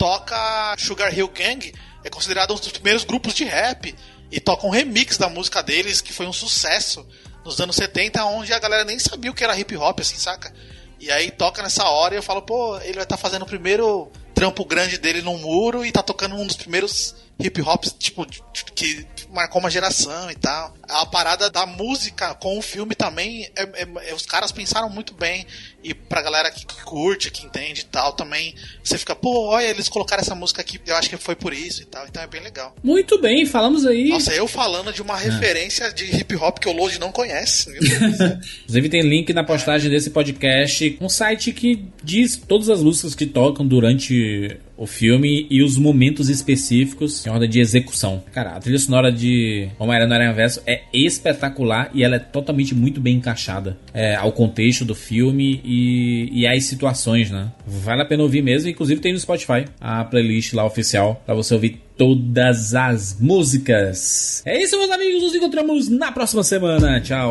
toca Sugar Hill Gang, é considerado um dos primeiros grupos de rap, e toca um remix da música deles, que foi um sucesso nos anos 70, onde a galera nem sabia o que era hip hop, assim, saca? E aí toca nessa hora e eu falo, pô, ele vai estar fazendo o primeiro trampo grande dele num muro e tá tocando um dos primeiros hip hops, tipo, que marcou uma geração e tal. A parada da música com o filme também, os caras pensaram muito bem. E pra galera que curte, que entende e tal, também você fica, pô, olha, eles colocaram essa música aqui, eu acho que foi por isso e tal. Então é bem legal. Muito bem, falamos aí. Nossa, eu falando de uma referência de hip hop que o Lodi não conhece, viu? Inclusive tem link na postagem desse podcast, um site que diz todas as músicas que tocam durante o filme e os momentos específicos em ordem de execução. Cara, a trilha sonora de Homem-Aranha no Aranhaverso é espetacular e ela é totalmente muito bem encaixada ao contexto do filme e às situações, né? Vale a pena ouvir mesmo, inclusive tem no Spotify a playlist lá oficial pra você ouvir todas as músicas. É isso, meus amigos, nos encontramos na próxima semana. Tchau!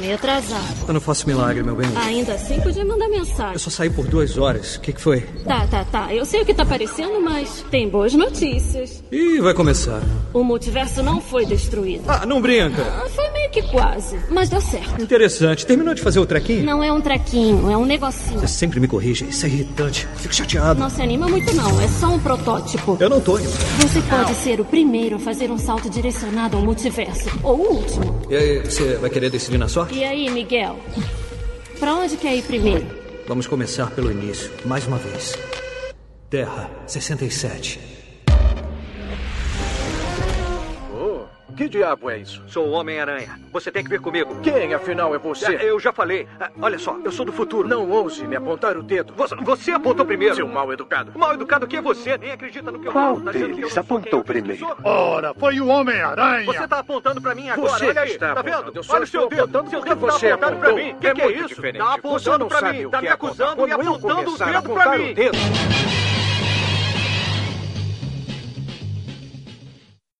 meio atrasado. Eu não faço milagre, meu bem. Ainda assim, podia mandar mensagem. Eu só saí por 2 horas. O que foi? Tá. Eu sei o que tá parecendo, mas tem boas notícias. Ih, vai começar. O multiverso não foi destruído. Ah, não brinca. Foi meio que quase, mas deu certo. Interessante. Terminou de fazer o trequinho? Não é um trequinho, é um negocinho. Você sempre me corrige. Isso é irritante. Fico chateado. Não se anima muito não, é só um protótipo. Eu não tô animado. Você pode ser o primeiro a fazer um salto direcionado ao multiverso. Ou o último. E aí, você vai querer decidir na sorte? E aí, Miguel? Pra onde quer ir primeiro? Vamos começar pelo início, mais uma vez. Terra 67. Que diabo é isso? Sou o Homem-Aranha. Você tem que vir comigo. Quem, afinal, é você? Eu já falei. Olha só, eu sou do futuro. Não ouse me apontar o dedo. Você apontou primeiro. Seu mal-educado. Mal-educado que é você? Nem acredita no que eu falo. falo. Qual deles apontou primeiro? Ora, foi o Homem-Aranha. Você tá apontando pra mim agora. Você olha aí. está Tá vendo? apontando. Eu só Olha o seu dedo. apontando Seu porque dedo tá você apontando pra apontou. mim. Que é muito isso? diferente. Tá Você apontando não pra sabe mim. o Tá que me é acusando apontar. e Quando eu apontando o começar a dedo pra apontar mim. o dedo,